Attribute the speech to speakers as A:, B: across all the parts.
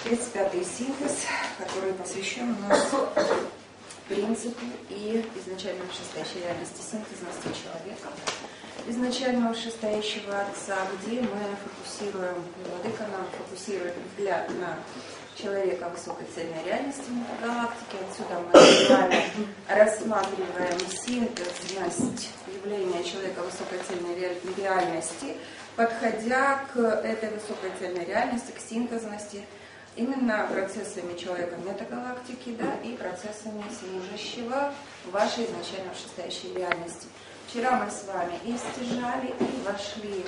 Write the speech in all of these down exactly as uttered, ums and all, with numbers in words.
A: тридцать пятый синтез, который посвящен у нас принципу и изначально вышестоящей реальности синтезности человека, изначально вышестоящего Отца, где мы фокусируем, Владыка нам фокусирует взгляд на человека высокой цельной реальности метагалактики. Отсюда мы с вами рассматриваем синтезность явления человека высокой цельной реальности, подходя к этой высокой цельной реальности, к синтезности именно процессами человека метагалактики, да, и процессами служащего вашей изначально вышестоящей реальности. Вчера мы с вами и стяжали, и вошли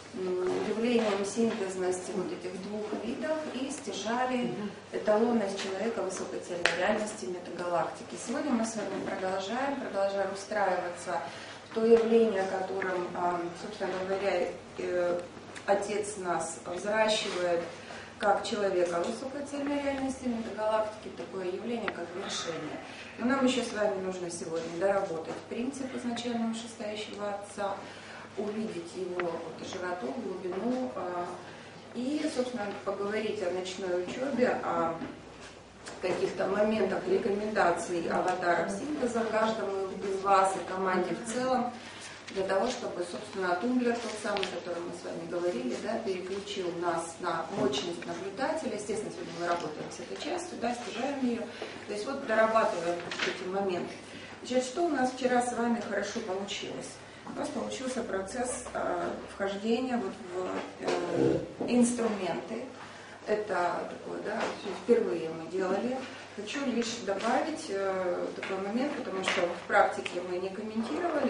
A: явлением синтезности вот этих двух видов и стяжали эталонность человека высокой цельной реальности метагалактики. Сегодня мы с вами продолжаем, продолжаем устраиваться в то явление, которым, собственно говоря, Отец нас взращивает как человека высокой цельной реальности метагалактики, такое явление, как вершение. Но нам еще с вами нужно сегодня доработать принцип изначально вышестоящего Отца, увидеть его широту, глубину и, собственно, поговорить о ночной учебе, о каких-то моментах рекомендаций аватаров синтеза каждому из вас и команде в целом, для того, чтобы, собственно, тумблер, тот самый, о котором мы с вами говорили, да, переключил нас на мощность наблюдателя. Естественно, сегодня мы работаем с этой частью, да, стяжаем ее. То есть вот дорабатываем эти моменты. Значит, что у нас вчера с вами хорошо получилось? У нас получился процесс э, вхождения вот в э, инструменты. Это такое, да, впервые мы делали. Хочу лишь добавить э, такой момент, потому что в практике мы не комментировали,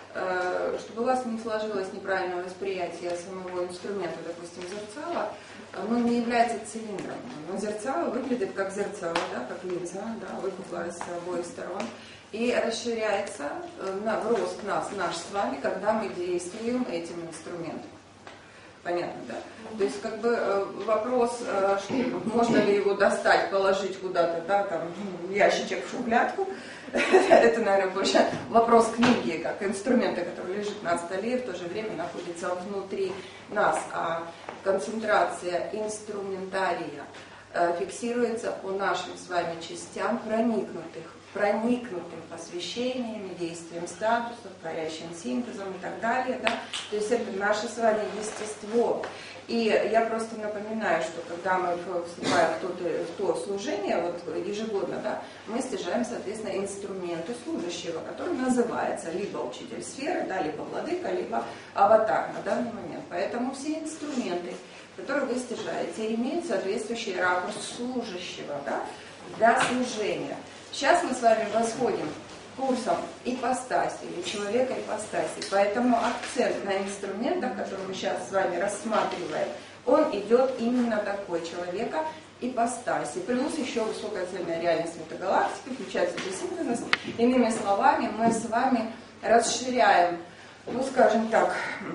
A: э, чтобы у вас не сложилось неправильное восприятие самого инструмента, допустим, зерцала. Оно не является цилиндром. Но зерцало выглядит как зерцало, да, как линза, да, выпуклая с обоих сторон. И расширяется на, в рост нас, наш с вами, когда мы действуем этим инструментом. Понятно, да? То есть, как бы вопрос, что, можно ли его достать, положить куда-то, да, там, в ящичек, в шухлядку, это, наверное, больше вопрос книги, как инструмента, который лежит на столе, в то же время находится внутри нас, а концентрация инструментария фиксируется по нашим с вами частям, проникнутых, проникнутым посвящениями, действием статусов, творящим синтезом и так далее. Да? То есть это наше с вами естество. И я просто напоминаю, что когда мы вступаем в то, в то служение, вот ежегодно, да, мы стяжаем, соответственно, инструменты служащего, который называется либо учитель сферы, да, либо владыка, либо аватар на данный момент. Поэтому все инструменты, которые вы стяжаете, имеют соответствующий ракурс служащего, да, для служения. Сейчас мы с вами восходим курсом ипостаси, или человека ипостаси, поэтому акцент на инструментах, которые мы сейчас с вами рассматриваем, он идет именно такой, человека ипостаси. Плюс еще высокая цельная реальность метагалактики, включается в синтезность. Иными словами, мы с вами расширяем, ну скажем так,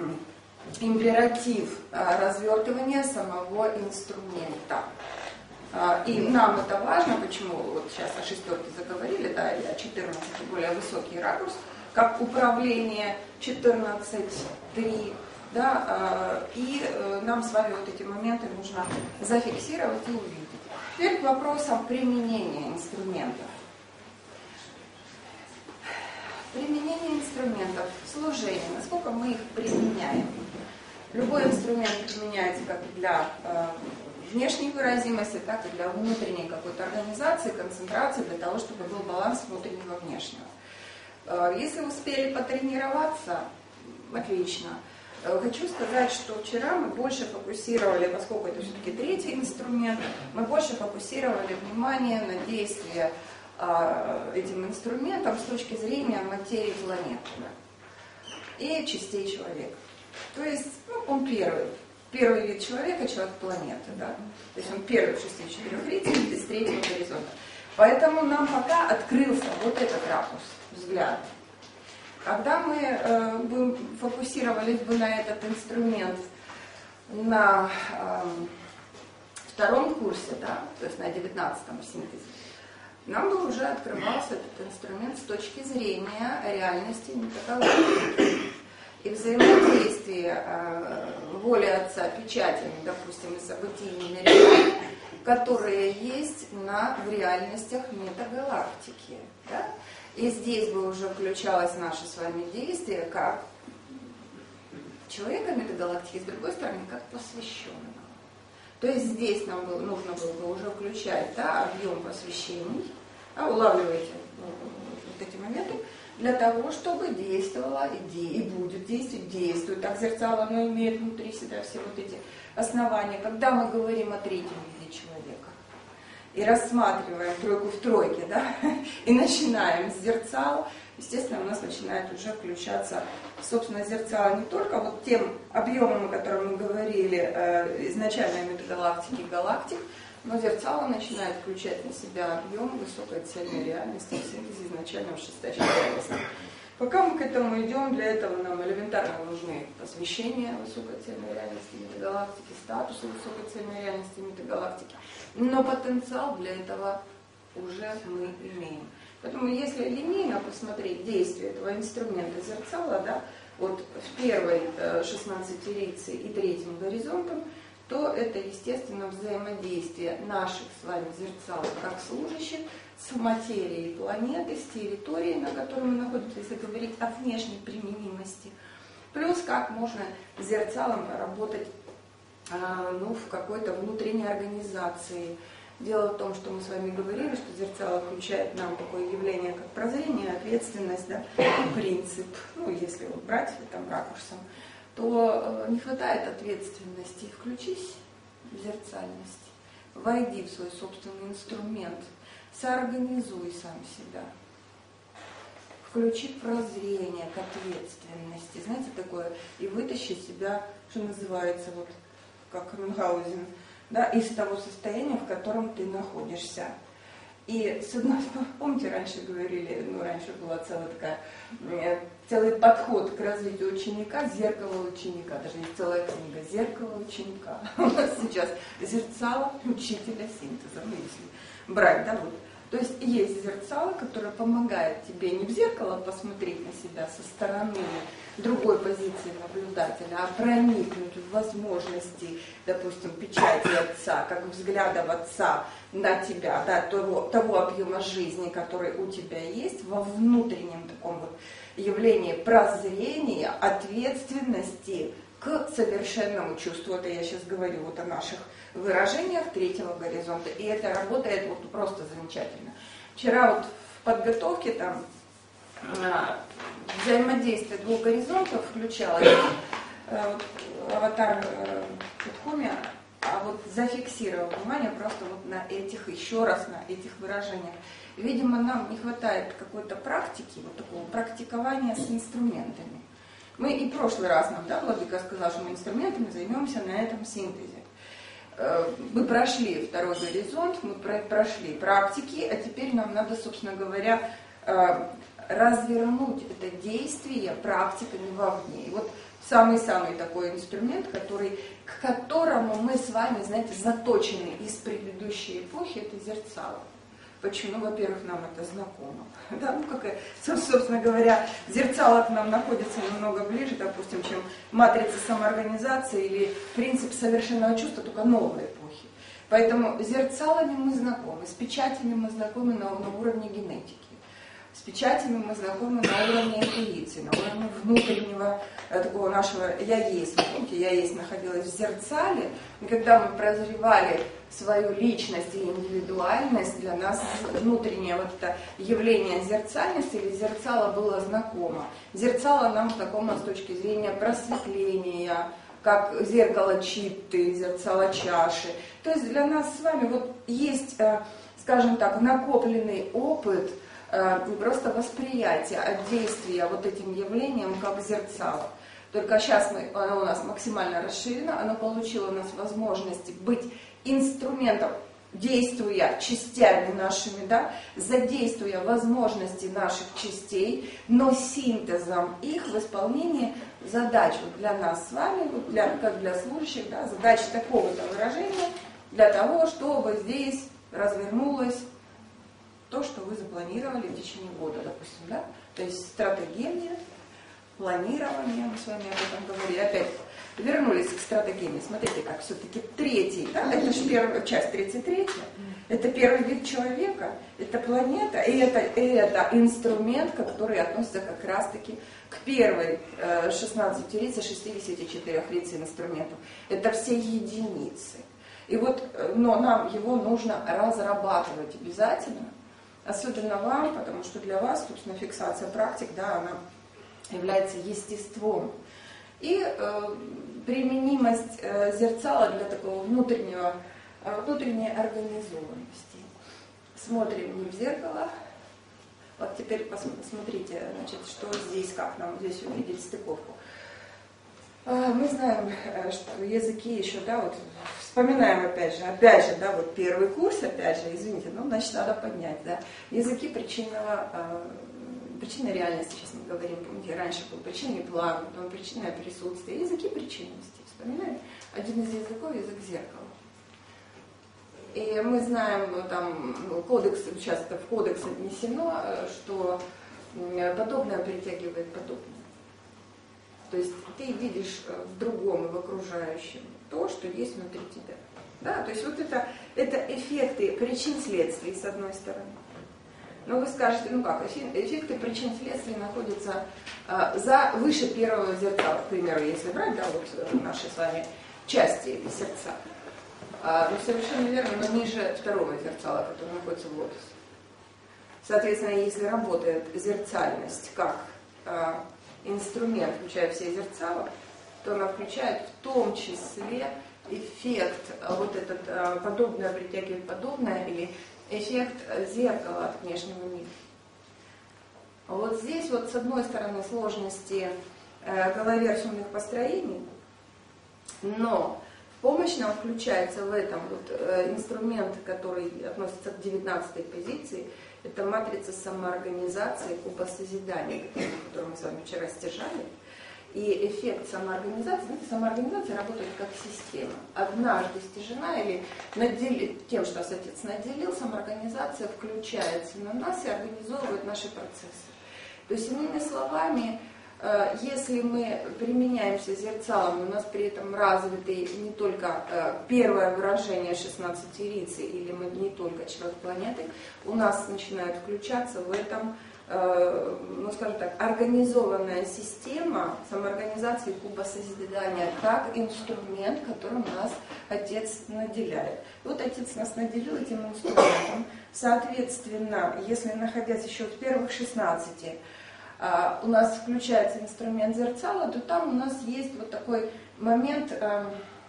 A: императив развертывания самого инструмента. И нам это важно, почему вот сейчас о шестерке заговорили, да, или о четырнадцати, более высокий ракурс, как управление четырнадцать три, да, и нам с вами вот эти моменты нужно зафиксировать и увидеть. Теперь к вопросам применения инструментов. Применение инструментов, служение, насколько мы их применяем. Любой инструмент применяется как для э, внешней выразимости, так и для внутренней какой-то организации, концентрации, для того, чтобы был баланс внутреннего и внешнего. Э, если успели потренироваться, отлично. Э, хочу сказать, что вчера мы больше фокусировали, поскольку это все-таки третий инструмент, мы больше фокусировали внимание на действие э, этим инструментом с точки зрения материи планеты, да, и частей человека. То есть, ну, он первый. Первый вид человека, человек-планеты, да. То есть он первый в шести четырех виде, с третьего горизонта. Поэтому нам пока открылся вот этот ракурс взгляда. Когда мы э, бы фокусировались бы на этот инструмент на э, втором курсе, да, то есть на девятнадцатом синтезе, нам бы уже открывался этот инструмент с точки зрения реальности метагалактики. И взаимодействие э, воли Отца печатями, допустим, и событийными рядами которые есть на, в реальностях метагалактики. Да? И здесь бы уже включалось наше с вами действие как человека метагалактики, с другой стороны, как посвященного. То есть здесь нам было, нужно было бы уже включать, да, объем посвящений, да, улавливаете ну, вот эти моменты, для того, чтобы действовала и, и будет действовать, действует. Так зерцало, оно имеет внутри себя все вот эти основания. Когда мы говорим о третьем виде человека и рассматриваем тройку в тройке, да, и начинаем с зерцала, естественно, у нас начинает уже включаться, собственно, зерцало не только вот тем объемом, о котором мы говорили, э, изначально метагалактики и галактик, но зерцало начинает включать на себя объем высокой цельной реальности в синтезе изначального шестящей реальности. Пока мы к этому идем, для этого нам элементарно нужны посвящения высокой цельной реальности метагалактики, статусы высокой цельной реальности метагалактики. Но потенциал для этого уже мы имеем. Поэтому если линейно посмотреть действие этого инструмента зерцала, да, вот в первой шестнадцатерице и третьем горизонтом, то это, естественно, взаимодействие наших с вами зерцал как служащих с материей планеты, с территорией, на которой мы находимся, если говорить о внешней применимости. Плюс как можно с зерцалом работать ну, в какой-то внутренней организации. Дело в том, что мы с вами говорили, что зерцало включает нам такое явление, как прозрение, ответственность, да, и принцип. Ну, если вот брать там ракурсом, то не хватает ответственности. Включись в зерцальность, войди в свой собственный инструмент, соорганизуй сам себя, включи прозрение к ответственности, знаете, такое, и вытащи себя, что называется, вот как Мюнхгаузен, да, из того состояния, в котором ты находишься. И с одной стороны, помните, раньше говорили, ну, раньше была целая такая, целый подход к развитию ученика, зеркало ученика, даже есть целая книга «Зеркало ученика». У нас сейчас зерцало учителя синтеза, ну, если брать, да, вот. То есть есть зерцало, которое помогает тебе не в зеркало посмотреть на себя со стороны другой позиции наблюдателя, а проникнуть в возможности, допустим, печати отца, как взглядов отца на тебя, да, того, того объема жизни, который у тебя есть, во внутреннем таком вот явлении прозрения, ответственности к совершенному чувству. Это я сейчас говорю вот о наших выражениях третьего горизонта, и это работает вот просто замечательно. Вчера вот в подготовке там взаимодействие двух горизонтов включалось, вот, аватар Путхуми, а вот зафиксировал внимание просто вот на этих, еще раз на этих выражениях. Видимо, нам не хватает какой-то практики, вот такого практикования с инструментами. Мы и в прошлый раз нам, да, Владыка сказал, что мы инструментами займемся на этом синтезе. Мы прошли второй горизонт, мы прошли практики, а теперь нам надо, собственно говоря, развернуть это действие практиками вовне. И вот самый-самый такой инструмент, который, к которому мы с вами, знаете, заточены из предыдущей эпохи, это зерцало. Почему? Ну, во-первых, нам это знакомо. Да, ну, как, собственно говоря, зерцало к нам находится намного ближе, допустим, чем матрица самоорганизации или принцип совершенного чувства, только новой эпохи. Поэтому с зерцалами мы знакомы, с печатями мы знакомы на, на уровне генетики. С печатями мы знакомы на уровне интуиции, на уровне внутреннего э, такого нашего «я есть». Помните, «я есть» находилась в зерцале, и когда мы прозревали свою личность и индивидуальность, для нас внутреннее вот это явление зерцальности или зерцало было знакомо. Зерцало нам знакомо с точки зрения просветления, как зеркало читты, зерцало чаши. То есть для нас с вами вот есть, э, скажем так, накопленный опыт, не просто восприятие, а действие вот этим явлением как зерцало. Только сейчас мы, оно у нас максимально расширено, оно получило у нас возможность быть инструментом, действуя частями нашими, да, задействуя возможности наших частей, но синтезом их в исполнении задач вот для нас с вами, вот для, как для служащих, да, задач такого-то выражения, для того, чтобы здесь развернулось то, что вы запланировали в течение года, допустим, да? То есть стратегия, планирование, мы с вами об этом говорили. Опять вернулись к стратегии. Смотрите, как все-таки третий, да, это же первая часть, тридцать третья. Это первый вид человека, это планета, и это, и это инструмент, который относится как раз-таки к первой шестнадцати лица, шестидесяти четырёх лиц инструментов. Это все единицы. И вот, но нам его нужно разрабатывать обязательно, особенно вам, потому что для вас, собственно, фиксация практик, да, она является естеством. И э, применимость э, зерцала для такого внутреннего, э, внутренней организованности. Смотрим не в зеркало. Вот теперь посмотрите, значит, что здесь, как нам здесь увидеть стыковку. Мы знаем, что языки еще, да, вот вспоминаем опять же, опять же, да, вот первый курс, опять же, извините, ну, значит, надо поднять, да, языки причинного, причинной реальности, сейчас мы говорим, помните, раньше был причинный план, потом причинное присутствие, языки причинности, вспоминаем, один из языков, язык зеркала. И мы знаем, там, кодекс, сейчас это в кодекс отнесено, что подобное притягивает подобное. То есть ты видишь в другом и в окружающем то, что есть внутри тебя. Да? То есть вот это, это эффекты причин-следствий с одной стороны. Но вы скажете, ну как, эффекты причин-следствий находятся а, за, выше первого зеркала, к примеру, если брать, да, вот наши с вами части этой сердца. А, ну совершенно верно, но ниже второго зеркала, которое находится в лотосе. Соответственно, если работает зерцальность как а, инструмент, включая все зерцала, то она включает в том числе эффект, вот этот подобное притягивает подобное, или эффект зеркала от внешнего мира. Вот здесь вот с одной стороны сложности головерсионных построений, но в помощь нам включается в этом вот инструмент, который относится к девятнадцатой позиции. Это матрица самоорганизации, кубосозидания, которую мы с вами вчера стяжали. И эффект самоорганизации, знаете, самоорганизация работает как система. Однажды стяжена или надели, тем, что Отец наделил, самоорганизация включается на нас и организовывает наши процессы. То есть, иными словами, если мы применяемся зерцалом, у нас при этом развиты не только первое выражение шестнадцати лиц, или мы не только человек планеты, у нас начинает включаться в этом, ну скажем так, организованная система самоорганизации кубосозидания, как инструмент, которым нас Отец наделяет. Вот Отец нас наделил этим инструментом. Соответственно, если находясь еще в первых шестнадцати, Uh, у нас включается инструмент зерцала, то там у нас есть вот такой момент, uh,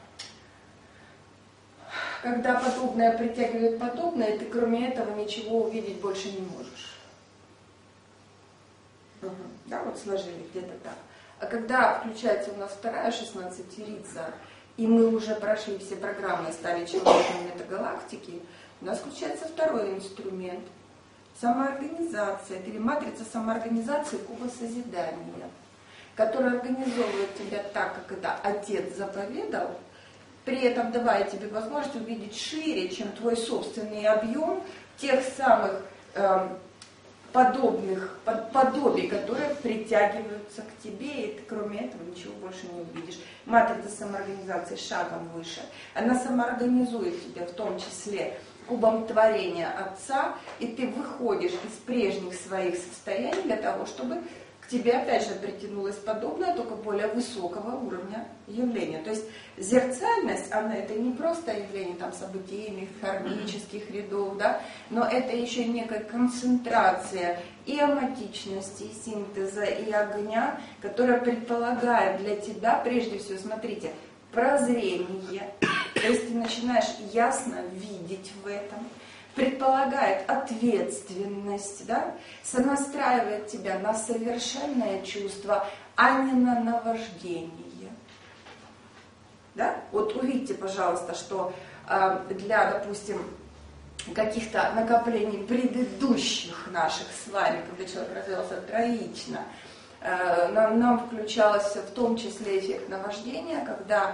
A: когда подобное притягивает подобное, и ты кроме этого ничего увидеть больше не можешь. Uh-huh. Да, вот сложили где-то так. А когда включается у нас вторая шестнадцатирица, и мы уже прошли все программы и стали человеком метагалактики, у нас включается второй инструмент. Самоорганизация, или матрица самоорганизации кубосозидания, которая организовывает тебя так, как это Отец заповедал, при этом давая тебе возможность увидеть шире, чем твой собственный объем тех самых э, подобных, под, подобий, которые притягиваются к тебе, и ты кроме этого ничего больше не увидишь. Матрица самоорганизации шагом выше. Она самоорганизует тебя в том числе кубом творения Отца, и ты выходишь из прежних своих состояний для того, чтобы к тебе опять же притянулось подобное, только более высокого уровня явления. То есть зерцальность, она это не просто явление там событийных, кармических рядов, да, но это еще некая концентрация и аматичности, и синтеза, и огня, которая предполагает для тебя, прежде всего, смотрите, прозрение, то есть ты начинаешь ясно видеть в этом, предполагает ответственность, да, сонастраивает тебя на совершенное чувство, а не на наваждение. Да? Вот увидите, пожалуйста, что э, для, допустим, каких-то накоплений предыдущих наших с вами, когда человек развивался троично, э, нам, нам включалось в том числе эффект наваждения, когда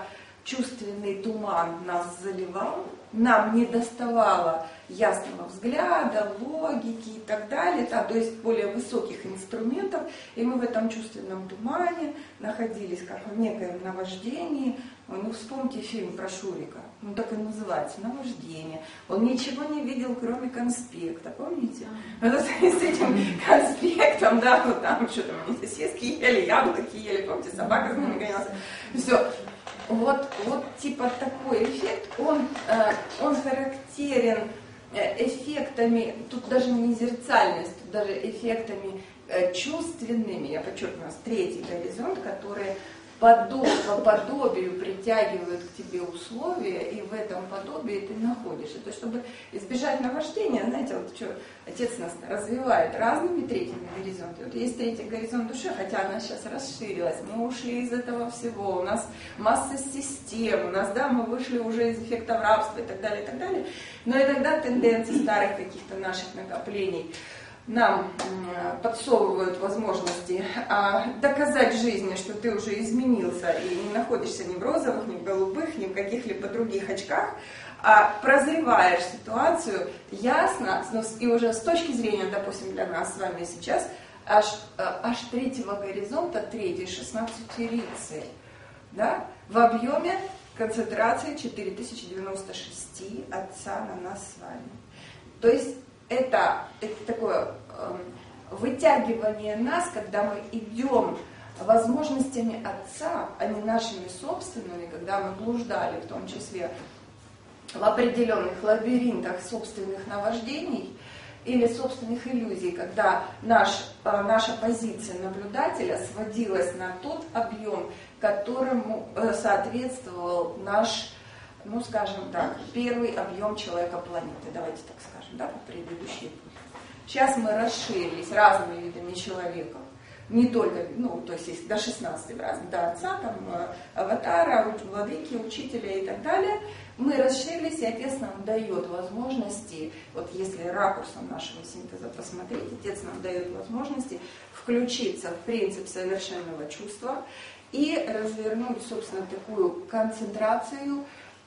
A: чувственный туман нас заливал, нам не доставало ясного взгляда, логики и так далее, да, то есть более высоких инструментов, и мы в этом чувственном тумане находились как в некоем наваждении. Ну, вспомните фильм про Шурика, ну так и называется, «Наваждение». Он ничего не видел, кроме конспекта, помните? Вот с этим конспектом, да, вот там что там, они сосиски ели, яблоки ели, помните, собака с ними гонялась, все. Вот, вот типа такой эффект, он, э, он характерен эффектами, тут даже не зерцальность, тут даже эффектами э, чувственными, я подчеркну, третий горизонт, которые подоб, по подобию притягивают к тебе условия, и в этом подобии ты находишься. То есть, чтобы избежать наваждения, знаете, вот что отец нас развивает разными третьими горизонтами. Вот есть третий горизонт души, хотя она сейчас расширилась, мы ушли из этого всего, у нас масса систем, у нас, да, мы вышли уже из эффектов рабства и так далее, и так далее. Но иногда тенденции старых каких-то наших накоплений нам подсовывают возможности доказать жизни, что ты уже изменился и не находишься ни в розовых, ни в голубых, ни в каких-либо других очках, а прозреваешь ситуацию ясно, и уже с точки зрения, допустим, для нас с вами сейчас, аж, аж третьего горизонта, третьей шестнадцатирицы, да, в объеме концентрации четыре тысячи девяносто шесть Отца на нас с вами. То есть Это, это такое э, вытягивание нас, когда мы идем возможностями Отца, а не нашими собственными, когда мы блуждали, в том числе в определенных лабиринтах собственных наваждений или собственных иллюзий, когда наш, э, наша позиция наблюдателя сводилась на тот объем, которому э, соответствовал наш, ну, скажем так, первый объем человека планеты, давайте так скажем, да, по предыдущей эпохе. Сейчас мы расширились разными видами человека, не только, ну, то есть есть до шестнадцати разных, до Отца, там, аватара, владыки, учителя и так далее. Мы расширились, и Отец нам дает возможности, вот если ракурсом нашего синтеза посмотреть, Отец нам дает возможности включиться в принцип совершенного чувства и развернуть, собственно, такую концентрацию,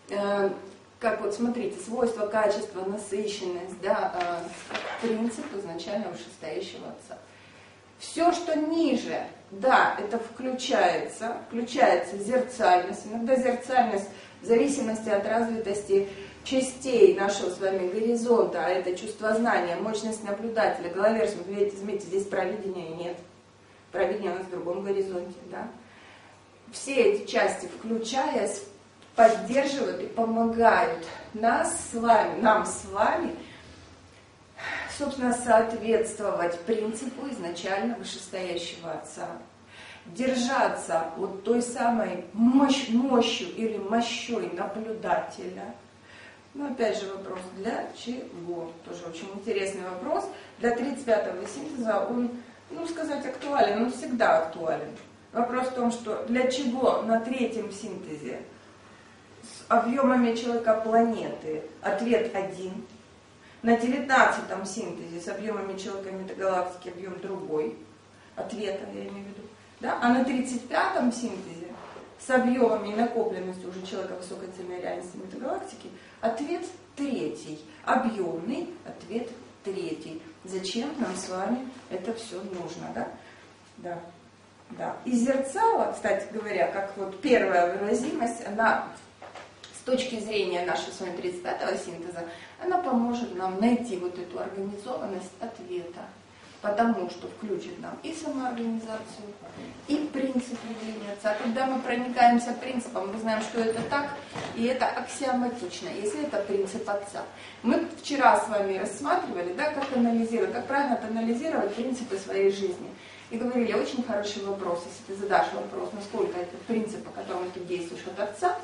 A: как вот смотрите, свойства, качество, насыщенность, да, принцип изначально вышестоящего Отца. Все, что ниже, да, это включается, включается зерцальность, иногда зерцальность в зависимости от развитости частей нашего с вами горизонта, а это чувство знания, мощность наблюдателя, головерство, видите, заметьте, здесь провидения нет, провидение у нас в другом горизонте, да. Все эти части, включаясь, поддерживают и помогают нас с вами, нам с вами, собственно, соответствовать принципу изначально вышестоящего Отца. Держаться вот той самой мощь, мощью или мощой наблюдателя. Ну, опять же, вопрос, для чего? Тоже очень интересный вопрос. Для тридцать пятого синтеза он, ну, сказать, актуален, он всегда актуален. Вопрос в том, что для чего на третьем синтезе с объемами человека планеты ответ один, на девятнадцатом синтезе с объемами человека метагалактики объем другой, ответа я имею в виду, да? А на тридцать пятом синтезе с объемами и накопленностью уже человека высокой цельной реальности метагалактики ответ третий, объемный ответ третий. Зачем нам с вами это все нужно, да? Да. Да. И зерцало, кстати говоря, как вот первая выразимость, она с точки зрения нашего с вами тридцать пятого синтеза, она поможет нам найти вот эту организованность ответа, потому что включит нам и самоорганизацию, и принцип явления Отца. Когда мы проникаемся принципом, мы знаем, что это так, и это аксиоматично, если это принцип Отца. Мы вчера с вами рассматривали, да, как анализировать, как правильно анализировать принципы своей жизни. И говорили, очень хороший вопрос, если ты задашь вопрос, насколько это принцип, по которому ты действуешь от Отца,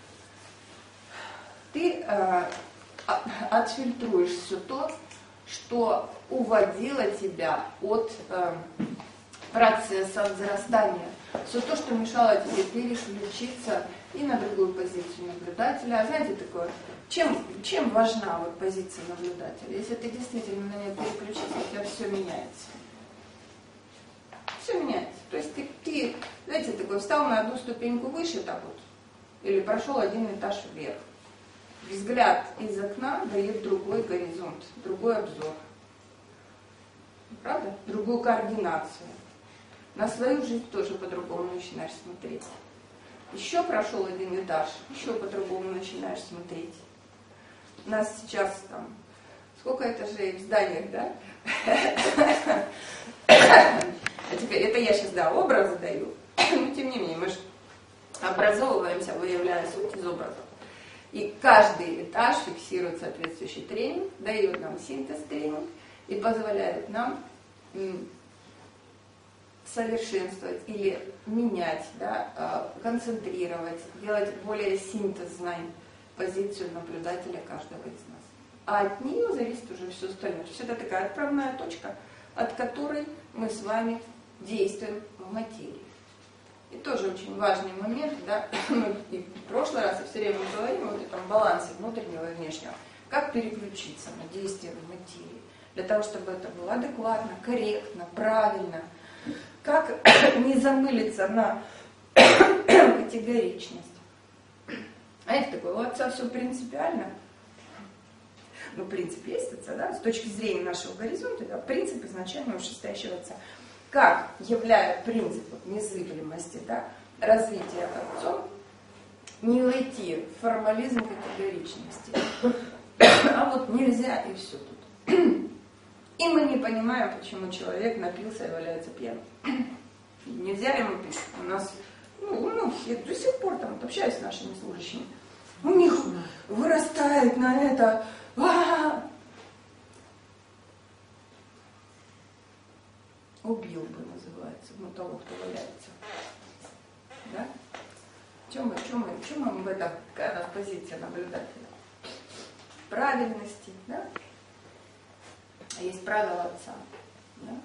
A: ты э, отфильтруешь все то, что уводило тебя от э, процесса взрастания, все то, что мешало тебе переключиться и на другую позицию наблюдателя. А знаете такое, чем, чем важна вот позиция наблюдателя? Если ты действительно на нее переключишься, у тебя все меняется. Все меняется. То есть ты, ты, знаете, такой встал на одну ступеньку выше, так вот, или прошел один этаж вверх. Взгляд из окна дает другой горизонт, другой обзор. Правда? Другую координацию. На свою жизнь тоже по-другому начинаешь смотреть. Еще прошел один этаж, еще по-другому начинаешь смотреть. У нас сейчас там сколько этажей в зданиях, да? А теперь, это я сейчас, да, образы даю. Но тем не менее, мы же образовываемся, выявляя суть из образов. И каждый этаж фиксирует соответствующий тренинг, дает нам синтез тренинг и позволяет нам совершенствовать или менять, да, концентрировать, делать более синтез знаний, позицию наблюдателя каждого из нас. А от нее зависит уже все остальное. То есть это такая отправная точка, от которой мы с вами действуем в материи. И тоже очень важный момент, да, мы и в прошлый раз и все время говорим вот о этом балансе внутреннего и внешнего. Как переключиться на действие в материи, для того, чтобы это было адекватно, корректно, правильно. Как не замылиться на категоричность. А это такое, у отца все принципиально. Ну, принцип есть отца, да, с точки зрения нашего горизонта, да, принцип изначально вышестоящего отца. Как, являя принцип незыблемости, да, развития отцом, не войти в формализм категоричности. А вот нельзя, и все тут. И мы не понимаем, почему человек напился и валяется пьяным. Нельзя ему пить. У нас, ну, у многих, до сих пор там общаюсь с нашими служащими. У них вырастает на это. А-а-а! Убил бы, называется, ну, того, кто валяется. Да? Чем мы, чем мы, чем мы в этом, какая у нас позиция наблюдателя? Правильности, да? Есть правила отца. Да?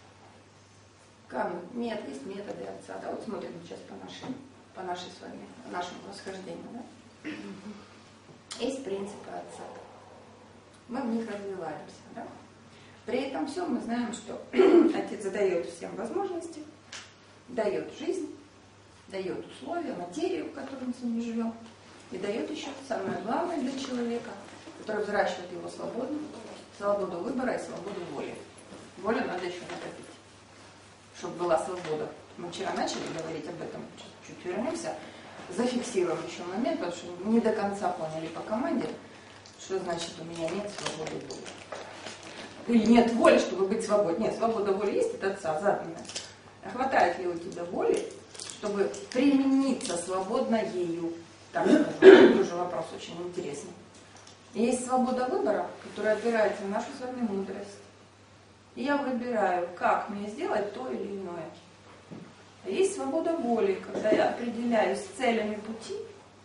A: Нет, есть методы отца. Да? Вот смотрим сейчас по нашей, по нашей с вами, нашему восхождению. Да? Есть принципы отца. Мы в них развиваемся. Да? При этом всем мы знаем, что отец дает всем возможности, дает жизнь, дает условия, материю, в которой мы с вами живем, и дает еще самое главное для человека, который взращивает его свободу, свободу выбора и свободу воли. Волю надо еще накопить, чтобы была свобода. Мы вчера начали говорить об этом, чуть-чуть вернемся, зафиксируем еще момент, потому что не до конца поняли по команде, что значит у меня нет свободы воли. Или нет воли, чтобы быть свободной. Нет, свобода воли есть от отца, заданная. А хватает ли у тебя воли, чтобы примениться свободно ею? Так сказать, тоже вопрос очень интересный. Есть свобода выбора, которая опирается на нашу с вами мудрость. И я выбираю, как мне сделать то или иное. А есть свобода воли, когда я определяюсь с целями пути,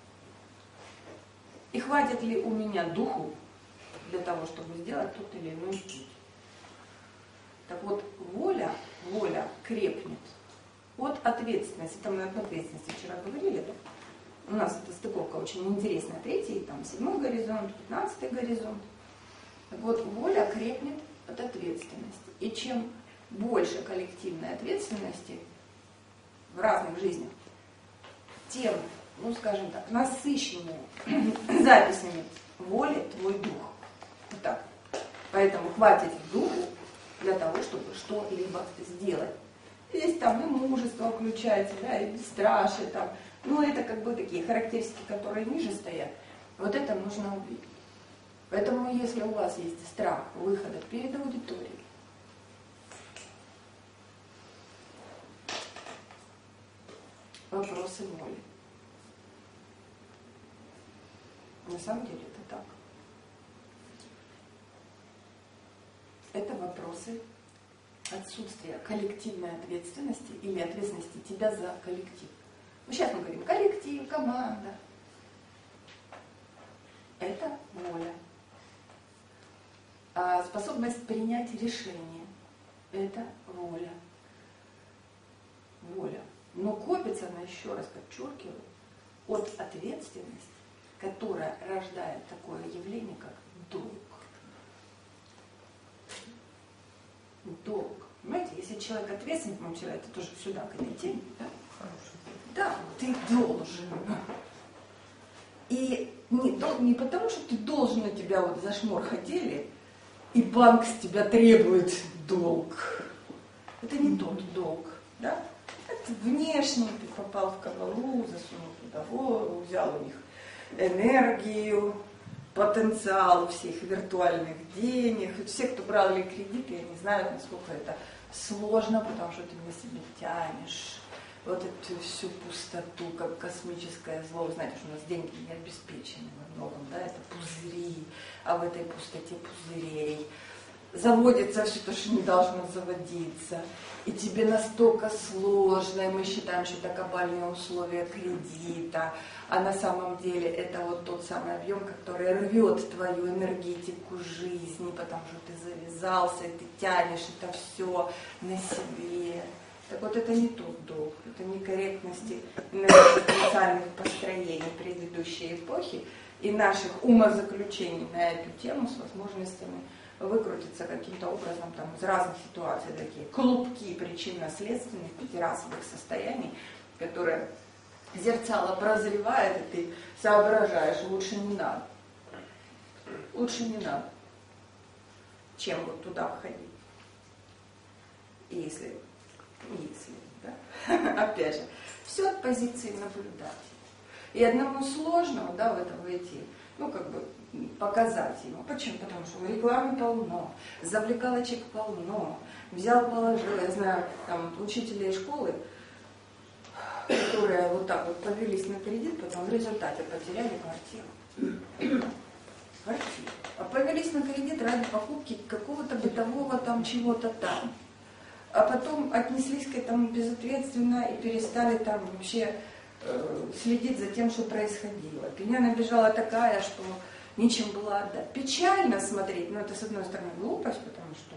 A: и хватит ли у меня духу для того, чтобы сделать тот или иной путь. Так вот, воля, воля крепнет от ответственности. Там мы об ответственности вчера говорили, да? У нас эта стыковка очень интересная. Третий, там, седьмой горизонт, пятнадцатый горизонт. Так вот, воля крепнет от ответственности. И чем больше коллективной ответственности в разных жизнях, тем, ну скажем так, насыщеннее записями воли твой дух. Вот так. Поэтому хватит духу для того, чтобы что-либо сделать. Здесь там и мужество включается, да, и бесстрашие там. Ну, это как бы такие характеристики, которые ниже стоят. Вот это нужно убить. Поэтому, если у вас есть страх выхода перед аудиторией, вопросы воли. На самом деле это так. Это вопросы отсутствия коллективной ответственности или ответственности тебя за коллектив. Ну, сейчас мы говорим коллектив, команда. Это воля. А способность принять решение – это воля. Воля. Но копится она, еще раз подчеркиваю, от ответственности, которая рождает такое явление, как долг. Долг. Понимаете, если человек ответственный, мы вчера это тоже сюда к этой теме, да? Да, ты должен. И не, не потому, что ты должен, на тебя вот за шмор хотели, и банк с тебя требует долг. Это не тот долг, да? Это внешний, ты попал в кабалу, засунул туда воду, взял у них энергию, потенциал всех виртуальных денег. Все, кто брали кредиты, я не знаю, насколько это сложно, потому что ты на себе тянешь вот эту всю пустоту, как космическое зло. Вы знаете, что у нас деньги не обеспечены во многом, да, это пузыри, а в этой пустоте пузырей заводится все то, что не должно заводиться. И тебе настолько сложно, и мы считаем, что это кабальные условия кредита, а на самом деле это вот тот самый объем, который рвет твою энергетику жизни, потому что ты завязался, и ты тянешь это все на себе. Так вот, это не тот долг, это некорректности энергетических построений предыдущей эпохи и наших умозаключений на эту тему с возможностями выкрутиться каким-то образом там, из разных ситуаций, такие клубки причинно-следственных пятирасовых состояний, которые зерцало прозревает, и ты соображаешь, лучше не надо. Лучше не надо, чем вот туда входить. Если, если, да, опять же, все от позиции наблюдателя. И одному сложно, да, в это войти, ну, как бы, показать ему. Почему? Потому что рекламы полно, завлекалочек полно, взял, положил, я знаю, там, учителей школы, которые вот так вот повелись на кредит, потом в результате потеряли квартиру. Квартиру. А повелись на кредит ради покупки какого-то бытового там чего-то там. А потом отнеслись к этому безответственно и перестали там вообще э, следить за тем, что происходило. Пеня набежала такая, что нечем было отдать. Печально смотреть, но это с одной стороны глупость, потому что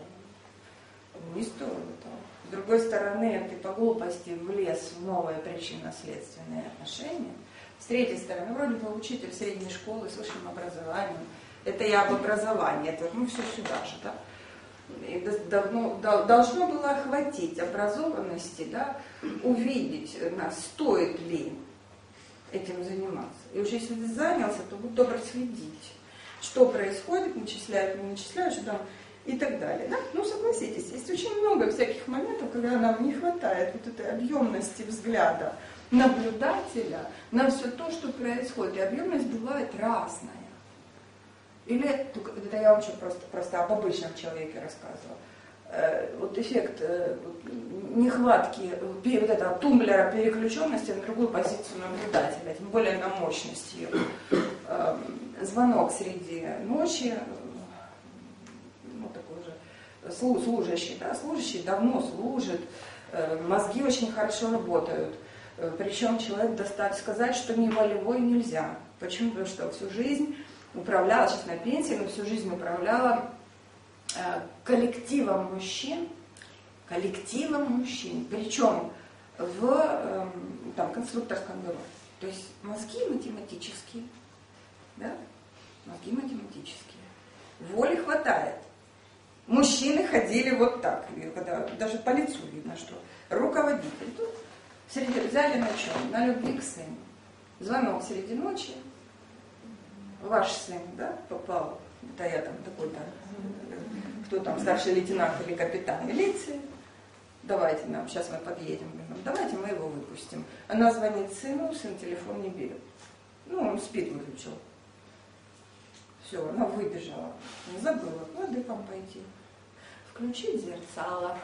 A: не стоило этого. С другой стороны, ты по глупости влез в новые причинно-следственные отношения. С третьей стороны, вроде бы учитель средней школы с высшим образованием. Это я об образовании, это ну все сюда же, да. И давно, должно было охватить образованности, да, увидеть, стоит ли этим заниматься. И уж если ты занялся, то будь добр следить, что происходит, начисляют, не начисляют, что там, и так далее. Да? Ну, согласитесь, есть очень много всяких моментов, когда нам не хватает вот этой объемности взгляда наблюдателя на все то, что происходит. И объемность бывает разная. Или, это я вам просто, просто об обычном человеке рассказывала. Вот эффект нехватки вот этого тумблера переключенности на другую позицию наблюдателя, тем более на мощность ее. Звонок среди ночи, ну такой же служащий, да, служащий давно служит, мозги очень хорошо работают. Причем человек достаточно сказать, что не волевой нельзя. Почему? Потому что всю жизнь управляла, сейчас на пенсии, но всю жизнь управляла э, коллективом мужчин, коллективом мужчин, причем в э, там, конструкторском бюро. То есть мозги математические, да? Мозги математические. Воли хватает. Мужчины ходили вот так, когда, даже по лицу видно, что руководитель. Тут среди, взяли на чем? На любви к сыну. Звонок среди ночи. Ваш сын, да, попал, да я там такой-то, кто там, старший лейтенант или капитан милиции, давайте нам, сейчас мы подъедем, давайте мы его выпустим. Она звонит сыну, сын телефон не берет. Ну, он спит, выключил. Все, она выбежала, не забыла, к владыкам пойти. Включить зерцало.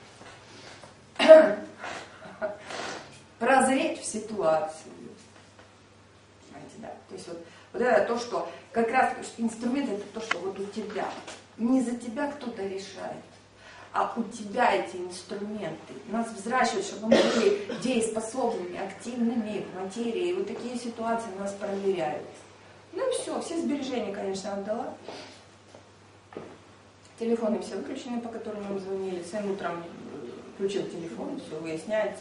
A: Прозреть в ситуацию. Знаете, да, то есть вот Вот это то, что как раз инструмент, это то, что вот у тебя. Не за тебя кто-то решает, а у тебя эти инструменты. Нас взращивают, чтобы мы были дееспособными, активными в материи. И вот такие ситуации нас проверяют. Ну и все, все сбережения, конечно, отдала. Телефоны все выключены, по которым нам звонили. Сын утром включил телефон, все выясняется.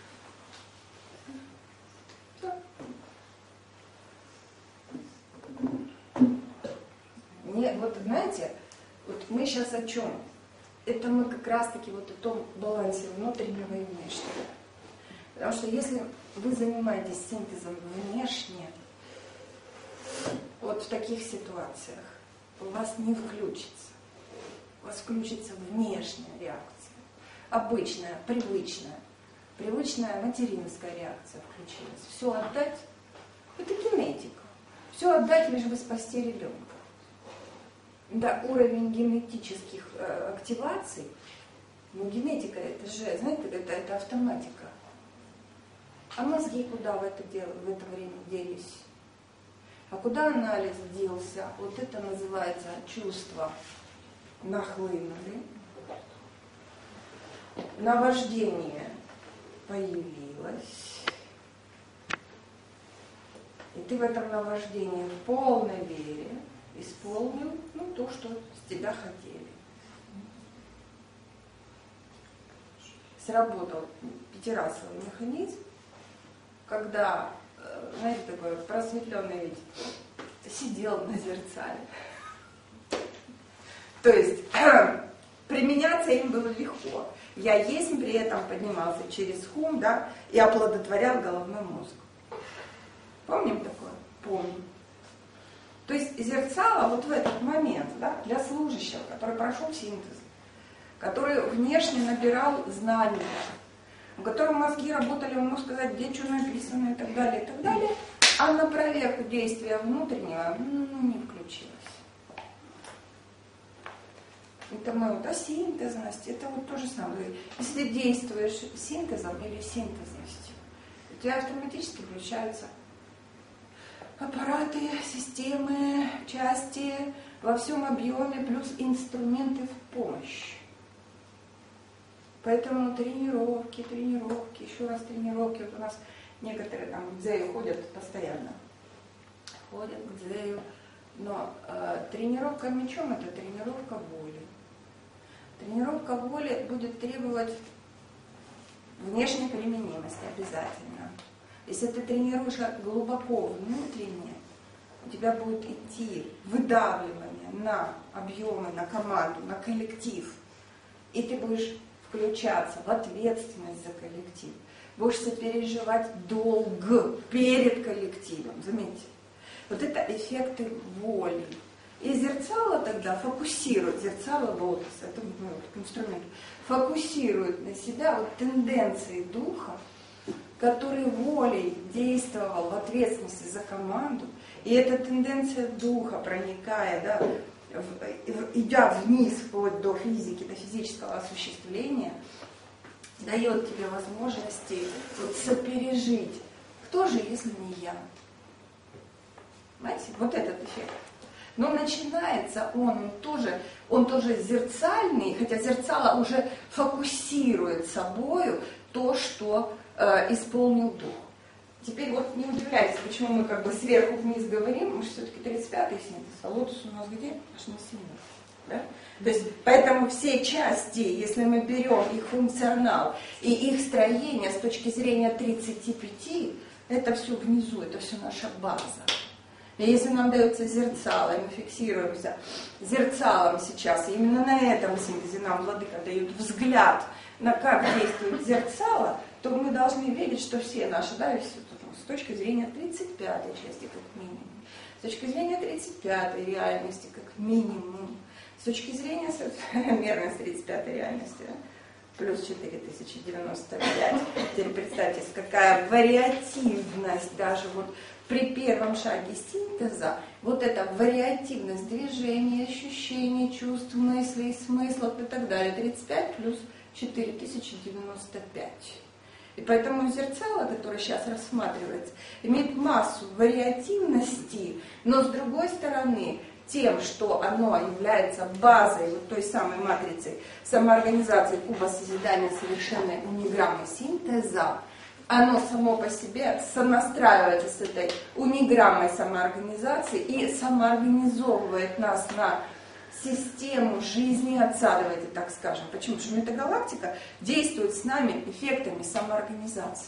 A: Не, вот знаете, вот мы сейчас о чем? Это мы как раз-таки вот о том балансе внутреннего и внешнего. Потому что если вы занимаетесь синтезом внешне, вот в таких ситуациях у вас не включится. У вас включится внешняя реакция. Обычная, привычная. Привычная материнская реакция включилась. Все отдать, это генетика. Все отдать, лишь бы спасти ребенка. Да, уровень генетических э, активаций, ну генетика, это же, знаете, это, это автоматика. А мозги куда в это, дело, в это время делись? А куда анализ делся? Вот это называется чувство нахлынули. Наваждение появилось. И ты в этом наваждении в полной вере исполнил, ну, то, что с тебя хотели. Сработал пятирасовый механизм, когда, знаете, такой просветленный вид, сидел на зерцале. То есть применяться им было легко. Я есть при этом поднимался через хум, да, и оплодотворял головной мозг. Помним такое? Помним. То есть зерцало вот в этот момент, да, для служащего, который прошел синтез, который внешне набирал знания, у которого мозги работали, он мог сказать, где что написано и так далее, и так далее, а на проверку действия внутреннего ну, не включилось. Это мы вот, а синтезность, это вот то же самое. Если действуешь синтезом или синтезностью, у тебя автоматически включаются аппараты, системы, части во всем объеме, плюс инструменты в помощь. Поэтому тренировки, тренировки, еще раз тренировки. Вот у нас некоторые там к дзею ходят постоянно. Ходят к дзею. Но э, тренировка мечом – это тренировка воли. Тренировка воли будет требовать внешней применимости обязательно. Если ты тренируешь глубоко внутренне, у тебя будет идти выдавливание на объемы, на команду, на коллектив. И ты будешь включаться в ответственность за коллектив. Будешь сопереживать долг перед коллективом. Заметьте. Вот это эффекты воли. И зерцало тогда фокусирует, зерцало лотос, это ну, инструмент, фокусирует на себя вот тенденции духа, который волей действовал в ответственности за команду, и эта тенденция духа, проникая, да, в, в, идя вниз вплоть до физики, до физического осуществления, дает тебе возможности вот, сопережить. Кто же, если не я? Понимаете, вот этот эффект. Но начинается он, он тоже, он тоже зерцальный, хотя зерцало уже фокусирует собою то, что э, исполнил дух. Теперь вот не удивляйтесь, почему мы как бы сверху вниз говорим, мы же все-таки тридцать пятый синтез, а лотос у нас где? Аж на синтез. Да? То есть, поэтому все части, если мы берем их функционал и их строение с точки зрения тридцати пяти, это все внизу, это все наша база. И если нам дается зерцало, и мы фиксируемся зерцалом сейчас, и именно на этом синтезе нам владыка дает взгляд на как действует зерцало, то мы должны видеть, что все наши, да, с точки зрения тридцать пятой части как минимум, с точки зрения тридцать пятой реальности как минимум, с точки зрения мерности тридцать пятой реальности, да, плюс четыре тысячи девяносто пять. Теперь представьте, какая вариативность даже вот при первом шаге синтеза, вот эта вариативность движения, ощущений, чувств, мыслей, смыслов и так далее, тридцать пять плюс четыре тысячи девяносто пять. И поэтому зерцало, которое сейчас рассматривается, имеет массу вариативности, но с другой стороны, тем, что оно является базой вот той самой матрицы самоорганизации куба созидания совершенной униграммы синтеза, оно само по себе сонастраивается с этой униграммой самоорганизации и самоорганизовывает нас на систему жизни отца, давайте так скажем. Почему? Потому что метагалактика действует с нами эффектами самоорганизации.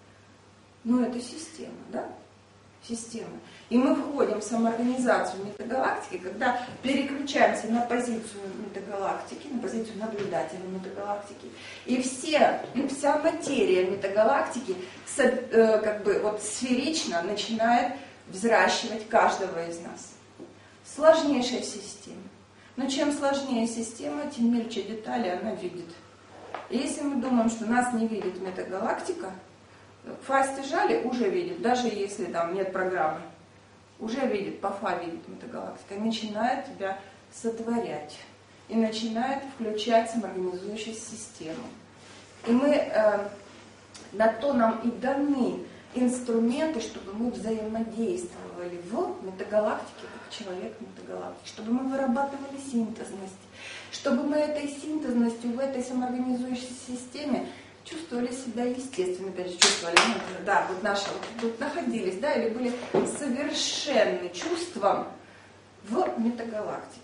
A: Ну, это система, да? Система. И мы входим в самоорганизацию метагалактики, когда переключаемся на позицию метагалактики, на позицию наблюдателя метагалактики. И все, вся материя метагалактики как бы вот сферично начинает взращивать каждого из нас. Сложнейшая система. Но чем сложнее система, тем мельче детали она видит. И если мы думаем, что нас не видит метагалактика, фасти жали уже видит, даже если там нет программы, уже видит, ПАФа видит метагалактика, и начинает тебя сотворять, и начинает включать самоорганизующую систему. И мы, э, на то нам и даны инструменты, чтобы мы взаимодействовали в метагалактике, как человек в метагалактике, чтобы мы вырабатывали синтезность, чтобы мы этой синтезностью в этой самоорганизующей системе чувствовали себя естественно, опять же, чувствовали, ну, да, вот наши вот тут находились, да, или были совершенны чувством в метагалактике.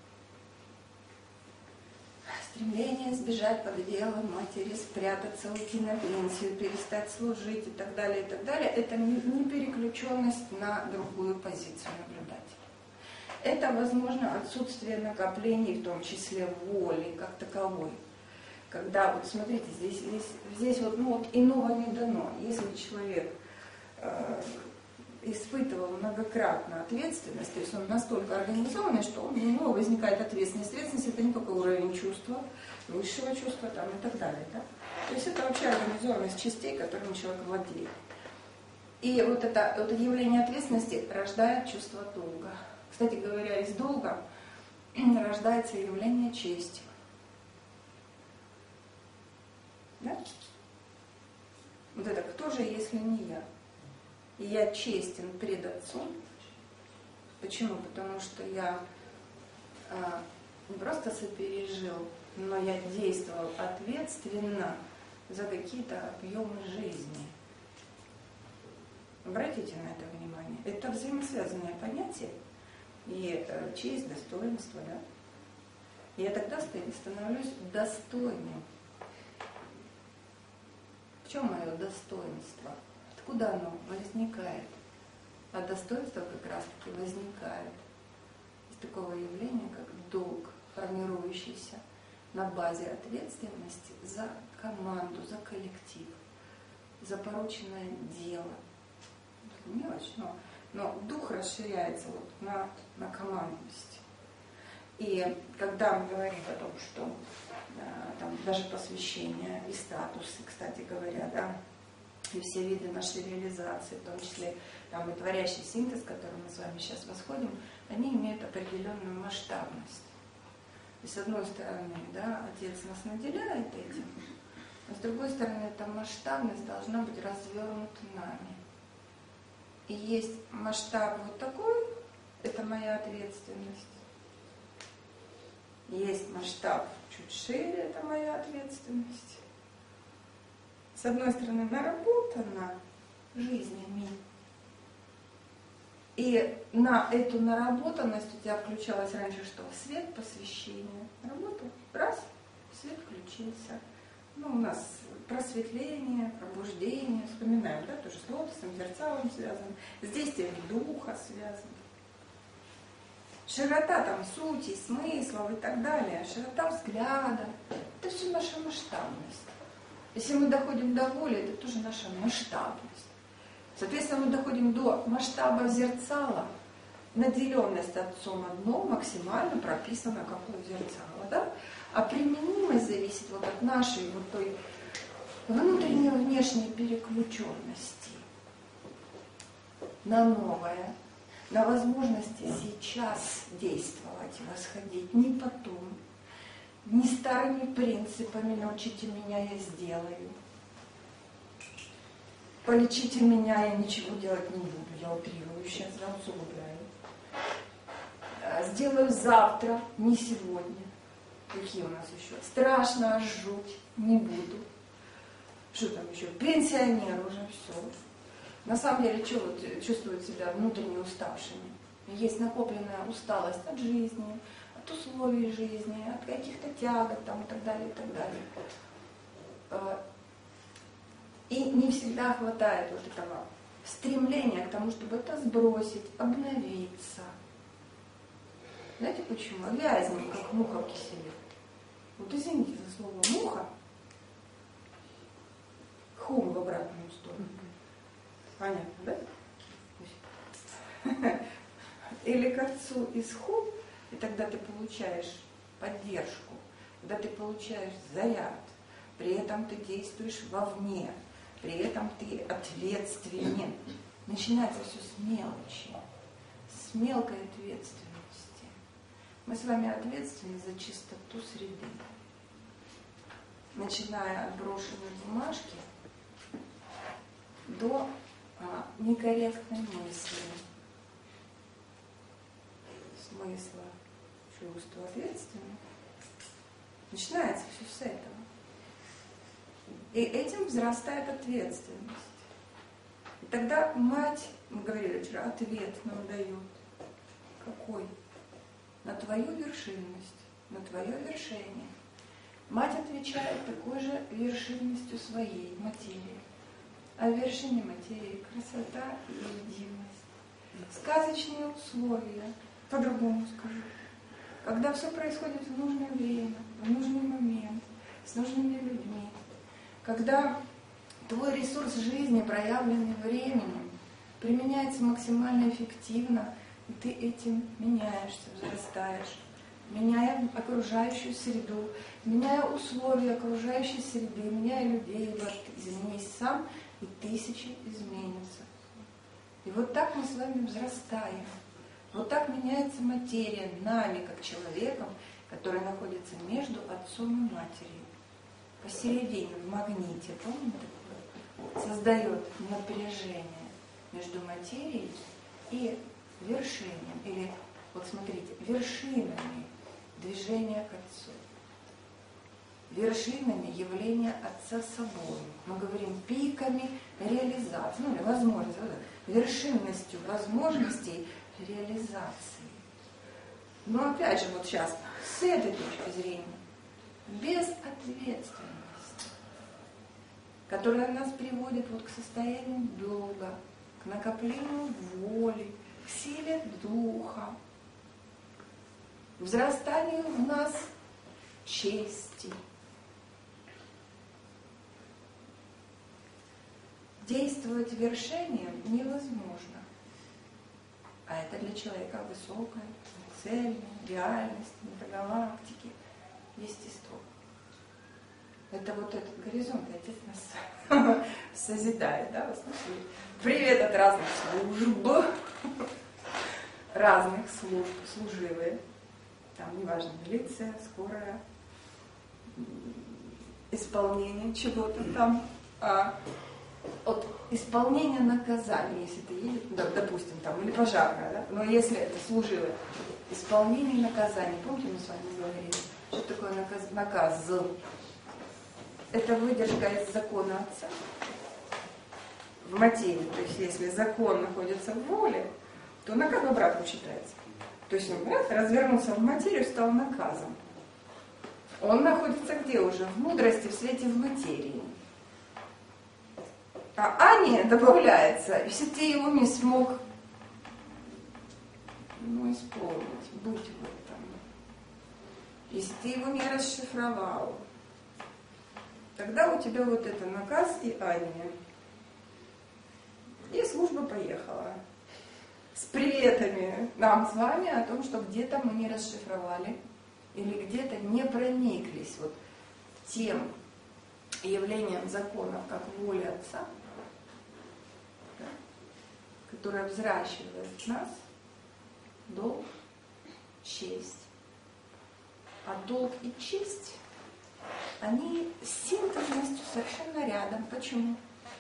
A: Стремление сбежать под одеяло матери, спрятаться, уйти на пенсию, перестать служить и так далее, и так далее, это не переключенность на другую позицию наблюдателя. Это, возможно, отсутствие накоплений, в том числе воли, как таковой. Когда, вот смотрите, здесь, здесь, здесь вот, ну, вот иного не дано. Если человек э, испытывал многократно ответственность, то есть он настолько организованный, что он, у него возникает ответственность. Ответственность — это не только уровень чувства, высшего чувства там, и так далее. Да? То есть это вообще организованность частей, которыми человек владеет. И вот это, вот это явление ответственности рождает чувство долга. Кстати говоря, из долга рождается явление чести. Да? Вот это кто же, если не я? И я честен пред Отцом. Почему? Потому что я а, не просто сопережил, но я действовал ответственно за какие-то объемы жизни. Обратите на это внимание. Это взаимосвязанное понятие. И э, честь, достоинство, да? И я тогда становлюсь достойным. В чем мое достоинство? Откуда оно возникает? А достоинство как раз-таки возникает из такого явления, как долг, формирующийся на базе ответственности за команду, за коллектив, за порученное дело. Мелочь, но, но дух расширяется вот на, на командность. И когда мы говорим о том, что там, даже посвящение и статусы, кстати говоря, да, и все виды нашей реализации, в том числе там, и творящий синтез, к которому мы с вами сейчас восходим, они имеют определенную масштабность. И с одной стороны, да, Отец нас наделяет этим, а с другой стороны, эта масштабность должна быть развернута нами. И есть масштаб вот такой, это моя ответственность. Есть масштаб чуть шире, это моя ответственность. С одной стороны, наработана жизнями. И на эту наработанность у тебя включалось раньше что? Свет посвящения. Работа. Раз, свет включился. Ну, у нас просветление, пробуждение. Вспоминаем, да, тоже с лотосом, зерцалом связано. С действием духа связано. Широта там сути, смыслов и так далее, широта взгляда, это все наша масштабность. Если мы доходим до воли, это тоже наша масштабность. Соответственно, мы доходим до масштаба зерцала, наделенность Отцом одно максимально прописано, как у зерцала, да? А применимость зависит вот от нашей вот той внутренней и внешней переключенности на новое, на возможности сейчас действовать, восходить, не потом, не старыми принципами научите меня, я сделаю. Полечите меня, я ничего делать не буду, я утрирую, сейчас я усугубляю. Сделаю завтра, не сегодня. Какие у нас еще? Страшно, жуть, не буду. Что там еще? Пенсионер уже, все. На самом деле, что вот чувствуют себя внутренне уставшими? Есть накопленная усталость от жизни, от условий жизни, от каких-то тягот там, и так далее, и так далее. И не всегда хватает вот этого стремления к тому, чтобы это сбросить, обновиться. Знаете почему? Вязнем, как муха в киселе. Вот извините за слово муха. Хум в обратную сторону. Понятно, да? или к Отцу исход, и тогда ты получаешь поддержку, когда ты получаешь заряд, при этом ты действуешь вовне, при этом ты ответственен. Начинается все с мелочи, с мелкой ответственности. Мы с вами ответственны за чистоту среды. Начиная от брошенной бумажки до а, некорректной мысли, смысла, чувства ответственности. Начинается все с этого. И этим взрастает ответственность. И тогда мать, мы говорили вчера, ответ нам дает. Какой? На твою вершинность, на твое вершение. Мать отвечает такой же вершинностью своей материи. А в вершине материи красота и единость. Сказочные условия, по-другому скажу. Когда все происходит в нужное время, в нужный момент, с нужными людьми. Когда твой ресурс жизни, проявленный временем, применяется максимально эффективно, и ты этим меняешься, взрастаешь, меняя окружающую среду, меняя условия окружающей среды, меняя людей, вот, изменись сам, и тысячи изменятся. И вот так мы с вами взрастаем. Вот так меняется материя нами, как человеком, который находится между отцом и матерью. Посередине, в магните, помните такое? Создает напряжение между материей и вершиной. Или, вот смотрите, вершинами движения к Отцу. Вершинами явления Отца собой. Мы говорим пиками реализации, ну или возможностью, вершинностью возможностей реализации. Но опять же, вот сейчас, с этой точки зрения, безответственность, которая нас приводит вот к состоянию долга, к накоплению воли, к силе духа, к взрастанию в нас чести. Действовать вершением невозможно. А это для человека высокая, цельная, реальность, метагалактики, естество. Это вот этот горизонт, Отец нас созидает, да, в смысле. Привет от разных служб, разных служб, служивые. Там, неважно, милиция, скорая, исполнение чего-то там, а от исполнения наказания, если ты едешь, да, допустим, там, или пожарная, да, но если это служивое, исполнение наказания, помните, мы с вами говорили, что такое наказ? наказ? Это выдержка из закона Отца в материи, то есть если закон находится в воле, то наказ обратно читается. То есть он раз, развернулся в материю, стал наказом. Он находится где уже? В мудрости, в свете, в материи. А Ане добавляется, если ты его не смог ну, исполнить, быть в этом, если ты его не расшифровал, тогда у тебя вот это наказ и Аня. И служба поехала. С приветами нам с вами о том, что где-то мы не расшифровали или где-то не прониклись вот тем явлением законов, как воля Отца, да, которая взращивает нас, долг, честь. А долг и честь, они с синтезностью совершенно рядом. Почему?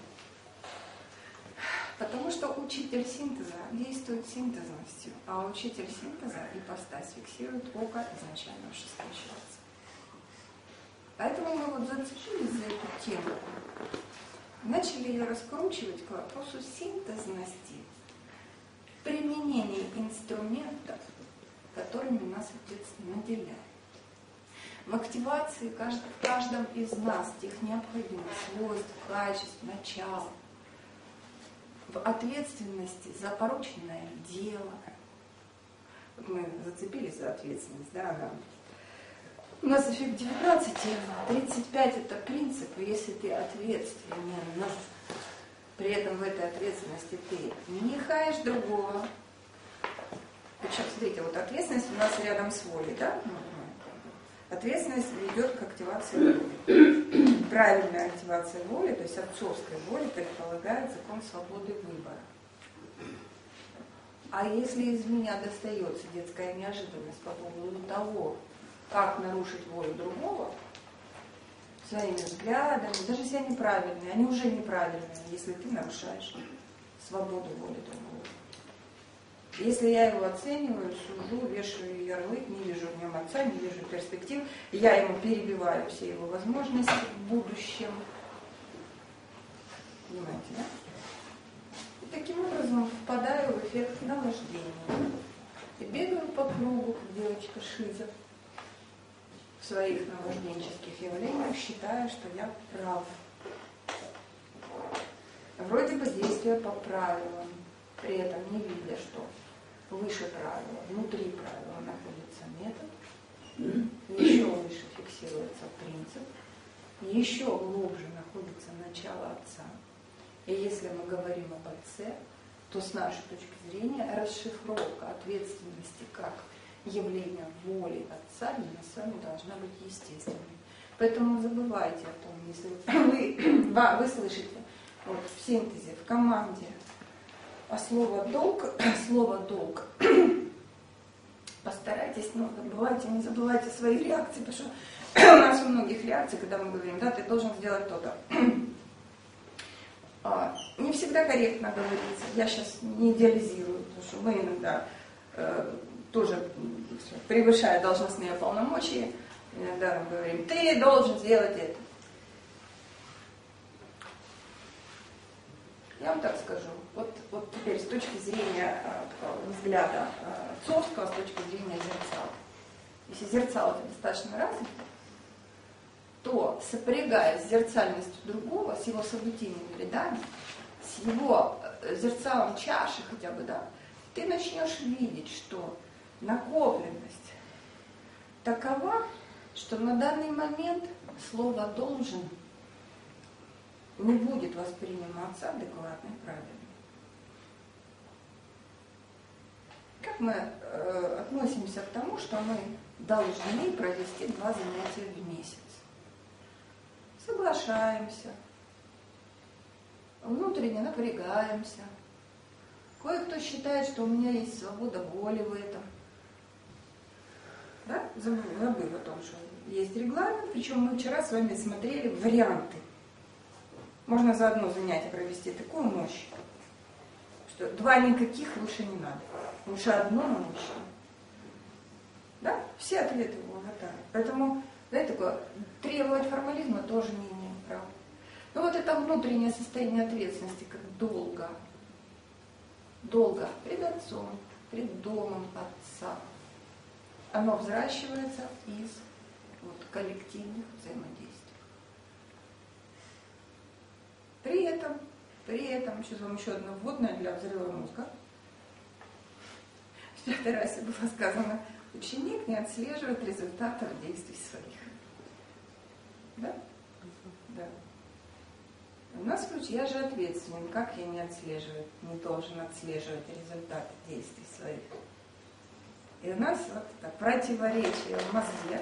A: Потому что учитель синтеза действует синтезностью, а учитель синтеза ипостась фиксирует око изначально шестающегося. Поэтому мы вот зацепились за эту тему, начали ее раскручивать к вопросу синтезности, применения инструментов, которыми нас Отец наделяет. В активации в каждом из нас тех необходимых свойств, качеств, начал, в ответственности за порученное дело. Вот мы зацепились за ответственность, да, она. У нас эффект девятнадцать, тридцать пять это принцип, если ты ответственен, при этом в этой ответственности ты не хаешь другого, Причем, смотрите, вот ответственность у нас рядом с волей, да? Ответственность ведет к активации воли. Правильная активация воли, то есть отцовской воли, предполагает закон свободы выбора. А если из меня достается детская неожиданность по поводу того, как нарушить волю другого, своими взглядами, даже если они правильные, они уже неправильные, если ты нарушаешь свободу воли другого. Если я его оцениваю, сужу, вешаю ярлык, не вижу в нем отца, не вижу перспектив, я ему перебиваю все его возможности в будущем. Понимаете, да? И таким образом впадаю в эффект наваждения. И бегаю по кругу, как девочка Шиза, в своих наважденческих явлениях, считая, что я прав. Вроде бы действия по правилам, при этом не видя, что выше правила, внутри правила находится метод, еще выше фиксируется принцип, еще глубже находится начало Отца. И если мы говорим об Отце, то с нашей точки зрения расшифровка ответственности как явление воли Отца для нас с вами должна быть естественной. Поэтому забывайте о том, если вы, вы слышите вот, в синтезе, в команде, а слово «долг», слово «долг», постарайтесь, но забывайте, не забывайте свои реакции, потому что у нас у многих реакций, когда мы говорим, да, ты должен сделать то-то. Не всегда корректно говорится. Я сейчас не идеализирую, потому что мы иногда э, тоже, превышая должностные полномочия, иногда мы говорим, ты должен сделать это. Я вам так скажу, вот, вот теперь с точки зрения такого взгляда отцовского, с точки зрения зерцала. Если зерцало достаточно развито, то сопрягая с зерцальностью другого, с его событийными рядами, с его зерцалом чаши хотя бы, да, ты начнешь видеть, что накопленность такова, что на данный момент слово «должен» не будет восприниматься адекватно и правильно. Как мы э, относимся к тому, что мы должны провести два занятия в месяц? Соглашаемся, внутренне напрягаемся. Кое-кто считает, что у меня есть свобода воли в этом. Да? Забыв о том, что есть регламент, причем мы вчера с вами смотрели варианты. Можно за одно занятие провести такую мощь, что два никаких лучше не надо. Лучше одно мощное. Да? Все ответы его хватает. Поэтому, знаете, такое, требовать формализма тоже не имеем права. Но вот это внутреннее состояние ответственности, как долга. Долга пред Отцом, пред домом Отца. Оно взращивается из вот, коллективных взаимодействий. При этом, при этом, сейчас вам еще одно вводное для взрыва мозга. В пятой расе было сказано, ученик не отслеживает результатов действий своих. Да? Да. У нас в случае, я же ответственен, как я не отслеживаю, не должен отслеживать результаты действий своих. И у нас вот это противоречие в мозге.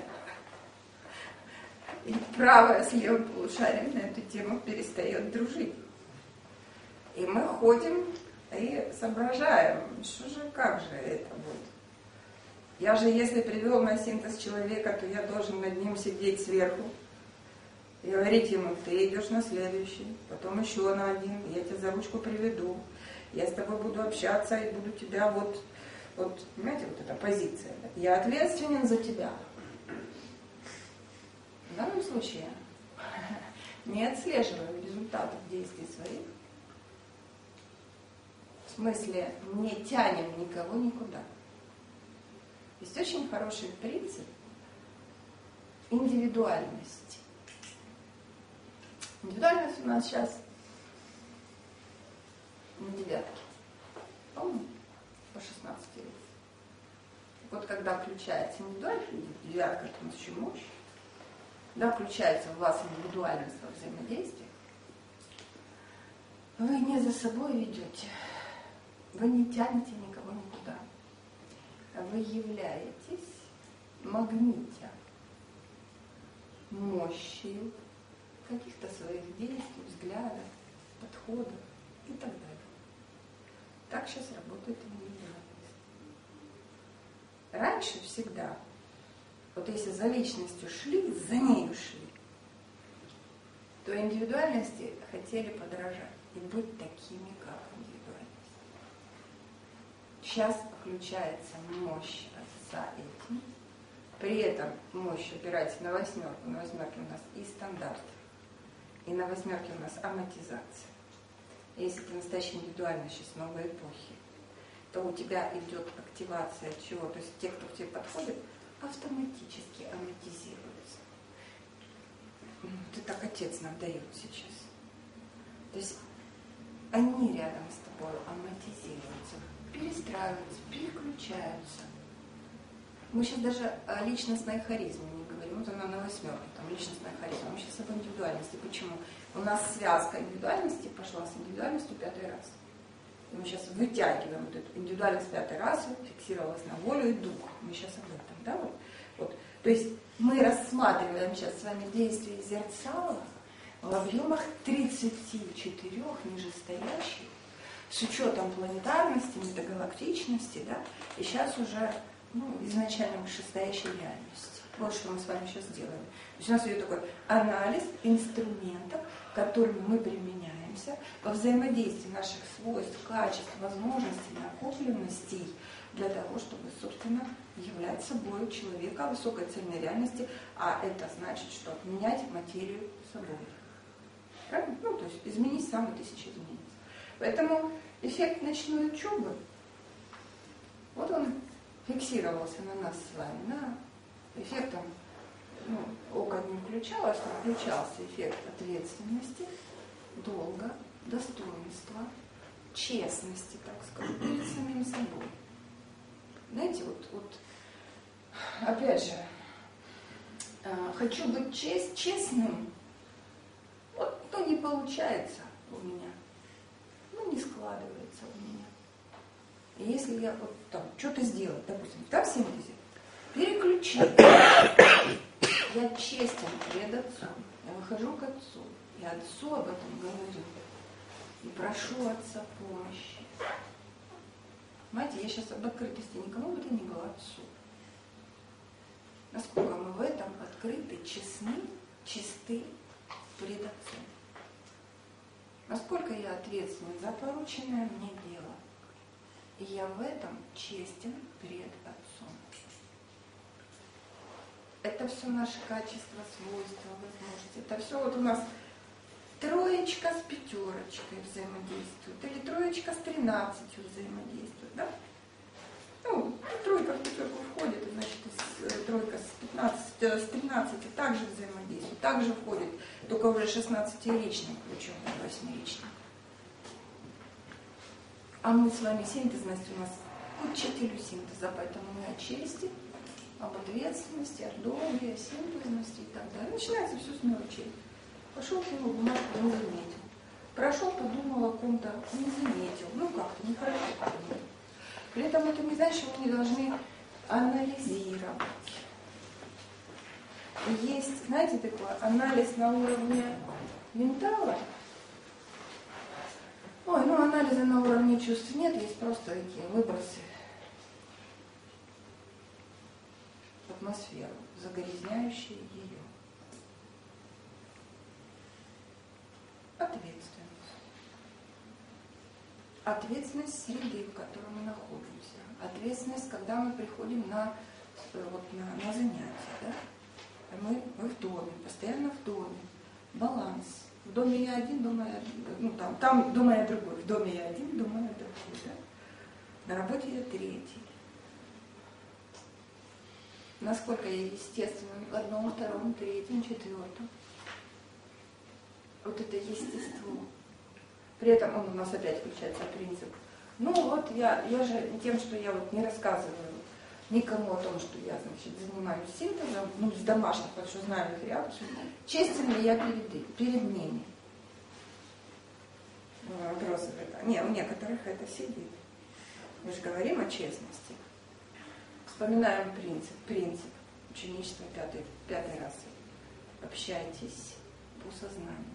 A: И правое с левым полушарием на эту тему перестает дружить. И мы ходим и соображаем, что же, как же это будет. Я же, если привел на синтез человека, то я должен над ним сидеть сверху и говорить ему, ты идешь на следующий, потом еще на один, я тебя за ручку приведу, я с тобой буду общаться и буду тебя вот, вот, понимаете, вот эта позиция. Я ответственен за тебя. В данном случае не отслеживаю результатов действий своих. В смысле, не тянем никого никуда. Есть очень хороший принцип индивидуальности. Индивидуальность у нас сейчас на девятке. По-моему, по шестнадцати лет. Вот когда включается индивидуальность, девятка, это у нас еще мощь. Да, включается в вас индивидуальность во взаимодействии, вы не за собой ведете, вы не тянете никого никуда. вы являетесь магнитом мощи каких-то своих действий, взглядов, подходов и так далее. Так сейчас работает индивидуальность. Раньше всегда, вот если за личностью шли, за нею шли, то индивидуальности хотели подражать и быть такими, как индивидуальность. Сейчас включается мощь за этим. При этом мощь опирается на восьмерку. На восьмерке у нас и стандарт, и на восьмерке у нас амортизация. Если ты настоящая индивидуальность сейчас новой эпохи, то у тебя идет активация чего? То есть те, кто к тебе подходит, автоматически амортизируются. Ты так отец нам дает сейчас. То есть они рядом с тобой амортизируются, перестраиваются, переключаются. Мы сейчас даже о личностной харизме не говорим. Вот она на восьмерке, там личностная харизма. Мы сейчас об индивидуальности. Почему? У нас связка индивидуальности пошла с индивидуальностью пятый раз. И мы сейчас вытягиваем вот эту индивидуальность пятой расы, фиксировалась на волю и дух. Мы сейчас об этом, да? Вот, вот. То есть мы рассматриваем сейчас с вами действие зерцала в объемах тридцати четырёх нижестоящих, с учетом планетарности, метагалактичности, да? И сейчас уже ну, изначально вышестоящей реальности. Вот что мы с вами сейчас делаем. То есть у нас идет такой анализ инструментов, которыми мы применяемся во взаимодействии наших свойств, качеств, возможностей, накопленностей для того, чтобы, собственно, являть собой человека высокой цельной реальности, а это значит, что менять материю собой. Правильно? Ну, то есть изменить самые тысячи изменений. Поэтому эффект ночной учебы, вот он фиксировался на нас с вами, на эффектом, ну, око не включалось, но включался эффект ответственности, долга, достоинства, честности, так сказать, перед самим собой. Знаете, вот, вот опять же, э, хочу быть чест, честным, вот, ну, не получается у меня, ну, не складывается у меня. И если я вот там что-то сделаю, допустим, в синтезе, переключить, я честен перед отцом, я выхожу к отцу, я отцу об этом говорю и прошу отца помощи. Понимаете, я сейчас об открытости никому бы то ни было отцу. Насколько мы в этом открыты, честны, чисты перед отцом. Насколько я ответственен за порученное мне дело. И я в этом честен перед отцом. Это все наши качества, свойства, возможности. Это все вот у нас троечка с пятерочкой взаимодействует. Или троечка с тринадцатью взаимодействует. Да? Ну, тройка в пятерку входит, значит, тройка с пятнадцати, с тринадцати также взаимодействует. Также входит, только уже шестнадцатиричным ключом, а восьмиричным. А мы с вами синтезность у нас учителю синтеза, поэтому мы о чести, об ответственности, о долге, о синтезности и так далее. Начинается все с мелочей. Пошел, кинул бумажку, не заметил. Прошел, подумал о ком-то, не заметил. Ну как-то нехорошо подумал. При этом это не значит, что мы не должны анализировать. И есть, знаете, такой анализ на уровне ментала. Ой, ну анализа на уровне чувств нет, есть просто такие выбросы в атмосферу, загрязняющие ее. Ответственность. Ответственность среды, в которой мы находимся. Ответственность, когда мы приходим на, вот, на, на занятия. Да? Мы, мы в доме, постоянно в доме. Баланс. В доме я один, дома я, ну, там, там дома я другой. В доме я один, дома я другой. Да? На работе я третий. Насколько я естественна в одном, втором, третьем, четвертом. Вот это естество. При этом он у нас опять включается принцип. Ну вот я, я же тем, что я вот не рассказываю никому о том, что я, значит, занимаюсь синтезом, ну, с домашних, потому что знаю их реакцию, честен ли я перед, перед ними? Вопросы это. Не, у некоторых это сидит. Мы же говорим о честности. Вспоминаем принцип. Принцип ученичества пятой, пятой расы. Общайтесь по сознанию.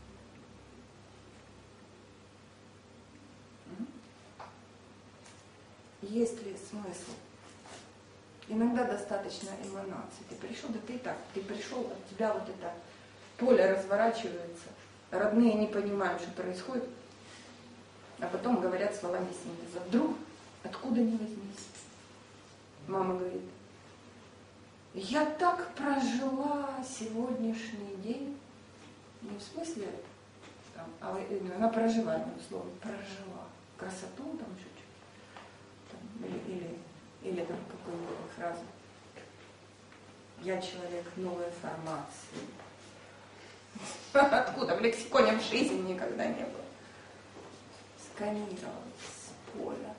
A: Есть ли смысл? Иногда достаточно эманации. Ты пришел, да ты и так, ты пришел, от тебя вот это поле разворачивается. Родные не понимают, что происходит, а потом говорят словами синтеза. Вдруг, откуда ни возьмись. Мама говорит, я так прожила сегодняшний день. Не в смысле, там, а именно на проживание, слово, прожила. Красоту там чуть-чуть. Там, или, или, или там какую-нибудь фразу. Я человек новой формации. Откуда? В лексиконе в жизни никогда не было. Сканировать с поля.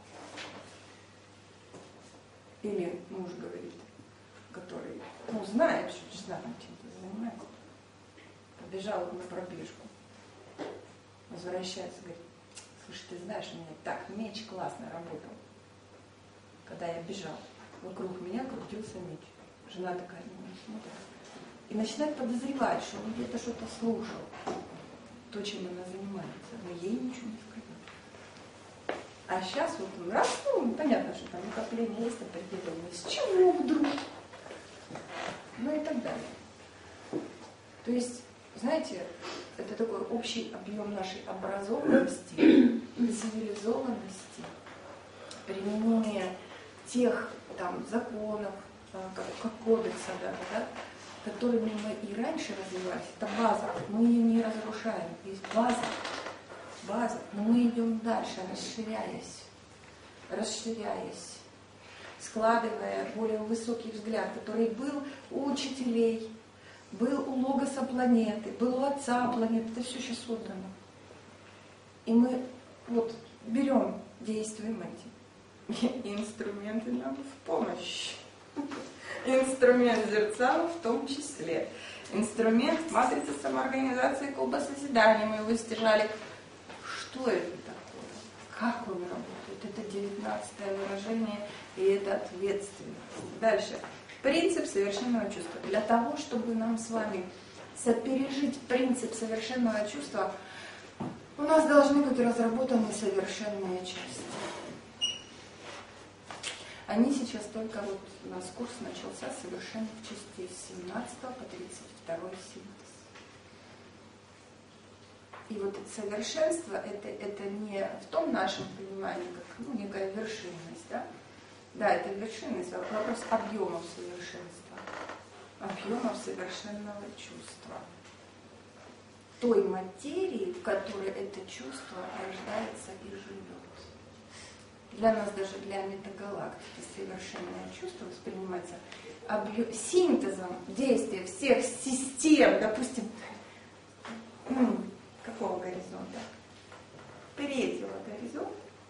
A: Или муж говорит, который, ну, знает, что жена там чем-то занимается, побежал на пробежку, возвращается, говорит, слушай, ты знаешь, у меня так меч классно работал, когда я бежал, вокруг меня крутился меч. Жена такая на него смотрит и начинает подозревать, что он где-то что-то слушал, то, чем она занимается, но ей ничего не сказал. А сейчас вот он раз, ну, понятно, что там накопление есть определенное. С чего вдруг? Ну и так далее. То есть, знаете, это такой общий объем нашей образованности, цивилизованности, применение тех там законов, как, как кодекса, да, да, которыми мы и раньше развивались. Это база, мы ее не разрушаем. Есть база. База, но мы идем дальше, расширяясь, расширяясь, складывая более высокий взгляд, который был у учителей, был у логоса планеты, был у отца планеты, это все сейчас создано. И мы вот берем, действуем этим. И инструменты нам в помощь. Инструмент зерцала в том числе. Инструмент матрицы самоорганизации клуба созидания, мы его стяжали. Что это такое? Как он работает? Это девятнадцатое выражение, и это ответственность. Дальше. Принцип совершенного чувства. Для того, чтобы нам с вами сопережить принцип совершенного чувства, у нас должны быть разработаны совершенные части. Они сейчас только, вот у нас курс начался с совершенных частей с семнадцатого по тридцать второй синтез. И вот совершенство это, это не в том нашем понимании, как ну, некая вершинность, да? Да, это вершинность, а вопрос объемов совершенства, объемов совершенного чувства. Той материи, в которой это чувство рождается и живет. Для нас, даже для метагалактики, совершенное чувство воспринимается объем, синтезом действия всех систем, допустим, ну, какого горизонта? Третьего горизонта.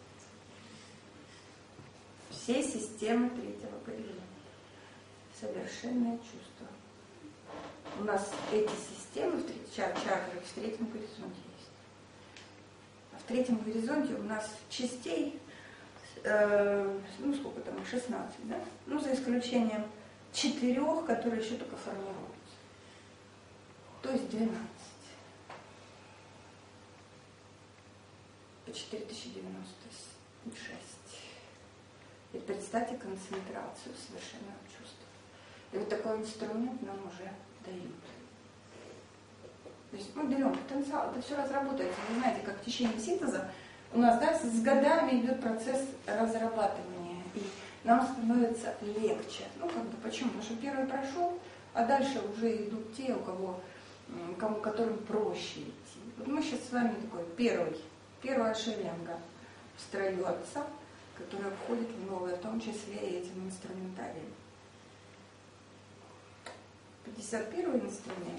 A: Все системы третьего горизонта. Совершенное чувство. У нас эти системы в третьем чакре в третьем горизонте есть. А в третьем горизонте у нас частей, э, ну сколько там, шестнадцать, да? Ну за исключением четырех, которые еще только формируются. То есть двенадцать. четыре тысячи девяносто шесть. И представьте концентрацию совершенного чувства. И вот такой инструмент нам уже дают. То есть мы берем потенциал, это все разработается. Вы знаете, как в течение синтеза у нас, да, с годами идет процесс разрабатывания. И нам становится легче. Ну, как бы почему? Потому что первый прошел, а дальше уже идут те, у кого, кому, которым проще идти. Вот мы сейчас с вами такой первый. Первая шеренга в строю отца, которая входит в новое, в том числе и этим инструментарием. пятьдесят первый инструмент.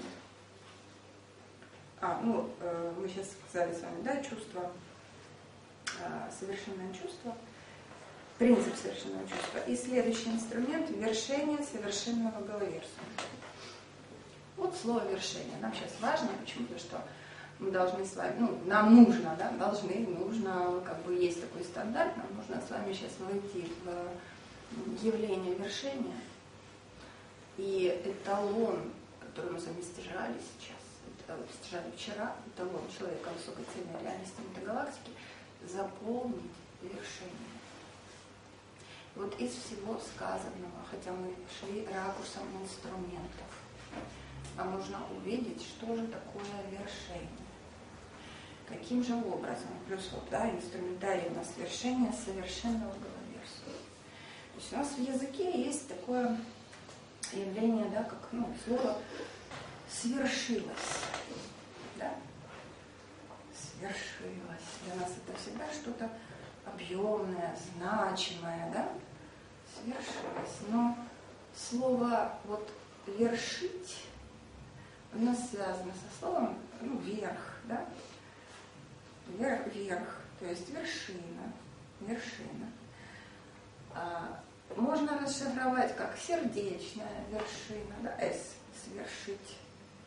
A: А, ну, э, мы сейчас сказали с вами, да, чувство, э, совершенное чувство, принцип совершенного чувства. И следующий инструмент – вершение совершенного головерства. Вот слово вершение. Нам сейчас важно, почему? Потому что мы должны с вами, ну, нам нужно, да, должны, нужно, как бы есть такой стандарт, нам нужно с вами сейчас войти в явление вершения и эталон, который мы с вами стяжали сейчас, стяжали вчера, эталон человека высокой цельной реальности метагалактики, заполнить вершение. Вот из всего сказанного, хотя мы шли ракурсом инструментов, нам нужно увидеть, что же такое вершение. Каким же образом, плюс вот, да, инструментарий у нас вершение совершенного головерства. То есть у нас в языке есть такое явление, да, как ну, слово «свершилось». Да? Свершилось. Для нас это всегда что-то объемное, значимое, да? Свершилось. Но слово вот «вершить» у нас связано со словом ну, «верх», да? Вверх, вверх, то есть вершина, вершина. А, можно расшифровать как сердечная вершина, да, S, свершить.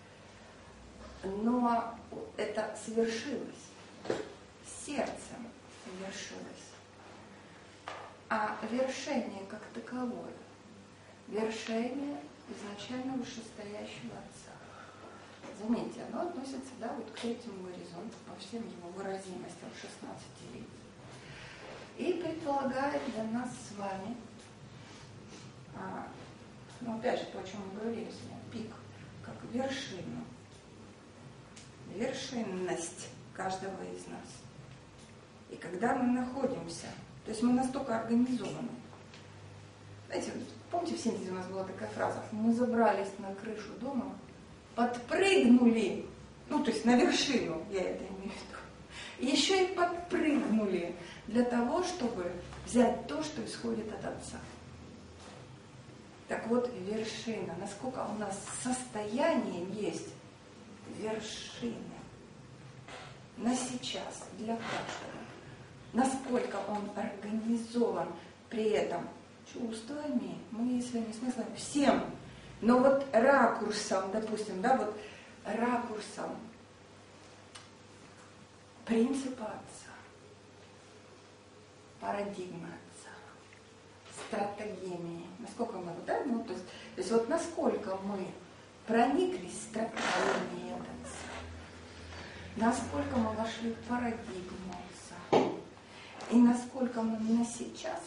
A: Но это свершилось, сердцем свершилось. А вершение как таковое, вершение изначально вышестоящего Отца. Заметьте, оно относится да, вот к третьему горизонту, по всем его выразимостям шестнадцати лет. И предполагает для нас с вами, а, ну опять же, то, о чем мы говорили сегодня, пик, как вершину, вершинность каждого из нас. И когда мы находимся, то есть мы настолько организованы. Знаете, помните, в синтезе у нас была такая фраза, мы забрались на крышу дома, подпрыгнули, ну то есть на вершину, я это имею в виду, еще и подпрыгнули для того, чтобы взять то, что исходит от Отца. Так вот, вершина, насколько у нас состояние есть вершины на сейчас для каждого, насколько он организован при этом чувствами, мыслями, смыслами, всем. Но вот ракурсом, допустим, да, вот ракурсом принципа Отца, парадигмы Отца, стратегиями, насколько мы, да, ну, то есть, то есть вот насколько мы прониклись стратегиями Отца, насколько мы вошли в парадигму Отца, и насколько мы на сейчас,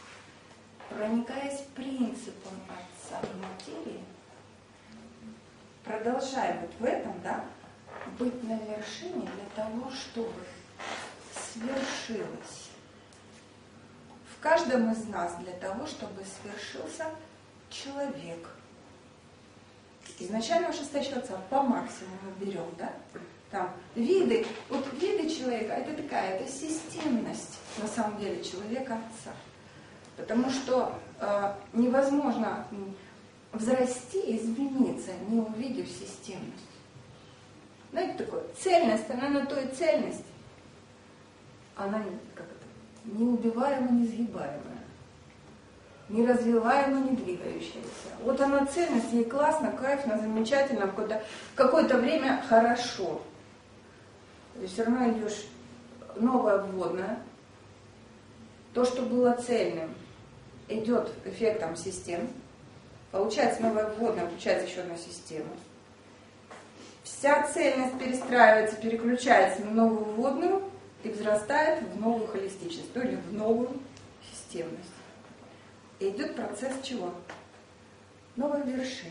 A: проникаясь принципом Отца в материи, продолжаем вот в этом, да, быть на вершине для того, чтобы свершилось в каждом из нас, для того, чтобы свершился человек. Изначально вышестоящего Отца по максимуму берем, да, там виды, вот виды человека, это такая, это системность на самом деле человека Отца. Потому что э, невозможно взрасти, измениться, не увидев системность. Знаете, такое, цельность, она на той цельности, она как это, неубиваема, несгибаемая, неразвиваема, не двигающаяся. Вот она цельность, ей классно, кайфно, замечательно, в какое-то, в какое-то время хорошо. То есть все равно идешь новое вводное, то, что было цельным, идет эффектом систем, получается новая вводная, получается еще одна система. Вся цельность перестраивается, переключается на новую вводную и взрастает в новую холистичность, то или в новую системность. И идет процесс чего? Новой вершины.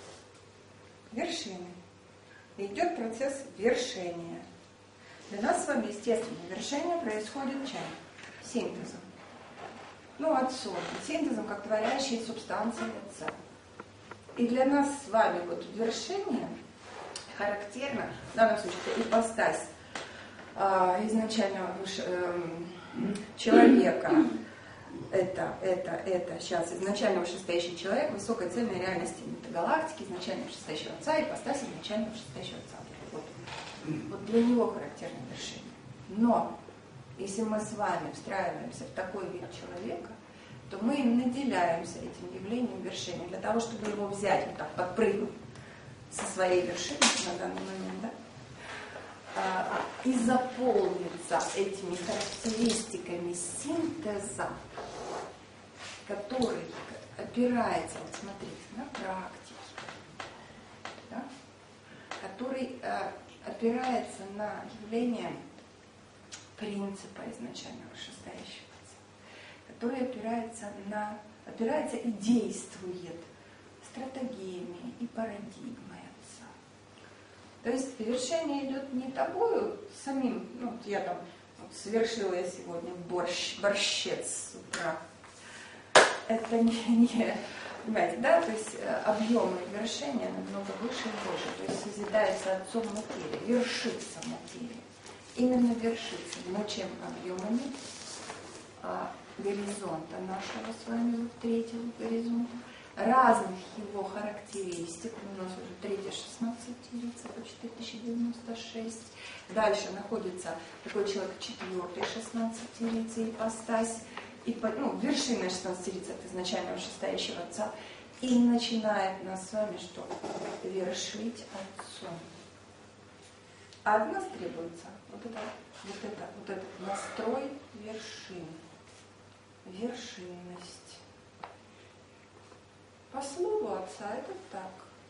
A: Вершины. И идет процесс вершения. Для нас с вами, естественно, вершение происходит чем? Синтезом. Ну, отцом, синтезом, как творящей субстанции Отца. И для нас с вами вот вершение характерно, в данном случае, это ипостась э, изначального э, человека, это, это, это, сейчас, изначально вышестоящий человек, высокой цельной реальности метагалактики, изначально вышестоящего Отца, ипостась изначально вышестоящего Отца. Вот, вот для него характерно вершение. Но если мы с вами встраиваемся в такой вид человека, то мы наделяемся этим явлением вершины для того, чтобы его взять, вот так подпрыгнуть со своей вершины на данный момент, да, и заполниться этими характеристиками синтеза, который опирается, вот смотрите, на практике, да? Который э, опирается на явление принципа изначально вышестоящего отца, который опирается на, опирается и действует стратегиями и парадигмой отца. То есть вершение идет не тобою самим, ну вот я там вот совершила я сегодня борщ, борщец с утра. Это не, не, понимаете, да, то есть объемы вершения намного выше и больше, то есть созидается отцом материя, вершится материя. Именно вершится, но чем объемами а, горизонта нашего с вами, вот третьего горизонта, разных его характеристик, у нас уже третья шестнадцатирица по четыре тысячи девяносто шесть, дальше находится такой человек четвертой шестнадцатирицы ипостась, и, ну, вершина шестнадцатирицы от изначального вышестоящего отца, и начинает нас с вами что? Вершить отцом. А от нас требуется вот это, вот это, вот этот настрой вершин, вершинность. По слову отца это так.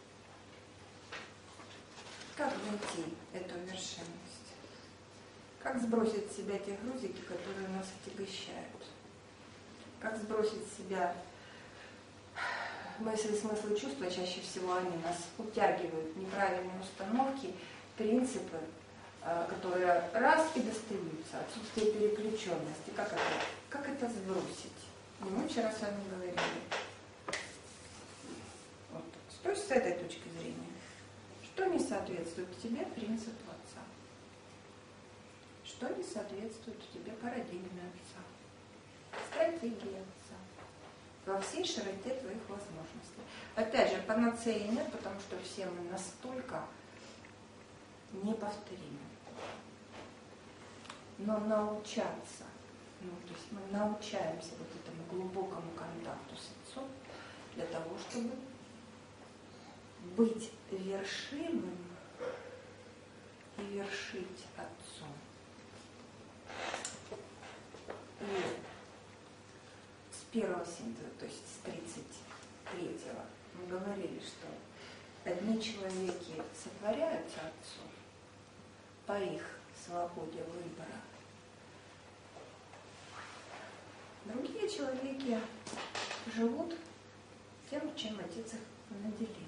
A: Как найти эту вершинность? Как сбросить с себя те грузики, которые нас отягощают? Как сбросить с себя мысли, смыслы, чувства? Чаще всего они нас утягивают, неправильные установки, принципы, которые раз и достаются, отсутствие переключенности. Как это, как это сбросить? И мы вчера с вами говорили. Вот. То есть с этой точки зрения. Что не соответствует тебе принципу отца? Что не соответствует тебе парадигме отца? Стратегии отца? Во всей широте твоих возможностей. Опять же, панацеи нет, потому что все мы настолько неповторимы. Но научаться, ну, то есть мы научаемся вот этому глубокому контакту с отцом для того, чтобы быть вершимым и вершить отцом. И с первого синтеза, то есть с тридцать третьего, мы говорили, что одни человеки сотворяются отцом по их свободе выбора. Другие человеки живут тем, чем отец их наделил.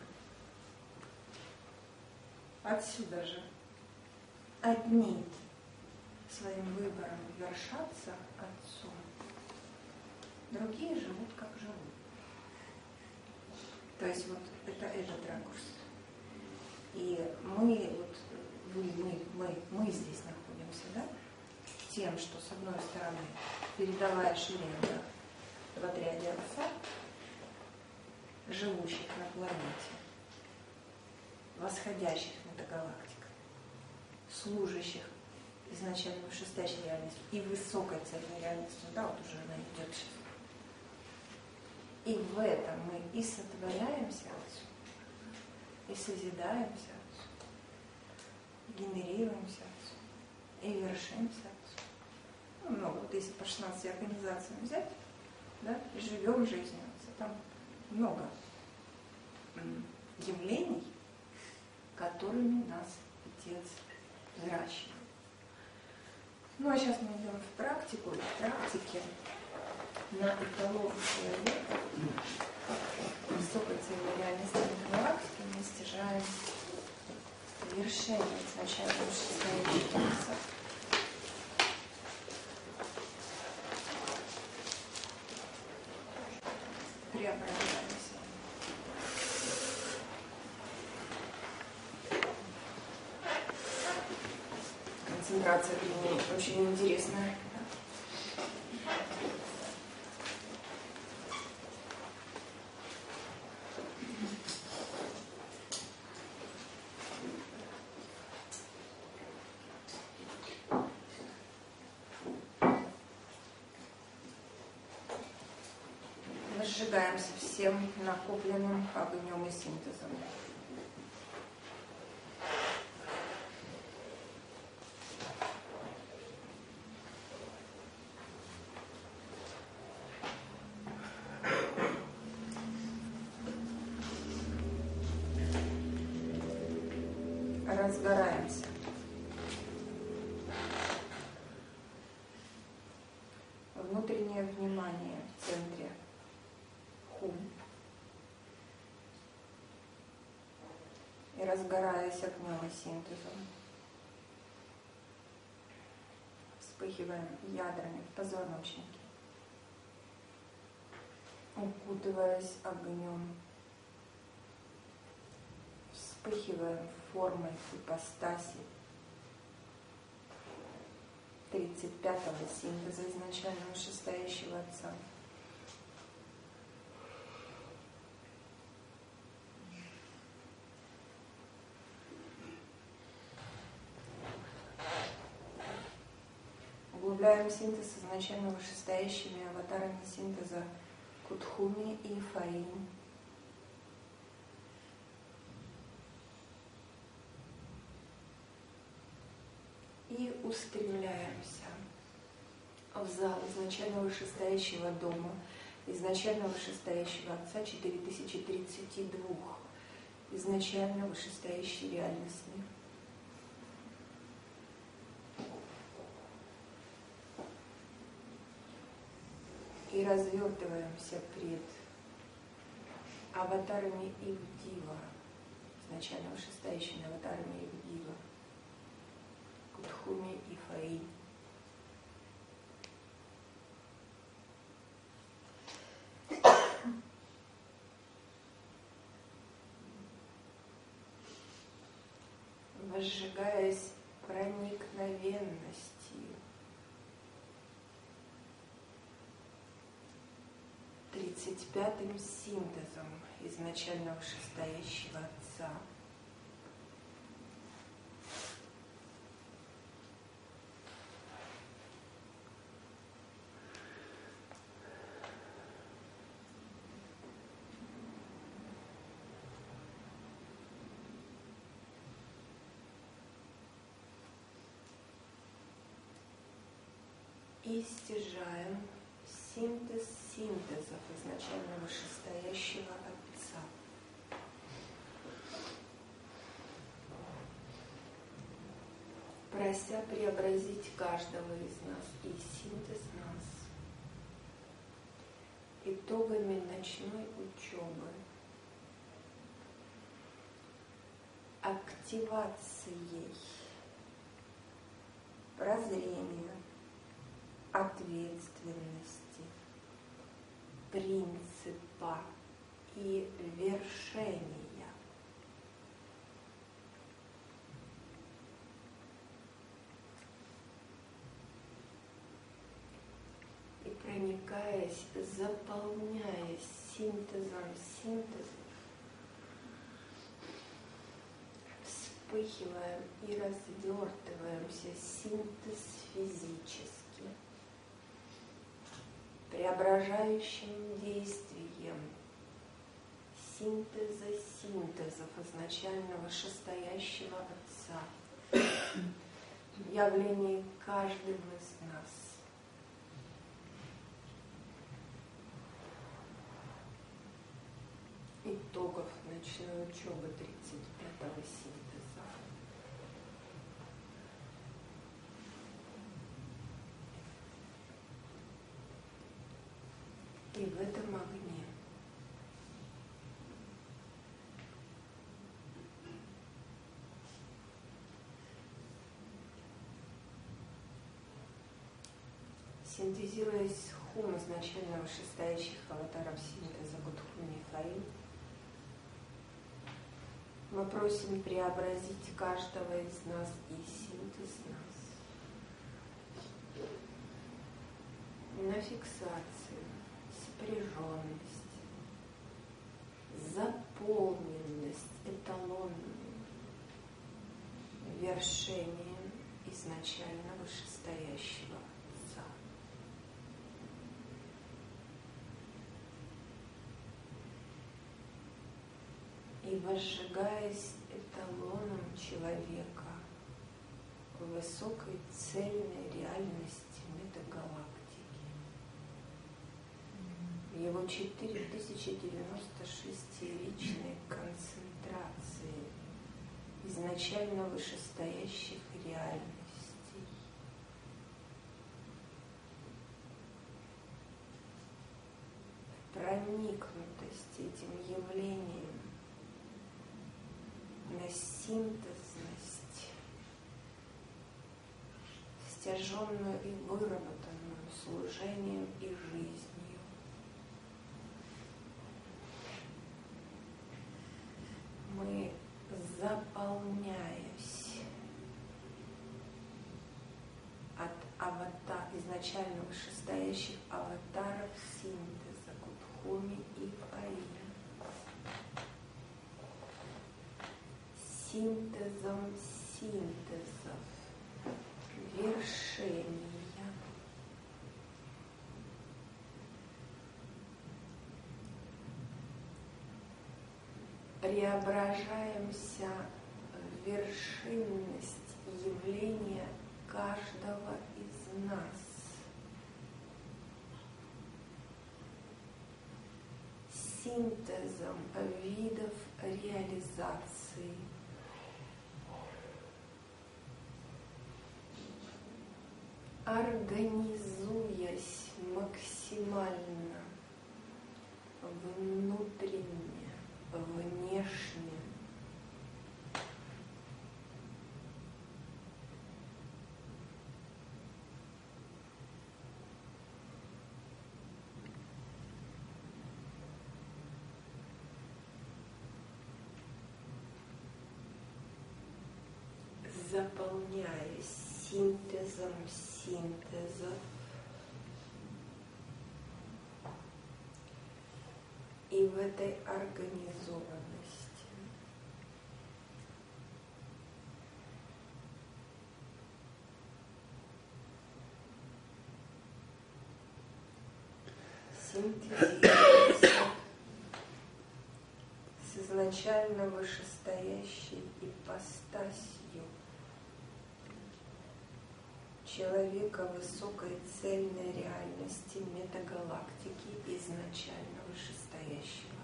A: Отсюда же одни своим выбором вершатся отцом, другие живут как живут. То есть вот это этот ракурс. И мы, вот, вы, мы, мы, мы здесь находимся, да, тем, что с одной стороны передовая шеренга в отряде отца, живущих на планете, восходящих над галактикой, служащих изначально вышестоящей реальностью и высокой цельной реальностью, да, вот уже она идет сейчас. И в этом мы и сотворяемся отцу, и созидаемся отцу, генерируемся отцу, и вершимся отцу. Ну, много, вот если по шестнадцати организациям взять, да, и живем жизнью отца, там много явлений, которыми нас Отец взращивает. Ну а сейчас мы идем в практику, и в практике на эталон человека, высокой цельной реальности галактики мы стяжаем вершение изначально вышестоящего отца. Преображаемся. Концентрация для меня очень интересная. Сжигаемся всем накопленным огнем и синтезом. разгораемся. Внутреннее внимание в центре хум. И разгораясь огнем и синтезом, вспыхиваем ядрами в позвоночнике, укутываясь огнем, вспыхиваем формой ипостаси тридцать пятого синтеза изначально вышестоящего Отца. Углубляем синтез изначально вышестоящими аватарами синтеза Кутхуми и Фаин. И устремляемся в зал изначально вышестоящего дома, изначально вышестоящего Отца четыре тысячи тридцать два, изначально вышестоящей реальности. И развертываемся пред аватарами Ивдива, изначально вышестоящими аватарами Ивдива, Кутхуми и Фаин. Возжигаясь проникновенностью тридцать пятым синтезом изначально вышестоящего Отца. И стяжаем синтез синтезов изначально вышестоящего Отца. Прося преобразить каждого из нас и синтез нас итогами ночной учебы, активацией прозрения, ответственности, принципа и вершения. И проникаясь, заполняясь синтезом синтезов, вспыхиваем и развертываемся синтез физически, преображающим действием синтеза синтезов изначально вышестоящего Отца в явлении каждого из нас. Итогов ночной учебы тридцать пятого синтеза. И в этом огне синтезируясь хум изначально вышестоящих аватаров синтеза Кутхуми и Фаин, мы просим преобразить каждого из нас и синтез нас на фиксацию, спряженность, заполненность эталонным вершением изначально вышестоящего Отца. И возжигаясь эталоном человека в высокой цельной реальности метагалактики, в его четыре тысячи девяносто шестиричной концентрации изначально вышестоящих реальностей. Проникнутость этим явлением на синтезность, стяженную и выработанную служением и жизнью. Мы, заполняясь от аватар, изначально вышестоящих аватаров синтеза Кудхуми и Фаи, синтезом синтезов, вершения, преображаемся в вершинность явления каждого из нас. Синтезом видов реализации. Организуясь максимально внутренне, внешне, заполняясь синтезом синтезов и в этой организованности синтезируется с изначально вышестоящей ипостасью человека высокой цельной реальности метагалактики изначально вышестоящего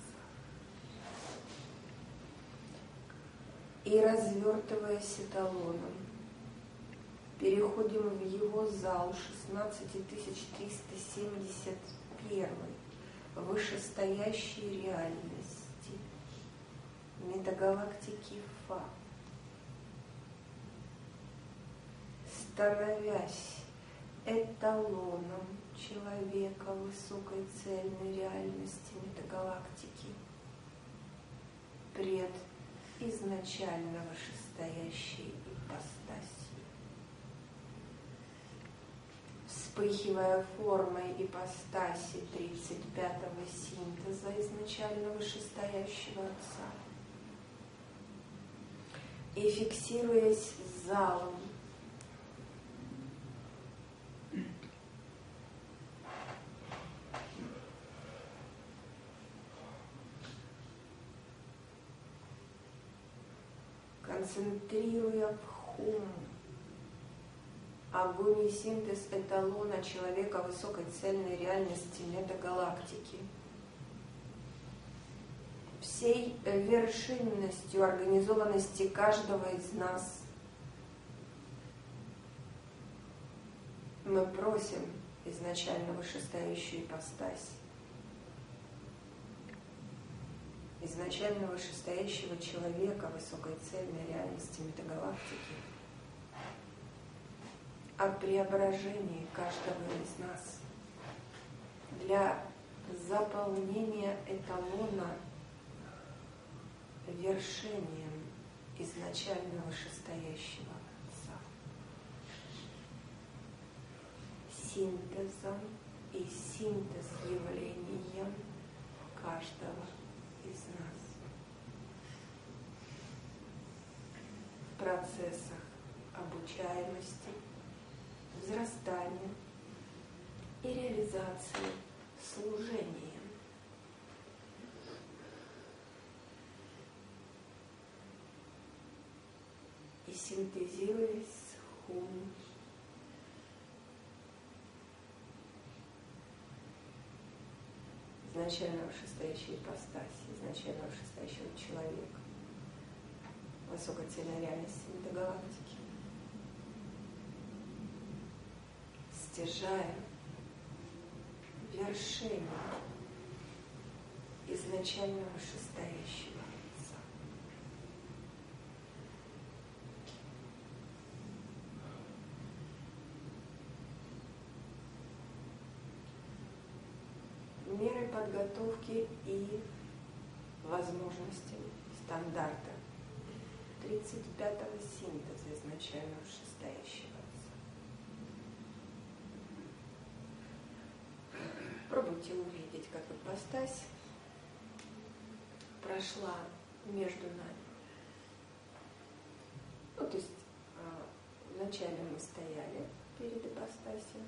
A: Отца. И развертываясь эталоном, переходим в его зал шестнадцать тысяч триста семьдесят один вышестоящей реальности метагалактики Фа, становясь эталоном человека высокой цельной реальности метагалактики пред изначально вышестоящей ипостасью, вспыхивая формой ипостаси тридцать пятого синтеза изначально вышестоящего Отца и фиксируясь залом, концентрируя в хум агуни синтез эталона человека высокой цельной реальности метагалактики, всей вершинностью организованности каждого из нас мы просим изначально вышестоящую ипостась, изначально вышестоящего человека высокой цельной реальности метагалактики о преображении каждого из нас для заполнения эталона вершением изначально вышестоящего Отца, синтезом и синтез явлением каждого из нас в процессах обучаемости, взрастания и реализации служения. И синтезируясь хум, изначально вышестоящей ипостаси, изначально вышестоящего человека, высокой цельной реальности метагалактики, стяжая вершину изначального вышестоящего Отца. Меры подготовки и возможностями стандарта тридцать пятого синтеза изначального вышестоящего Отца. Пробуйте увидеть, как ипостась прошла между нами. Ну, то есть вначале мы стояли перед ипостасью.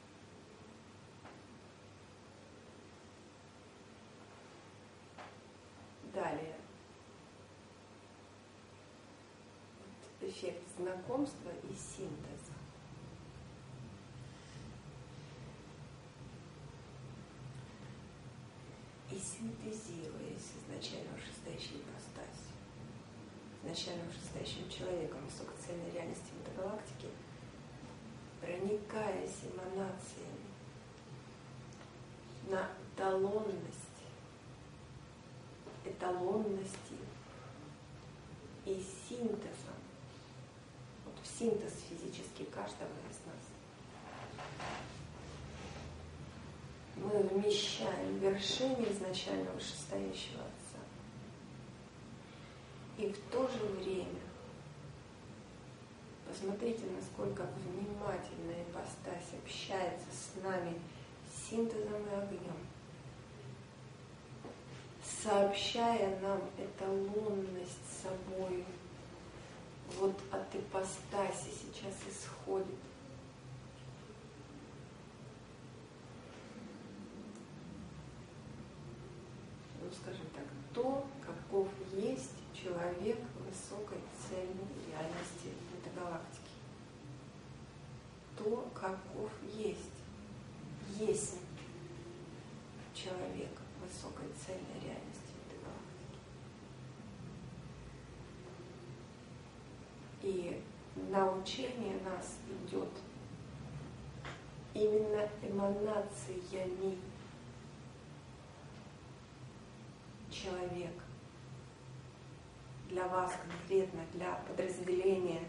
A: Далее эффект знакомства и синтеза. И синтезируясь изначально вышестоящей ипостасью, изначально вышестоящим человеком высокоцельной реальности метагалактики, проникаясь эманациями на эталонность, эталонности и синтезом, вот в синтез физически каждого из нас, мы вмещаем вершины изначального вышестоящего Отца. И в то же время посмотрите, насколько внимательно ипостась общается с нами синтезом и огнем, сообщая нам эталонность собой. Вот от ипостаси сейчас исходит. Ну, скажем так, то, каков есть человек высокой цельной реальности метагалактики. То, каков есть. Есть человек высокой цельной реальности метагалактики. И научение нас идет именно эманациями человека. Для вас конкретно, для подразделения.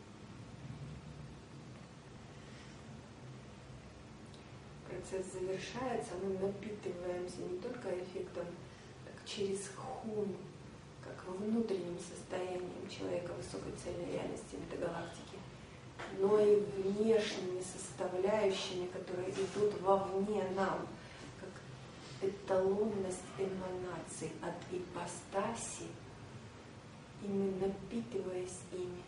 A: Процесс завершается, мы напитываемся не только эффектом так, через хум, как внутренним состоянием человека высокой цельной реальности метагалактики, но и внешними составляющими, которые идут вовне нам, как эталонность эманаций от ипостаси, и мы, напитываясь ими,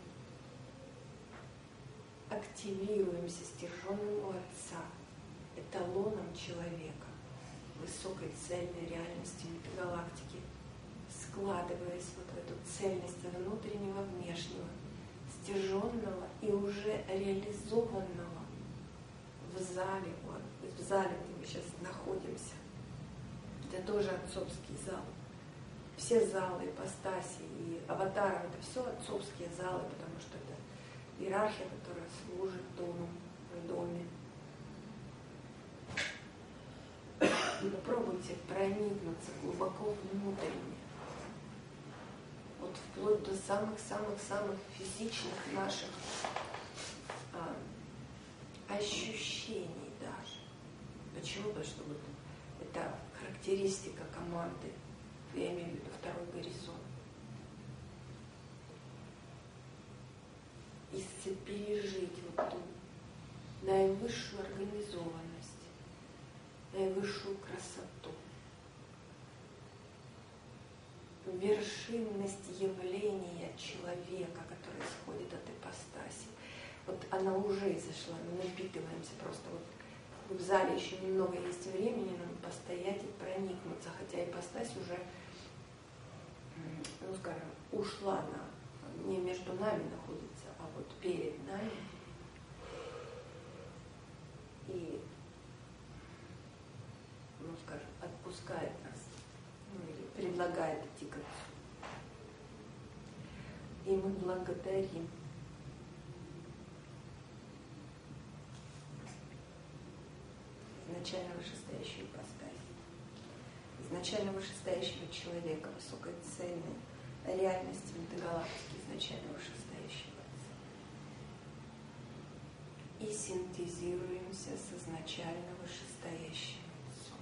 A: активируемся стяженным у Отца, эталоном человека высокой цельной реальности метагалактики, складываясь вот в эту цельность внутреннего, внешнего, стяженного и уже реализованного в зале, вот, в зале, где мы сейчас находимся. Это тоже отцовский зал. Все залы, ипостаси и аватары — это все отцовские залы, потому что это иерархия, которая служит дому, в доме. Попробуйте проникнуться глубоко внутренне, вот вплоть до самых-самых-самых физичных наших а, ощущений даже. Почему? Потому что вот это характеристика команды, я имею в виду второй горизонт. И пережить вот ту наивысшую организованность, наивысшую красоту, вершинность явления человека, который исходит от ипостаси. Вот она уже изошла, мы напитываемся просто. Вот в зале еще немного есть времени нам постоять и проникнуться, хотя ипостась уже, ну скажем, ушла на, не между нами находится, а вот перед нами. И, ну скажем, отпускает нас, ну или предлагает идти к Отцу. И мы благодарим. Изначально вышестоящую ипостась, изначально вышестоящего человека, высокой цельной реальности метагалактики, изначально вышестоящего Отца. И синтезируемся с изначально вышестоящим Отцом.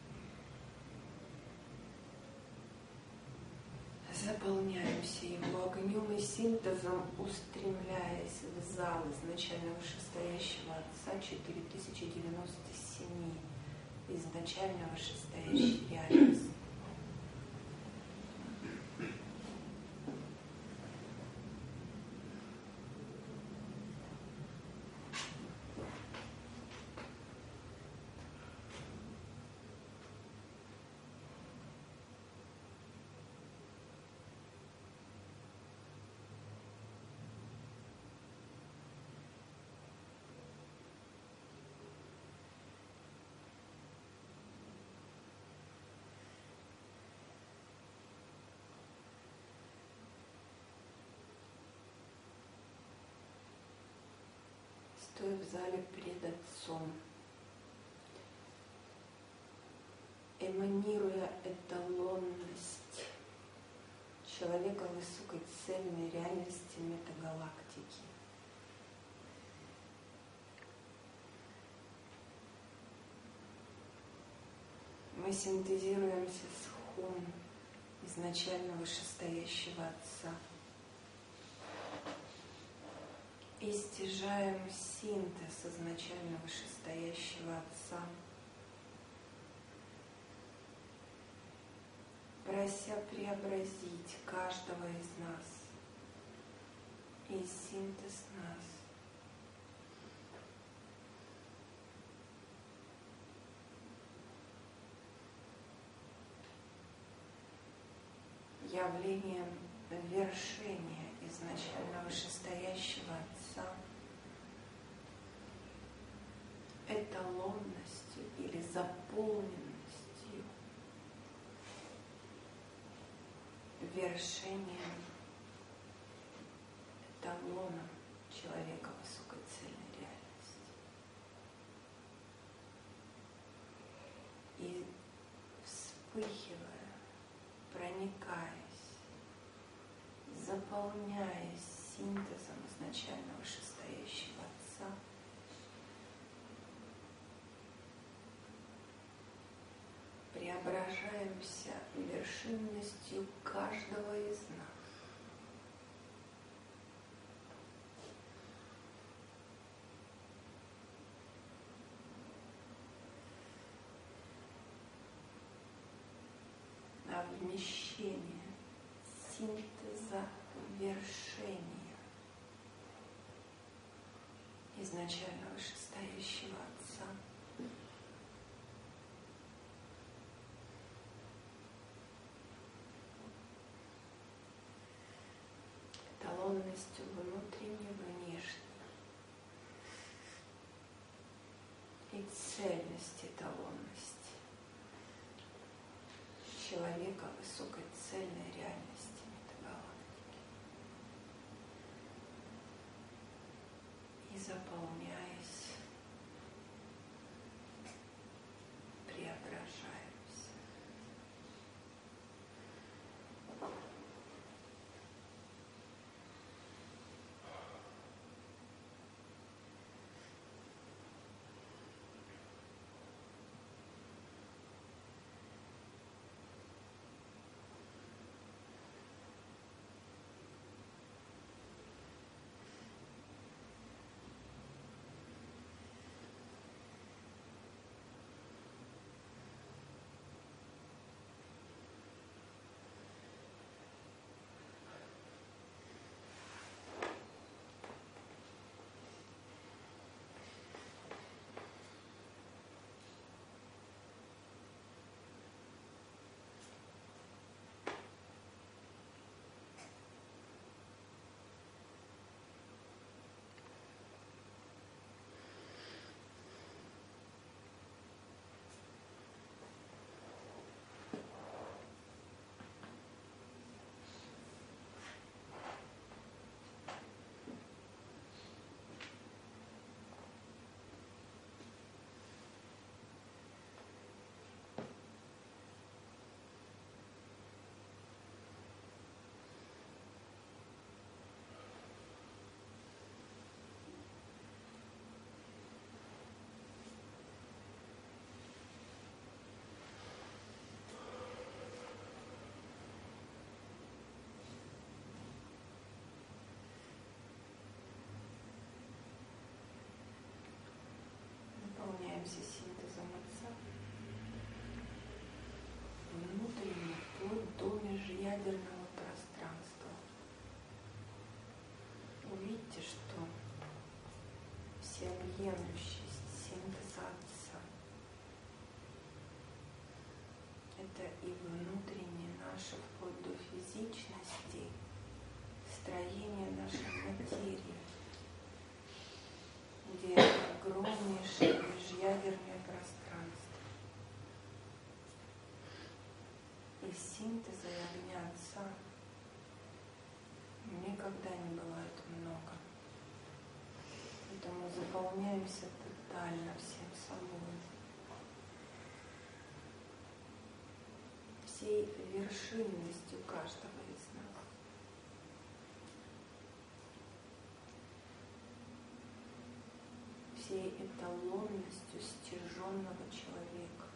A: Заполняемся его огнем и синтезом, устремляясь в зал изначально вышестоящего Отца четыре тысячи девяносто семь, изначально вышестоящей реальности. Стоя в зале пред Отцом, эманируя эталонность человека высокой цельной реальности метагалактики, мы синтезируемся с Хум изначально вышестоящего Отца и стяжаем синтез изначально вышестоящего Отца, прося преобразить каждого из нас и синтез нас. Явлением вершения изначально вышестоящего Отца, эталонностью или заполненностью, вершением, эталоном человека высокой цельной реальности. И вспыхивая, проникаясь, заполняясь синтезом изначально вышестоящего Отца, преображаемся вершинностью каждого из нас. На вмещение синтеза вершения изначально вышестоящего Отца, эталонностью внутренней, внешней и цельность эталонности человека высокой цельной реальности метагалактики. И заполняясь, преображаемся. всеобъемлющесть синтеза Отца. Это и внутреннее наше, вплоть до физичности, строение нашей материи, где огромнейшее межъядерное пространство. И синтеза и огня Отца никогда не бывает много. Поэтому заполняемся тотально всем собой. Всей вершинностью каждого из нас. Всей эталонностью стяженного человека.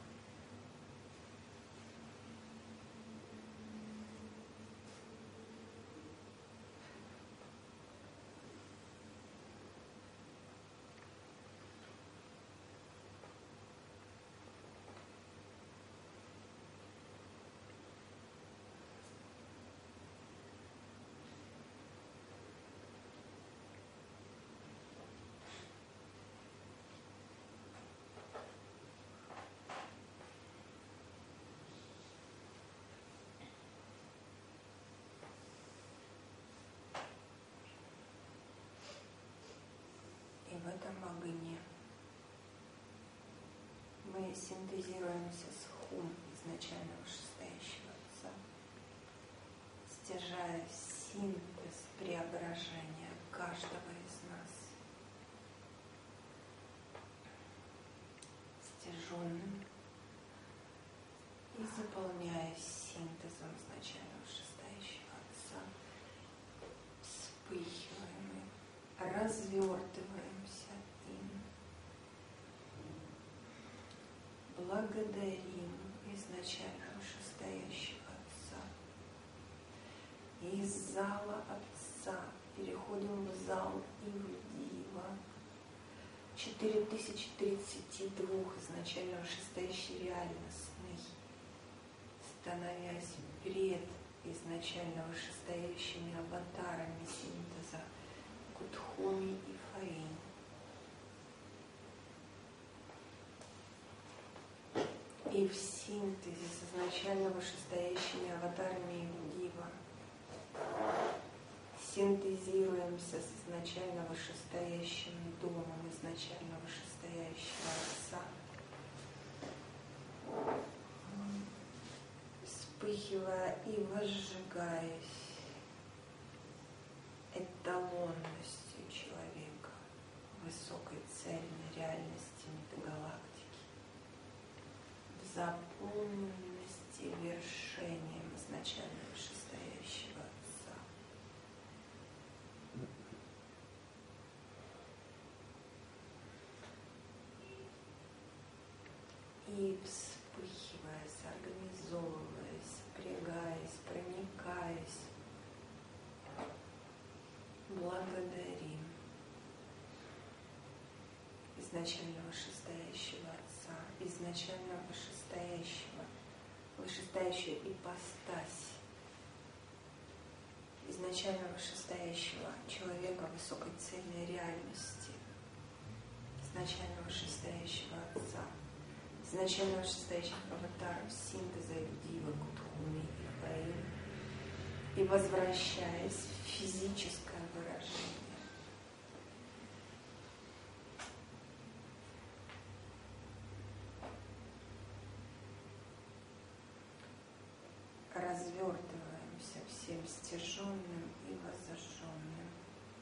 A: И в этом огне мы синтезируемся с хум изначально вышестоящего Отца, стяжая синтез преображения каждого из нас, стяженным и заполняясь синтезом изначально вышестоящего Отца, вспыхиваем и развертываемся им. Благодарим изначально вышестоящего Отца. И из зала Отца переходим в зал Ивлеева. четыре тысячи тридцать два изначально вышестоящей реальностной, становясь пред изначально вышестоящими аватарами синтеза Кутхуми и Фаинь. И в синтезе с изначально вышестоящими аватарами Ивлеева синтезируемся с изначально вышестоящим домом изначально вышестоящего Отца, вспыхивая и возжигаясь эталонностью человека, высокой цельной реальности метагалактики, в заполненности вершением изначально вышестоящего Отца. И вспыхиваясь, организовываясь, впрягаясь, проникаясь, благодарим изначально вышестоящего Отца, изначально вышестоящего, вышестоящую ипостась, изначально вышестоящего человека высокой цельной реальности, изначально вышестоящего Отца, изначально вышестоящих аватаров синтеза Ивлеева, Кутхуми и Фаинь, и возвращаясь в физическое выражение. Развертываемся всем стяженным и воззажженным.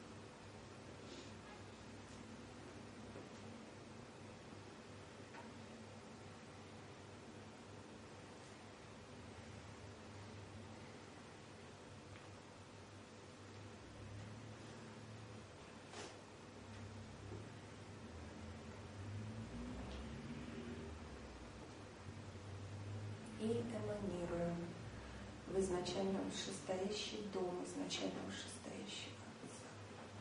A: И эманируем в изначально вышестоящий дом, изначально вышестоящего Отца.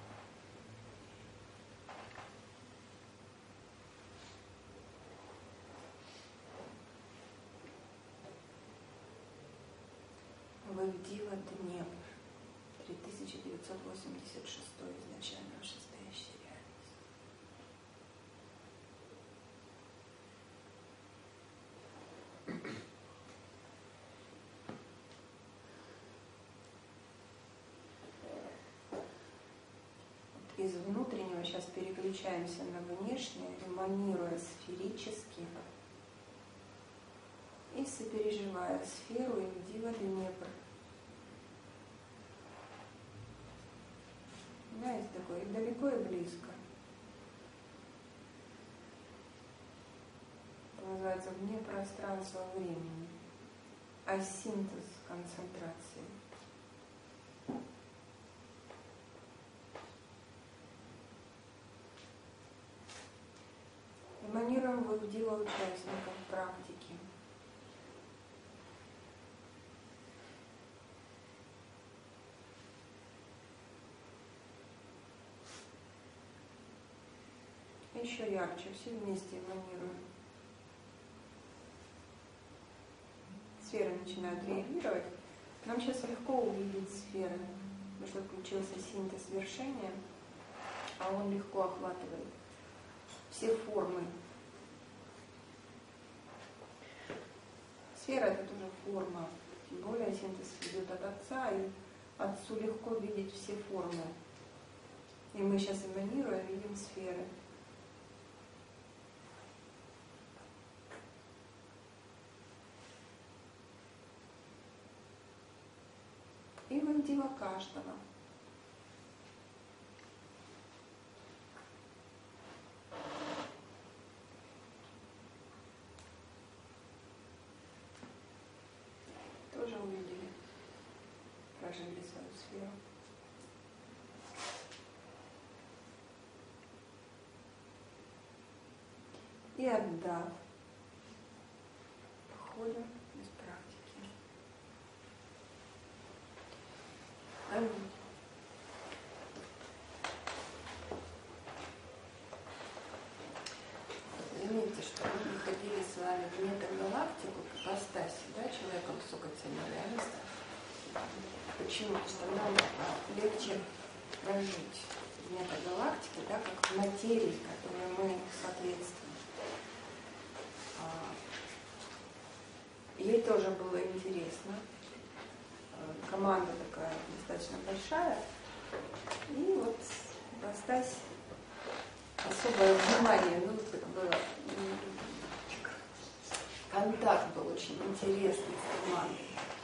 A: В Ивлеева Днепр, три тысячи девятьсот восемьдесят шесть изначально вышестоящая реальность. из внутреннего сейчас переключаемся на внешнее, эманируя сферически и сопереживая сферу Ивдива Днепр. Знаете, такое и далеко, и близко. Это называется вне пространства времени, а синтез концентрации. Эманируем в Ивдива участников практики. Еще ярче, все вместе эманируем. Сферы начинают реагировать. Нам сейчас легко увидеть сферы, потому что включился синтез вершения, а он легко охватывает все формы. Сфера — это тоже форма, тем более синтез идет от Отца, и Отцу легко видеть все формы. И мы сейчас эманируя видим сферы. И в Ивдива каждого. Тоже увидели, прожили свою сферу. И отдав, входим из практики. Аминь. Заметьте, что мы выходили с вами в метагалактику, к ипостаси, да, человека высокоценной реальности. Почему? Потому что нам легче прожить в метагалактике, да, как в материи, которой мы соответствуем. Ей тоже было интересно. Команда такая достаточно большая. И вот ипостась, особое внимание, ну, это было, контакт был очень интересный с командой.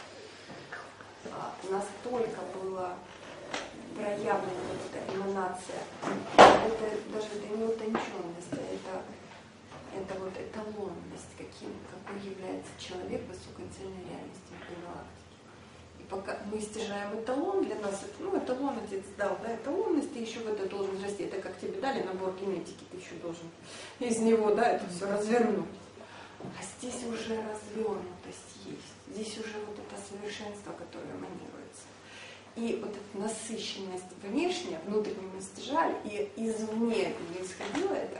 A: А, настолько была проявлена вот эта эманация. Это даже это не утонченность, а это, это вот эталонность, каким, какой является человек высокой цельной реальности в галактике. И пока мы стяжаем эталон, для нас это, ну, эталон отец дал, да, эталонность, ты еще в это должен расти. Это как тебе дали набор генетики, ты еще должен из него, да, это все развернуть. А здесь уже развернутость есть. Здесь уже вот это совершенство, которое эманируется. И вот эта насыщенность внешняя, внутренне мы стяжали, и извне не исходило это.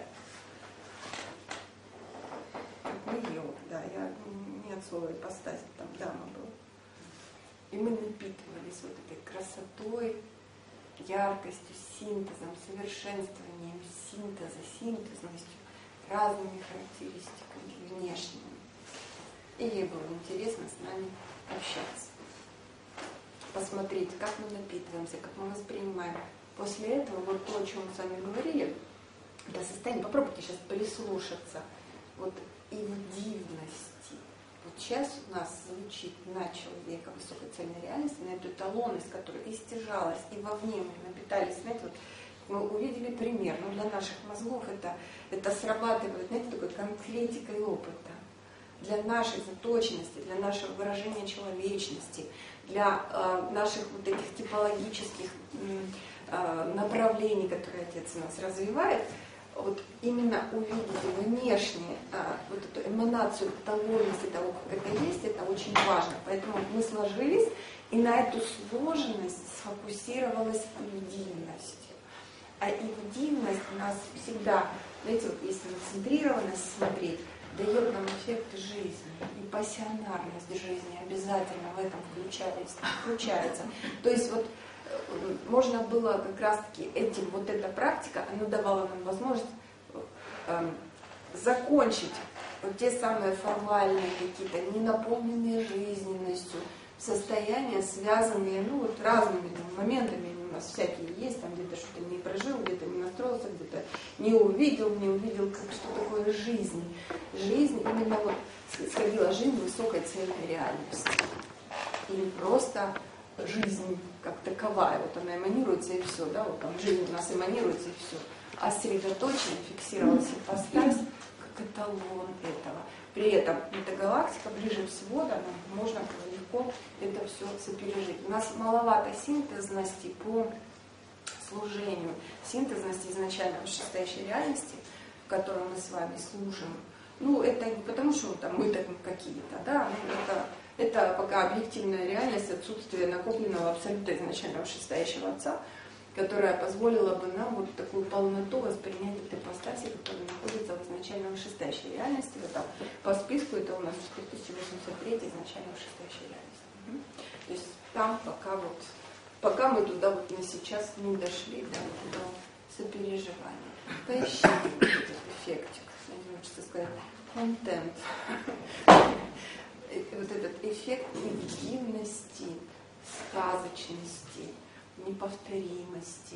A: Как мы йог, да, я не от слова ипостась, там дама была. И мы напитывались вот этой красотой, яркостью, синтезом, совершенствованием синтеза, синтезностью, разными характеристиками внешними. И ей было интересно с нами общаться. Посмотреть, как мы напитываемся, как мы воспринимаем. После этого, вот то, о чем мы с вами говорили, это состояние, попробуйте сейчас прислушаться, вот ивдивности. Вот сейчас у нас звучит на человека высокой цельной реальности, на эту эталонность, которая и стяжалась, и вовне мы напитались. Знаете, вот мы увидели пример, но для наших мозгов это, это срабатывает, знаете, такой конкретикой опыта. Для нашей заточенности, для нашего выражения человечности, для э, наших вот этих типологических э, направлений, которые Отец у нас развивает, вот именно увидеть внешне э, вот эту эманацию эталонности того, как это есть, это очень важно. Поэтому мы сложились, и на эту сложенность сфокусировалась ивдивность. А ивдивность у нас всегда, знаете, вот если центрированность смотреть, дает нам эффект жизни, и пассионарность жизни обязательно в этом включается. включается. То есть вот можно было как раз-таки этим, вот эта практика, она давала нам возможность э, закончить вот те самые формальные какие-то, не наполненные жизненностью состояния, связанные, ну вот разными там, моментами, у нас всякие есть, там где-то что-то не, прожил, где-то не настроился, где-то не увидел, не увидел, как, что такое жизнь. Жизнь, именно вот сходила жизнь высокой цельной реальности. Или просто жизнь как таковая, вот она эманируется и все, да, вот там жизнь у нас эманируется и все. А сосредоточенно фиксировалась ипостась как эталон этого. При этом метагалактика ближе всего, да, нам можно легко это все сопережить. У нас маловато синтезности по служению, синтезности изначально вышестоящей реальности, в которой мы с вами служим. Ну, это не потому, что там мы так какие-то, да, ну, это, это пока объективная реальность отсутствия накопленного абсолюта изначально вышестоящего Отца, которая позволила бы нам вот такую полноту воспринять этой ипостаси, которая находится в изначально вышестоящей реальности. Вот там, по списку это у нас тысяча восемьдесят три изначально вышестоящей реальности. Угу. То есть там пока вот, пока мы туда вот на сейчас не дошли, да, вот до сопереживания. Поищите этот эффектик, мне хочется сказать, контент. Вот этот эффект невинности, сказочности, неповторимости,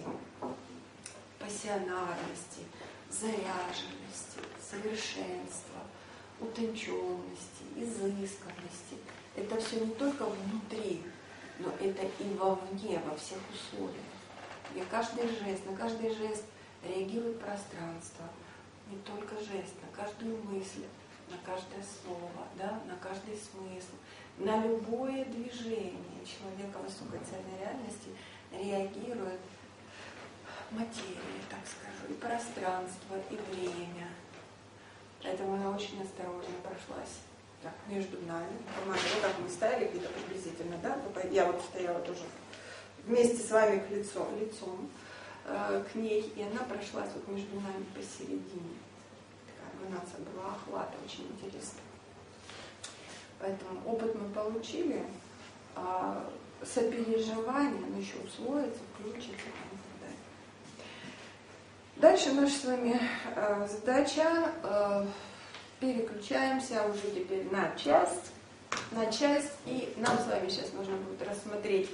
A: пассионарности, заряженности, совершенства, утонченности, изысканности. Это все не только внутри, но это и вовне, во всех условиях. И каждый жест, на каждый жест реагирует пространство. Не только жест, на каждую мысль, на каждое слово, да, на каждый смысл, на любое движение человека высокой цельной реальности реагирует материя, так скажу, и пространство, и время. Поэтому она очень осторожно прошлась так, между нами. Вот как мы стояли где-то приблизительно, да? Я вот стояла тоже вместе с вами к лицу, лицом э, к ней, и она прошлась вот между нами посередине. Такая эманация была охвата, очень интересно. Поэтому опыт мы получили, а сопереживание, оно еще усвоится, включится и так далее. Дальше наша с вами э, задача, э, переключаемся уже теперь на часть, на часть, и нам с вами сейчас нужно будет рассмотреть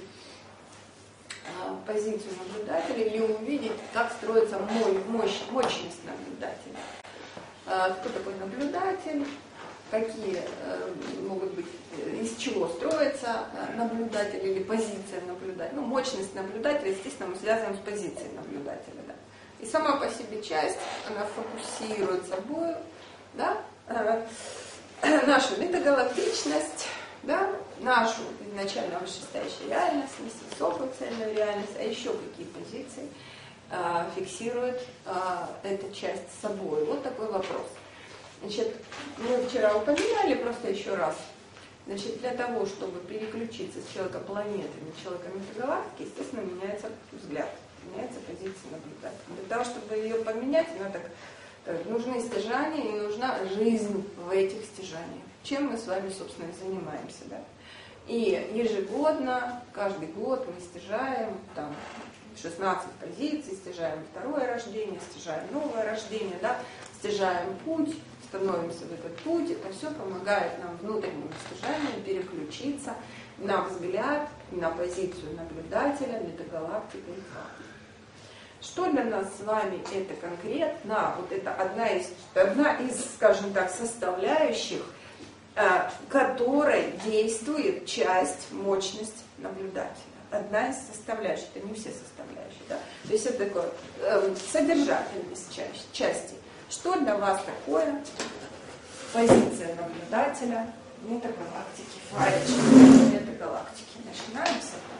A: э, позицию наблюдателя или увидеть, как строится мой, мощь, мощность наблюдателя. Э, кто такой наблюдатель? Какие э, могут быть, из чего строится наблюдатель или позиция наблюдателя. Ну, мощность наблюдателя, естественно, мы связываем с позицией наблюдателя. Да. И сама по себе часть, она фокусирует собой, да, э, нашу метагалактичность, да, нашу изначально вышестоящую реальность, высокую цельную реальность, а еще какие позиции э, фиксирует э, эта часть с собой. Вот такой вопрос. Значит, мы вчера упоминали просто еще раз. Значит, для того, чтобы переключиться с человека планеты на человека метагалактики, естественно, меняется взгляд, меняется позиция наблюдателя. Для того, чтобы ее поменять, надо, нужны стяжания и нужна жизнь в этих стяжаниях. Чем мы с вами, собственно, и занимаемся. Да? И ежегодно, каждый год мы стяжаем там, шестнадцать позиций, стяжаем второе рождение, стяжаем новое рождение, да? Стяжаем путь, становимся в этот путь, это все помогает нам внутреннему стяжанию переключиться на взгляд, на позицию наблюдателя, метагалактика и факт. Что для нас с вами это конкретно? Вот это одна из, одна из, скажем так, составляющих, э, которой действует часть, мощность наблюдателя. Одна из составляющих, это не все составляющие. Да? То есть это такое э, содержательность части, части. Что для вас такое позиция наблюдателя метагалактики, файличной метагалактики? Начинаем с этого.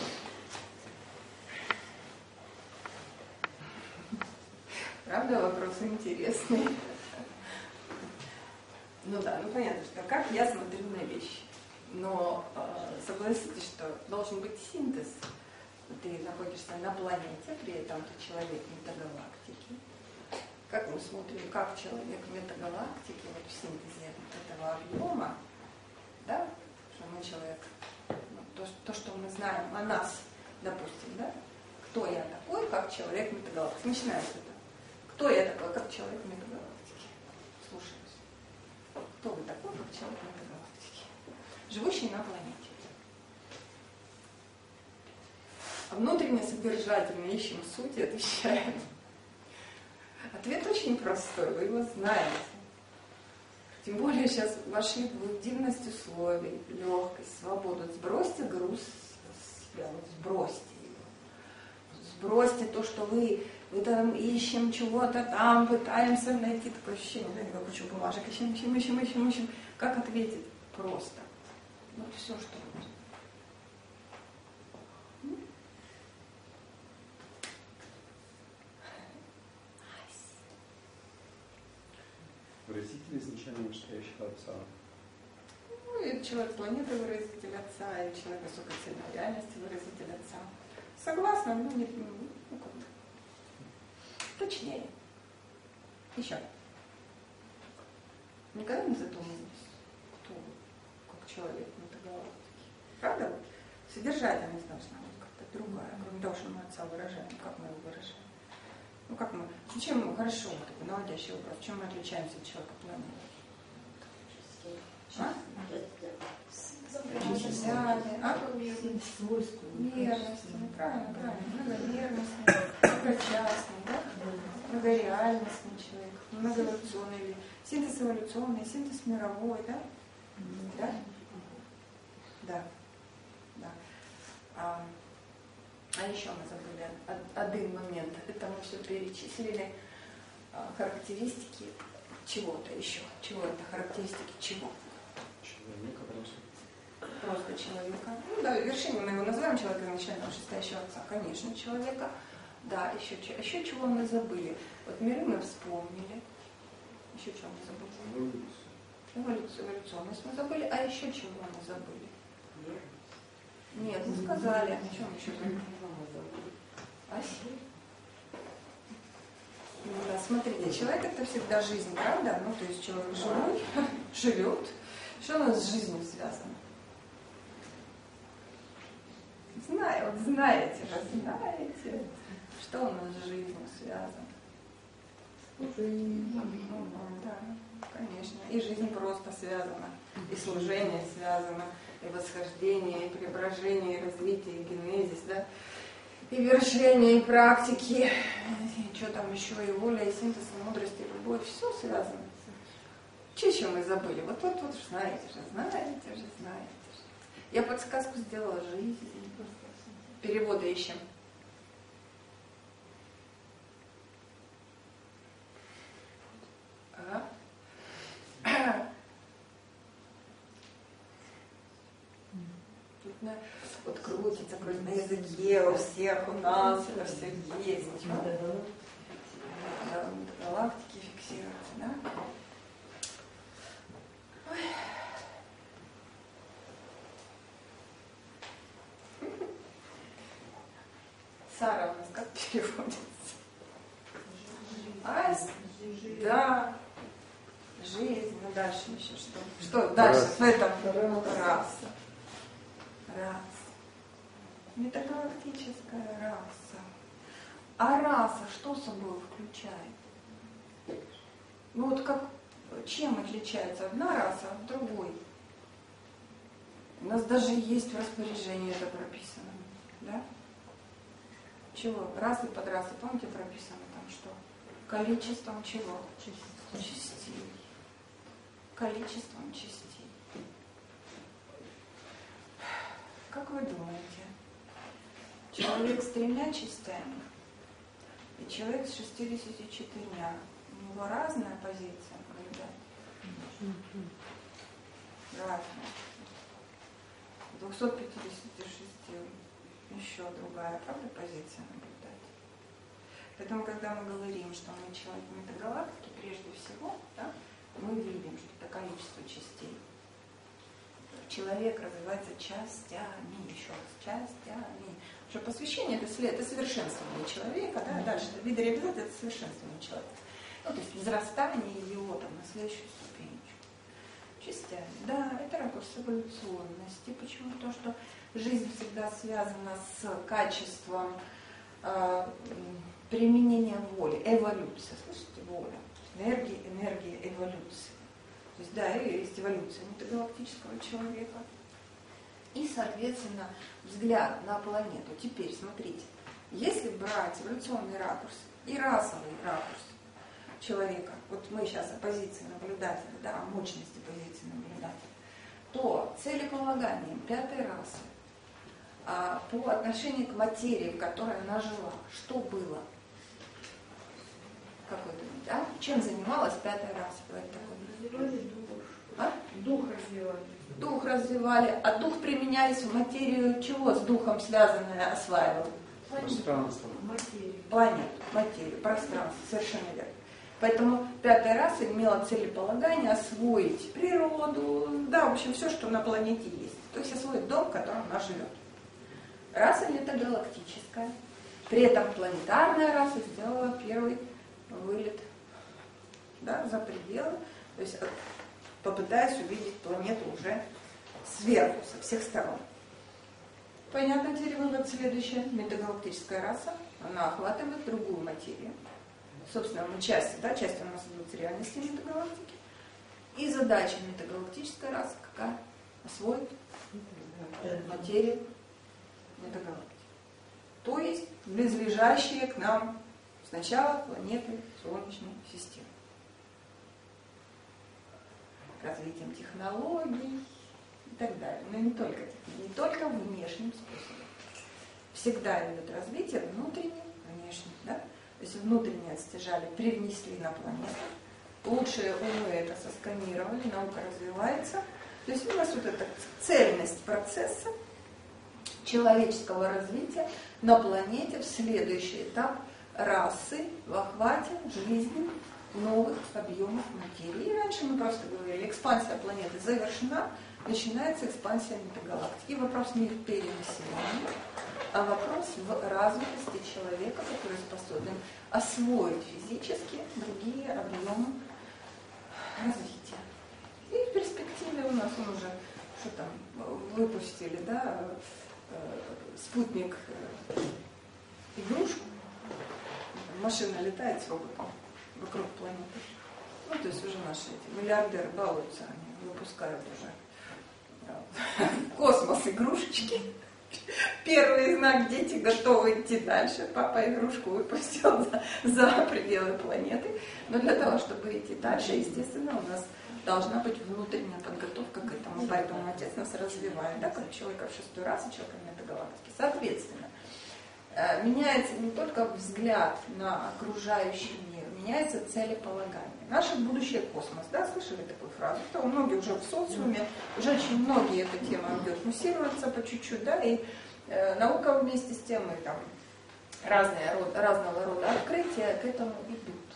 A: Правда, вопрос интересный. Ну да, ну понятно, что как я смотрю на вещи. Но э, согласитесь, что должен быть синтез. Ты находишься на планете, при этом ты человек метагалактики. Как мы смотрим, как человек метагалактики, вот в синтезе этого объема, да, что мы человек, ну, то, то, что мы знаем о нас, допустим, да, кто я такой, как человек метагалактики. Начинаем с этого. Кто я такой, как человек метагалактики? Слушаюсь. Кто вы такой, как человек метагалактики? Живущий на планете. А внутренне содержательно ищем суть и отвечаем. Ответ очень простой, вы его знаете. Тем более сейчас вошли в дивность условий, легкость, свободу. Сбросьте груз с себя, вот сбросьте его. Сбросьте то, что вы, вы там ищем чего-то там, пытаемся найти такое ощущение, да, как кучу бумажек, ищем, ищем, ищем, ищем, ищем. Как ответить? Просто. Вот все, что нужно.
B: Выразитель изначально вышестоящего Отца.
A: Ну, и человек планеты выразитель Отца, и человек высокоценной реальности выразитель Отца. Согласна, но не, ну, как точнее. Еще. Никогда не задумывались, кто вы, как человек в этой галактике. Правда? Содержательность должна быть как-то другая, кроме того, что мы Отца выражаем, как мы его выражаем. Ну как мы? Ну чем мы? Хорошо, такой наводящий вопрос. Чем мы отличаемся от человека планеты? А? Чистями, а? Верностью, ну правильно, правильно. Многомерностный, многочастный, да? Многореальностный человек, многоэволюционный, синтез эволюционный, синтез мировой, да? Да? Да. Да. А, а еще мы забыли один момент. Это мы все перечислили а, характеристики чего-то еще. Чего это? Характеристики чего?
B: Человека просто.
A: Просто человека. Ну да, вершиной мы его называем человека изначально вышестоящего Отца. Конечно, человека. Да, еще, еще чего мы забыли. Вот миры мы вспомнили. Еще чего мы забыли? Эволюцию. Эволюционность мы забыли. А еще чего мы забыли? Нет, мы сказали. О чем еще забыли? А? Ну, да, смотрите, человек это всегда жизнь, правда? Ну, то есть человек живой, живет. Что у нас с жизнью связано? Знаю, вот знаете, вы знаете, что у нас с жизнью связано. Служение. Ну, да, конечно. И жизнь просто связана, и служение связано, и восхождение, и преображение, и развитие, и генезис, да, и вершение, и практики, и что там еще, и воля, и синтез, и мудрость, и любовь, все связано. Что еще мы забыли? Вот вот вот знаете же, знаете же, знаете же. Я подсказку сделала, жизнь. Переводы ищем. А? Тут на, вот крутится, крутится на языке у всех, у нас, это все есть. Да, галактики фиксируются, да? Ой. Сара у нас как переводится? А, да. Жизнь, ну дальше еще что? Что дальше в этом? Раса. Раса. Метагалактическая раса. А раса что собой включает? Ну вот как, чем отличается одна раса от другой? У нас даже есть в распоряжении это прописано. Да? Чего? Расы под расы, помните, прописано там что? Количеством чего? Частей. Количеством частей. Как вы думаете, человек с тремя частями и человек с шестьюдесятью четырьмя, у него разная позиция наблюдать? Разная. двухсот пятидесяти шести еще другая, правда, позиция наблюдать? Поэтому, когда мы говорим, что мы человек метагалактики, прежде всего, да, мы видим, что это количество частей. Человек развивается частями, еще раз, частями. Потому что посвящение это, это совершенствование человека, да, дальше это виды реализации, это совершенствование человека. Ну, то есть взрастание его там, на следующую ступенечку. Частями. Да, это ракурс эволюционности. Почему? Потому что жизнь всегда связана с качеством э, применения воли, эволюция. Слышите, воля. Энергия, энергия, эволюция. То есть, да, есть эволюция метагалактического человека. и, соответственно, взгляд на планету. Теперь смотрите, если брать эволюционный ракурс и расовый ракурс человека, вот мы сейчас о позиции наблюдателя, да, о мощности позиции наблюдателя, то целеполаганием пятой расы а, по отношению к материи, в которой она жила, что было? Какой-то, да? Чем занималась пятая раса?
C: Развивали дух.
A: А?
C: Дух развивали.
A: Дух развивали, а дух применялись в материю чего с духом связанное осваивал?
B: Пространство.
C: Материю.
A: Планету, материю, пространство, совершенно верно. Поэтому пятая раса имела целеполагание освоить природу, да, в общем, все, что на планете есть. То есть освоить дом, в котором она живет. Раса метагалактическая. При этом планетарная раса сделала первый вылет, да, за пределы, то есть попытаясь увидеть планету уже сверху, со всех сторон. Понятно, теперь вывод следующий. Метагалактическая раса, она охватывает другую материю. Собственно, мы части, да, часть у нас идут с реальности метагалактики. И задача метагалактической расы какая? Освоить материю метагалактики. То есть близлежащие к нам сначала планеты Солнечной системы. Развитием технологий и так далее. Но не только, не только внешним способом. Всегда идет развитие внутреннее, внешнее. Да? То есть внутреннее стяжали, привнесли на планету. Лучшие умы это сосканировали, наука развивается. То есть у нас вот эта цельность процесса человеческого развития на планете в следующий этап расы в охвате жизни новых объемов материи. И раньше мы просто говорили, экспансия планеты завершена, начинается экспансия метагалактики. И вопрос не в перенаселении, а вопрос в развитости человека, который способен освоить физически другие объемы развития. И в перспективе у нас он уже, что там, выпустили, да, спутник игрушку, машина летает с роботом вокруг планеты. Ну, то есть уже наши эти миллиардеры балуются, они выпускают уже в космос игрушечки. Первый знак: дети готовы идти дальше. Папа игрушку выпустил за, за пределы планеты. Но для того, чтобы идти дальше, естественно, у нас должна быть внутренняя подготовка к этому. Поэтому отец нас развивает, да, как человека в шестой расе, человека метагалактики. Соответственно, меняется не только взгляд на окружающий мир, меняется целеполагание. Наше будущее космос, да, слышали такую фразу? То многие уже в социуме, уже очень многие эта тема идет муссируется по чуть-чуть, да, и э, наука вместе с тем, и там разные, род, разного рода открытия к этому идут.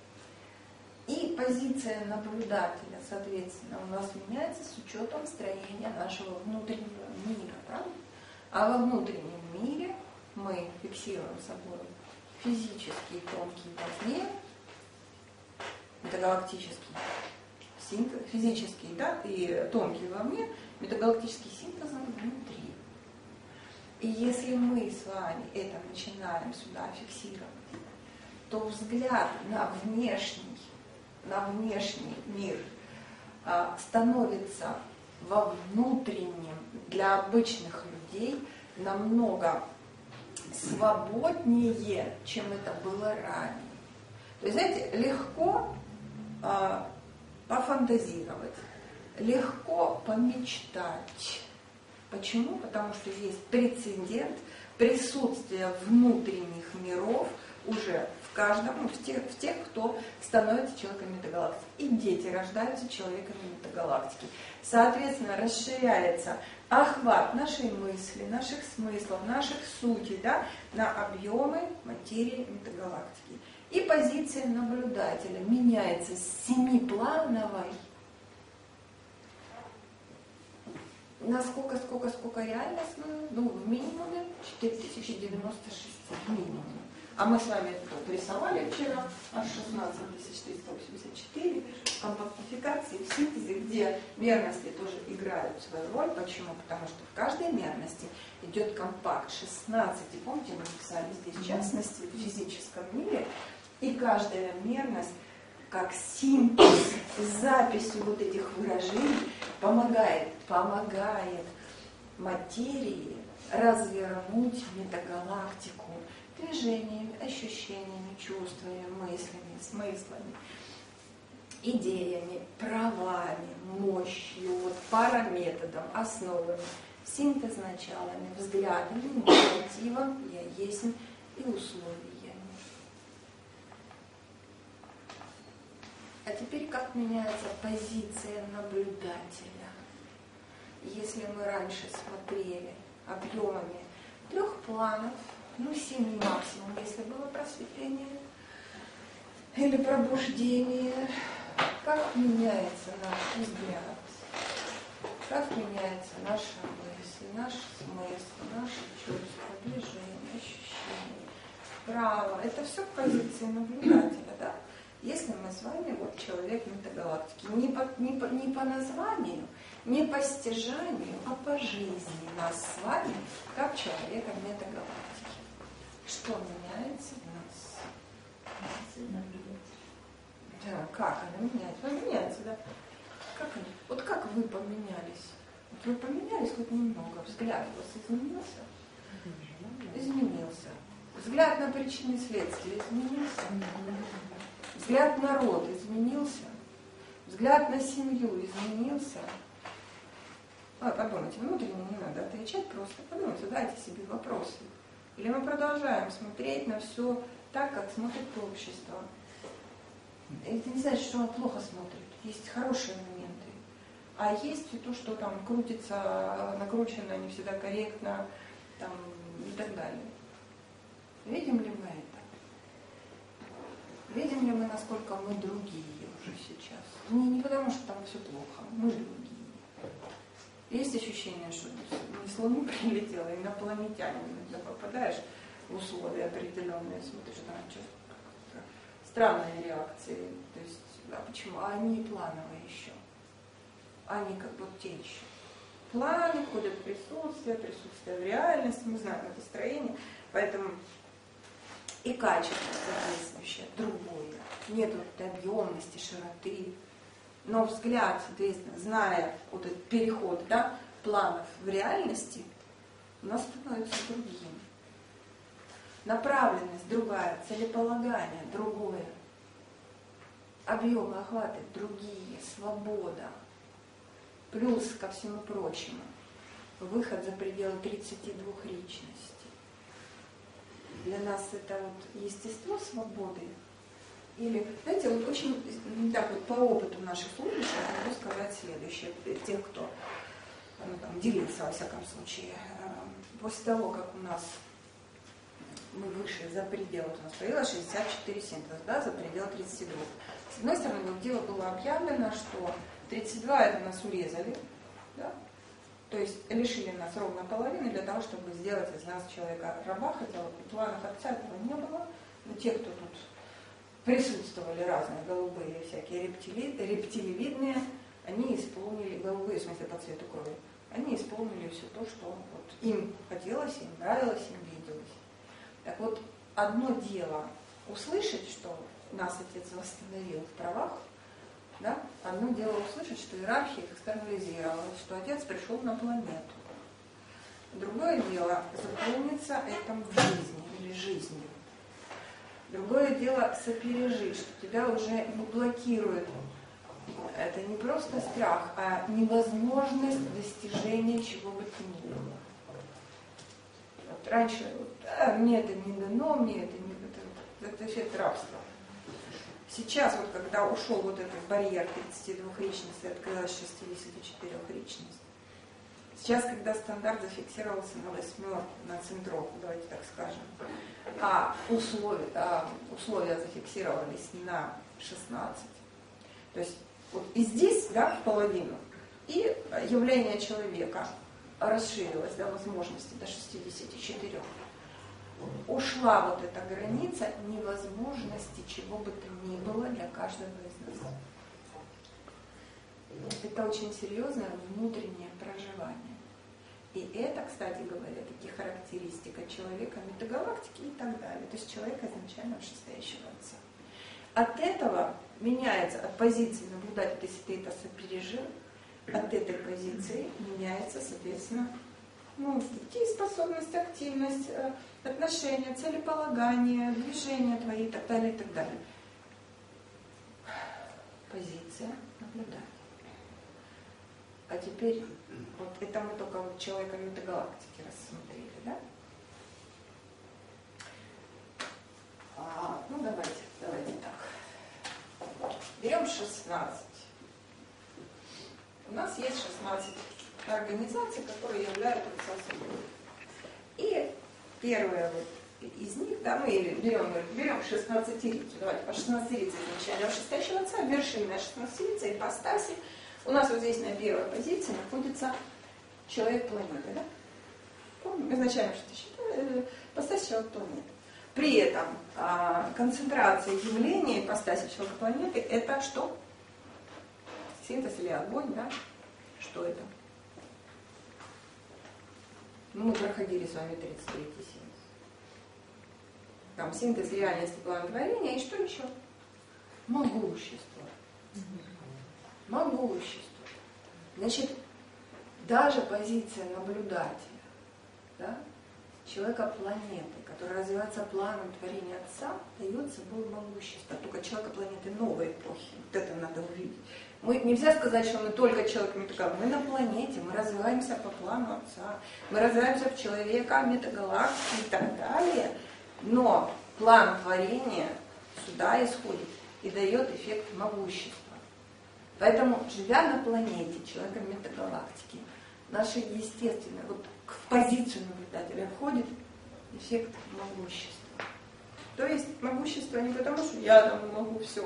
A: И позиция наблюдателя, соответственно, у нас меняется с учетом строения нашего внутреннего мира, правда? А во внутреннем мире мы фиксируем собой физические тонкие размеры, метагалактический синтез, физический, да, и тонкий вовне, метагалактический синтез внутри. И если мы с вами это начинаем сюда фиксировать, то взгляд на внешний, на внешний мир а, становится во внутреннем для обычных людей намного свободнее, чем это было ранее. То есть, знаете, легко э, пофантазировать, легко помечтать. Почему? Потому что есть прецедент присутствия внутренних миров уже в каждом, в тех, в тех, кто становится человеком метагалактики. И дети рождаются человеками метагалактики. Соответственно, расширяется охват нашей мысли, наших смыслов, наших сутей, да, на объемы материи метагалактики. И позиция наблюдателя меняется с семиплановой на сколько, сколько, сколько реальностную, ну, в минимуме четыре тысячи девяносто шесть, в минимуме. А мы с вами это вот рисовали вчера, аж шестнадцать тысяч триста восемьдесят четыре, в компактификации, в синтезе, где мерности тоже играют свою роль. Почему? Потому что в каждой мерности идет компакт шестнадцать, помните, мы написали здесь в частности, в физическом мире, и каждая мерность, как синтез, с записью вот этих выражений, помогает, помогает материи развернуть метагалактику движениями, ощущениями, чувствами, мыслями, смыслами, идеями, правами, мощью, вот, параметодом, основами, синтез-началами, взглядами, мотивом, я есть и условиями. А теперь как меняется позиция наблюдателя? Если мы раньше смотрели объемами трех планов, ну семи максимум, если было просветление или пробуждение, как меняется наш взгляд, как меняется наша мысль, наш смысл, наши чувства, движения, ощущения, право. Это все позиции наблюдателя, да? Если мы с вами вот человек метагалактики, не по, не, по, не по названию, не по стяжанию, а по жизни нас с вами, как человека метагалактики. Что меняется в нас? Да, как она меняется? Она меняется, да? Как они? Вот как вы поменялись? Вот вы поменялись хоть немного, взгляд у вас изменился? Изменился. Взгляд на причины и следствия изменился? Взгляд на род изменился? Взгляд на семью изменился? А, подумайте, внутренне не надо отвечать, просто подумайте, задайте себе вопросы. Или мы продолжаем смотреть на все так, как смотрит общество. Это не значит, что оно плохо смотрит. Есть хорошие моменты. А есть и то, что там крутится, накручено, не всегда корректно, там, и так далее. Видим ли мы это? Видим ли мы, насколько мы другие уже сейчас? Не, не потому, что там все плохо, мы другие. Есть ощущение, что не с Луны прилетело, инопланетянин, когда попадаешь в условия определенные, смотришь, там что-то странные реакции. То есть, а почему? А они плановые еще. Они как бы те еще. Планы, входят в присутствие, присутствие в реальности, мы знаем это строение, поэтому и качество соответствующее другое. Нет вот этой объемности, широты. Но взгляд, соответственно, зная вот этот переход, да, планов в реальности, у нас становится другим. Направленность другая, целеполагание другое, объемы охваты другие, свобода. Плюс ко всему прочему, выход за пределы тридцати двух личностей. Для нас это вот естество свободы. Или, знаете, вот очень так вот по опыту наших слушателей могу сказать следующее. Тех, кто ну, там, делится, во всяком случае. После того, как у нас мы вышли за пределы, вот у нас появилось шестьдесят четыре синтеза, да, за пределы тридцати двух. С одной стороны, вот дело было объявлено, что тридцать два это нас урезали, да? То есть лишили нас ровно половины для того, чтобы сделать из нас человека-раба, хотя вот в планах отца этого не было, но те, кто тут присутствовали, разные голубые, всякие рептили, рептилевидные, они исполнили, голубые, в смысле по цвету крови, они исполнили все то, что вот им хотелось, им нравилось, им виделось. Так вот, одно дело услышать, что нас Отец восстановил в правах, да? Одно дело услышать, что иерархия экстернализировалась, что Отец пришел на планету. Другое дело заполниться этим в жизни или жизнью. Другое дело сопережить, что тебя уже не блокирует. Это не просто страх, а невозможность достижения чего бы то ни было. Вот раньше, да, мне это не дано, мне это не это, это все это рабство. Сейчас, вот когда ушел вот этот барьер тридцати двух личностей, открылась шестьдесят четыре личность. Сейчас, когда стандарт зафиксировался на восьмерку, на центровку, давайте так скажем, а условия, а условия зафиксировались на шестнадцать. То есть вот и здесь, да, в половину, и явление человека расширилось до возможности до шестидесяти четырёх. Ушла вот эта граница невозможности чего бы то ни было для каждого из нас. Это очень серьезное внутреннее проживание. И это, кстати говоря, таки характеристика человека, метагалактики и так далее. То есть человека изначально вышестоящего Отца. От этого меняется, от позиции наблюдателя, если ты это сопережил, от этой позиции меняется, соответственно, ну, дееспособность, активность, отношения, целеполагание, движения твои и так далее, и так далее. Позиция наблюдания. А теперь, вот это мы только вот человека метагалактики рассмотрели, да? А, ну давайте, давайте так. Берем шестнадцать. У нас есть шестнадцать организаций, которые являются собой. И первая вот из них, да, мы или берем, берем шестнадцатирицу, давайте по шестнадцатирице изначально шестящего отца, вершинная шестнадцатирица, ипостаси. У нас вот здесь на первой позиции находится человек-планета, да? Помним, изначально что считаю, ипостась человек-планета. При этом а, концентрация явления ипостаси человека-планеты это что? Синтез или огонь, да? Что это? Ну, мы проходили с вами тридцать третий синтез. Там синтез реальности, плана творения и что еще? Могущество. Могущество. Значит, даже позиция наблюдателя, да, человека-планеты, который развивается планом творения Отца, дает собой могущество. Только человека-планеты новой эпохи. Вот это надо увидеть. Мы, нельзя сказать, что мы только человек метагалактики. Мы на планете, мы развиваемся по плану Отца, мы развиваемся в человека, метагалактики и так далее. Но план творения сюда исходит и дает эффект могущества. Поэтому, живя на планете, человеком метагалактики, наши естественные, вот в позицию наблюдателя входит эффект могущества. То есть могущество не потому, что я там могу все,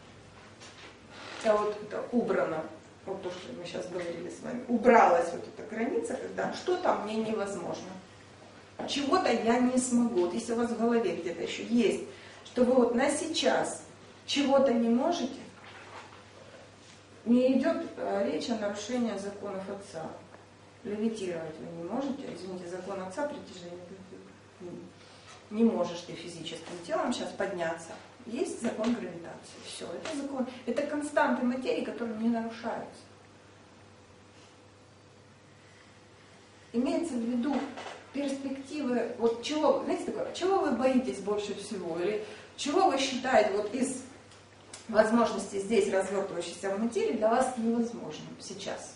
A: а вот это убрано, вот то, что мы сейчас говорили с вами, убралась вот эта граница, когда что-то мне невозможно, чего-то я не смогу. Вот если у вас в голове где-то еще есть, что вы вот на сейчас чего-то не можете, не идет речь о нарушении законов Отца. Левитировать вы не можете, извините, закон Отца притяжения. Не можешь ты физическим телом сейчас подняться. Есть закон гравитации. Все, это закон, это константы материи, которые не нарушаются. Имеется в виду перспективы, вот чего, знаете такое, чего вы боитесь больше всего, или чего вы считаете вот из возможности здесь развертывающейся в материи для вас невозможным сейчас.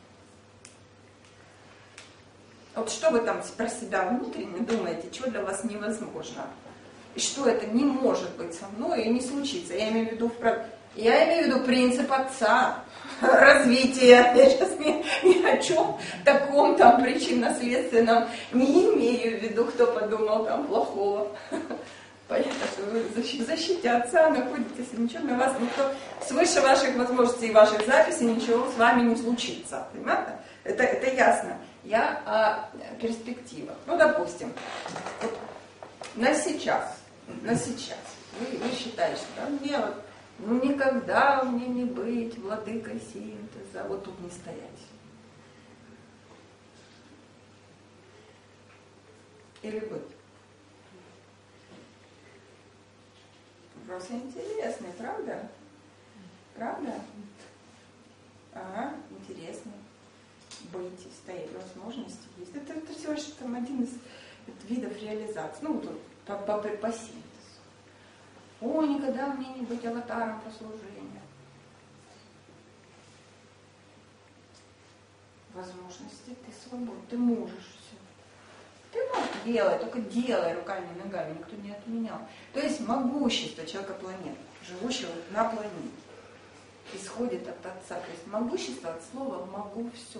A: Вот что вы там про себя внутренне думаете, что для вас невозможно? И что это не может быть со мной и не случится. Я имею в виду, я имею в виду принцип Отца, развития. Я сейчас ни, ни о чем таком там причинно-следственном не имею в виду, кто подумал там плохого. Понятно, что вы в защите Отца находитесь, и ничего на вас, никто свыше ваших возможностей и ваших записей ничего с вами не случится. Понимаете? Это, это ясно. Я о перспективах. Ну, допустим, вот на сейчас, на сейчас вы, вы считаете, что да, мне вот, ну, никогда мне не быть владыкой синтеза, вот тут не стоять. Или быть? Вопрос интересный, правда? Правда? Ага, интересный. Быть, стоять, возможности есть. Это, это всего лишь там один из видов реализации. Ну, вот по, по, по синтезу. О, никогда мне не быть аватаром по служению. Возможности, ты свободен, ты можешь все. Ты можешь делать, только делай руками и ногами, никто не отменял. То есть могущество человека-планеты, живущего на планете, исходит от Отца. То есть могущество от слова «могу все».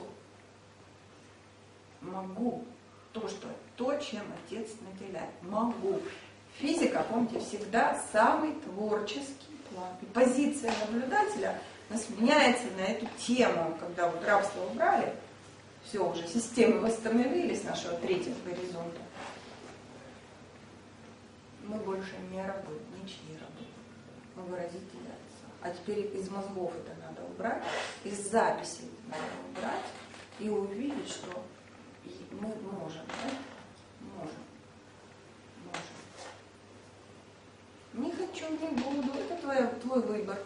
A: Могу. То, что, то, чем Отец наделяет. Могу. Физика, помните, всегда самый творческий план. И позиция наблюдателя у нас меняется на эту тему, когда вот рабство убрали, все, уже системы восстановились нашего третьего горизонта. Мы больше не рабы, ничьи рабы. Мы выразители Отца. А теперь из мозгов это надо убрать, из записей это надо убрать и увидеть, что мы можем, да? Можем. Можем. Не хочу, не буду. Это твой, твой выбор.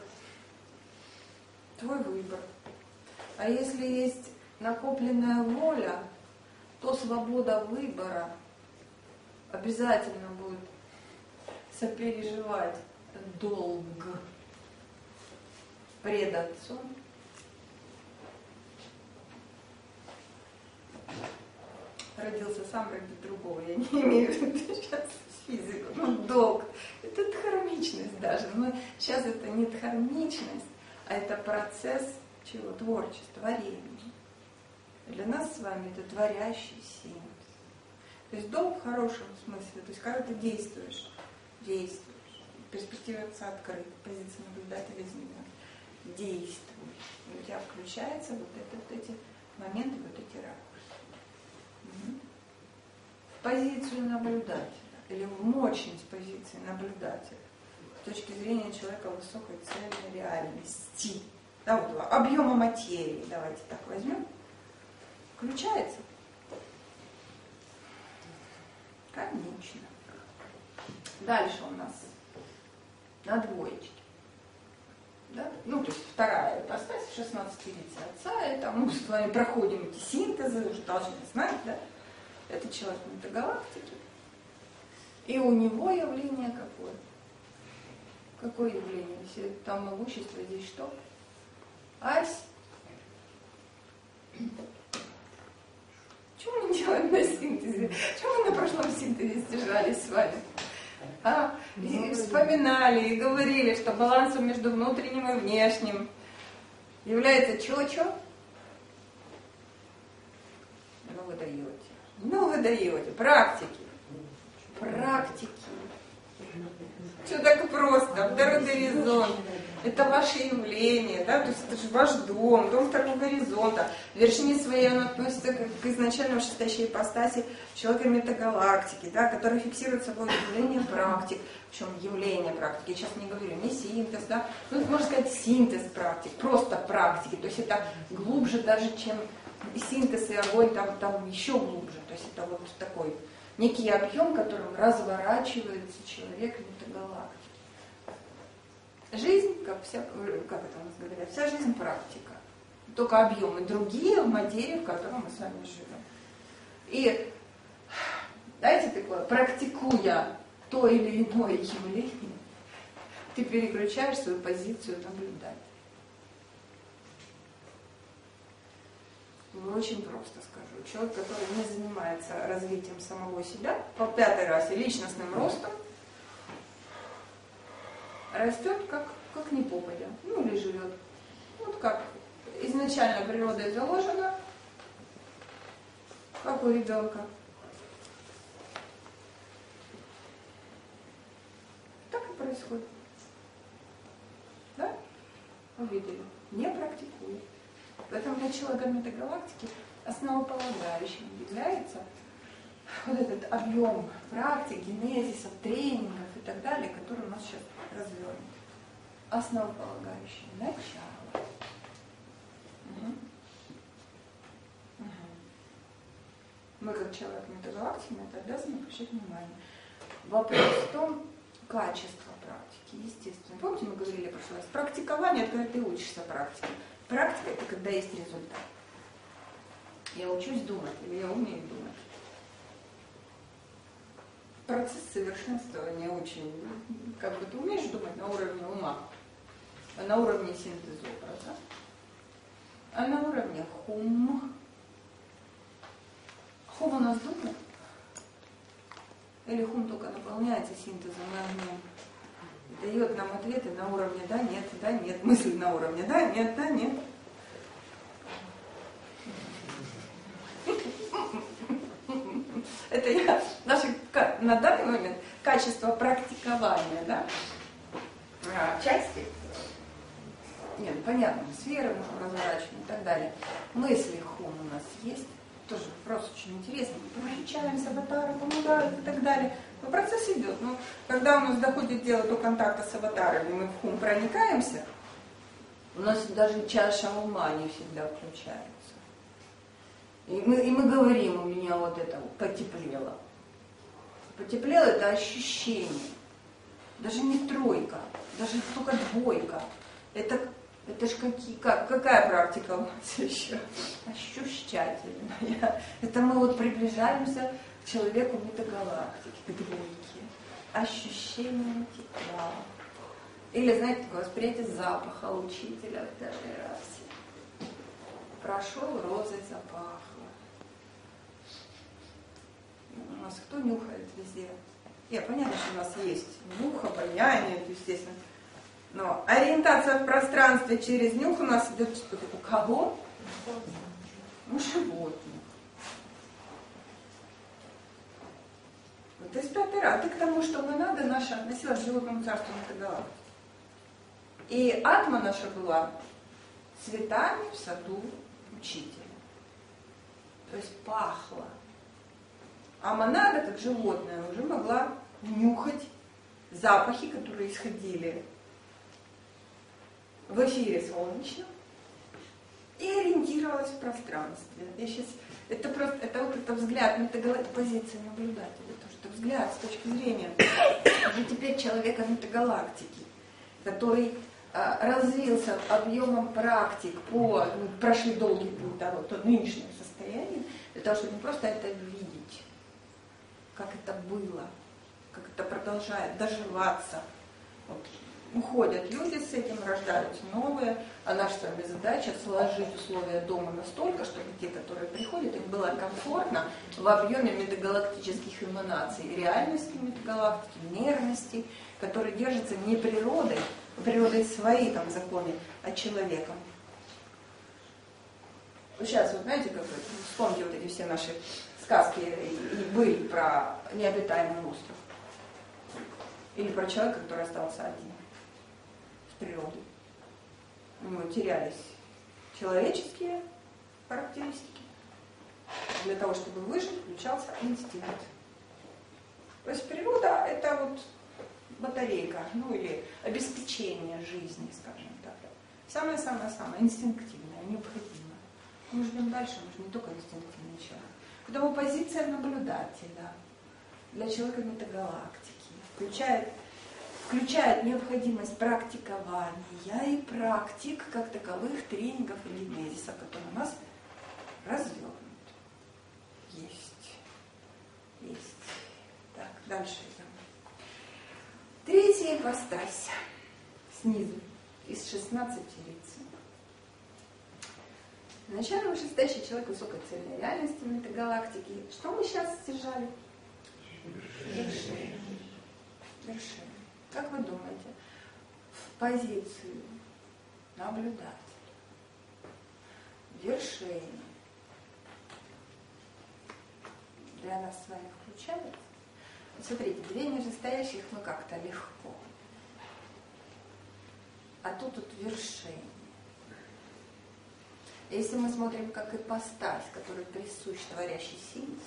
A: Твой выбор. А если есть накопленная воля, то свобода выбора обязательно будет сопереживать долг пред Отцом. Родился сам, родит другого. Я не имею в виду сейчас физику, но долг. Это дхармичность даже. Но сейчас это не дхармичность, а это процесс чего? Творчества, творения. Для нас с вами это творящий синтез. То есть долг в хорошем смысле, то есть когда ты действуешь, действуешь, перспектива Отца открыта, позиция наблюдателя изменена, действуешь. И у тебя включаются вот, это, вот эти моменты, вот эти ракурсы. Угу. В позицию наблюдателя, или в мощность позиции наблюдателя, с точки зрения человека высокой цельной реальности, да, вот, объема материи, давайте так возьмем, включается? Конечно. Дальше у нас на двоечке. Да? Ну, то есть вторая ипостась в шестнадцати лице Отца, это мы с вами проходим эти синтезы, уже должны знать, да? Это человек метагалактики. И у него явление какое? Какое явление? Если там могущество, здесь что? Ась. Чего мы делаем на синтезе? Чего мы на прошлом синтезе стяжались с вами? А? И вспоминали и говорили, что балансом между внутренним и внешним является чё-чё? Ну вы даете. Ну вы даете. Практики. Практики. Все так просто. Второй горизонт. Это ваше явление, да, то есть это же ваш дом, дом второго горизонта. В вершине своей он относится к изначально шестящей ипостаси человека метагалактики, да, который фиксирует собой явление практик. Причем явление практики, я сейчас не говорю, не синтез, да, ну, можно сказать синтез практик, просто практики, то есть это глубже даже, чем и синтез, и огонь, там, там еще глубже, то есть это вот такой некий объем, которым разворачивается человек метагалактики. Жизнь, как, вся, как это у нас говорят, вся жизнь практика. Только объемы другие в материи, в которой мы с вами живем. И, знаете, такое, практикуя то или иное явление, ты переключаешь свою позицию наблюдателя. Очень просто скажу. Человек, который не занимается развитием самого себя, по пятой расе личностным ростом, растет как, как не попадя, ну или живет. Вот как изначально природой заложено, как у ребенка. Так и происходит. Да? Увидели. Не практикует. Поэтому для человека метагалактики основополагающим является вот этот объем практик, генезисов, тренингов и так далее, который у нас сейчас развернут. Основополагающее начало. Угу. Угу. Мы, как человек метагалактики, на это обязаны обращать внимание. Вопрос в том, качество практики, естественно. Помните, мы говорили в прошлый раз, практикование – это когда ты учишься практике. Практика – это когда есть результат. Я учусь думать, или я умею думать. Процесс совершенствования очень, как бы ты умеешь думать на уровне ума, а на уровне синтеза образа, а на уровне хум. Хум у нас думает? Или хум только наполняется синтезом и огнем? Дает нам ответы на уровне да, нет, да, нет, мысли на уровне да, нет, да, нет. Это я, наше, на данный момент качество практикования, да, части, нет, понятно, сферы можем разворачивать и так далее. Мысли хум у нас есть, тоже вопрос очень интересный. Мы встречаемся, аватары помогают и так далее. Но процесс идет. Но когда у нас доходит дело до контакта с аватарами, мы в хум проникаемся, у нас даже чаша ума не всегда включается. И мы, и мы говорим, у меня вот это потеплело. Потеплело – это ощущение. Даже не тройка, даже только двойка. Это Это ж какие, как, какая практика у нас еще? Ощущательная. Это мы вот приближаемся к человеку метагалактики, к двойке. Ощущение тепла. Или, знаете, восприятие запаха учителя в первый раз. Прошел, розой запахло. У нас кто нюхает везде? Я понятно, что у нас есть нюх, обоняние, естественно. Но ориентация в пространстве через нюх у нас идет у кого? У животных. Вот из пятый раз. Ты к тому, что мы надо, наша относилась к животному царству метагалактики. И атма наша была цветами в саду учителя. То есть пахла. А монада, как животное, уже могла нюхать запахи, которые исходили в эфире солнечном, и ориентировалась в пространстве. Я сейчас, это просто, это вот это взгляд, метагалактика, позиция наблюдателя, то, что взгляд с точки зрения уже теперь человека метагалактики, который а, развился объемом практик по, ну, прошли долгий путь до вот, до нынешнего состояния, для того, чтобы не просто это видеть, как это было, как это продолжает доживаться. Вот. Уходят люди с этим, рождаются новые, а наша с вами задача сложить условия дома настолько, чтобы те, которые приходят, им было комфортно в объеме метагалактических эманаций, реальности метагалактики, нервности, которые держатся не природой, а природой свои там законы, а человеком. Вот сейчас, вот знаете, как вы, вспомните вот эти все наши сказки и были про необитаемый остров. Или про человека, который остался один. Природы. У него терялись человеческие характеристики. Для того, чтобы выжить, включался инстинкт. То есть природа – это вот батарейка, ну или обеспечение жизни, скажем так. Самое-самое-самое инстинктивное, необходимое. Мы ждем дальше, мы же не только инстинктивный человек. Поэтому позиция наблюдателя для человека метагалактики включает включает необходимость практикования и практик, как таковых, тренингов или генезиса, который у нас развернут. Есть. Есть. Так, дальше идем. Третья ипостась. Снизу. Из шестнадцати лиц. Вначале вышестоящий человек высокой цельной реальности метагалактики. Что мы сейчас стяжали? Вершины. Вершины. Как вы думаете, в позицию наблюдателя, вершение для нас с вами включается? Смотрите, две нижестоящих, ну как-то легко. А тут тут вершение. Если мы смотрим как ипостась, которая присущ творящий синтез,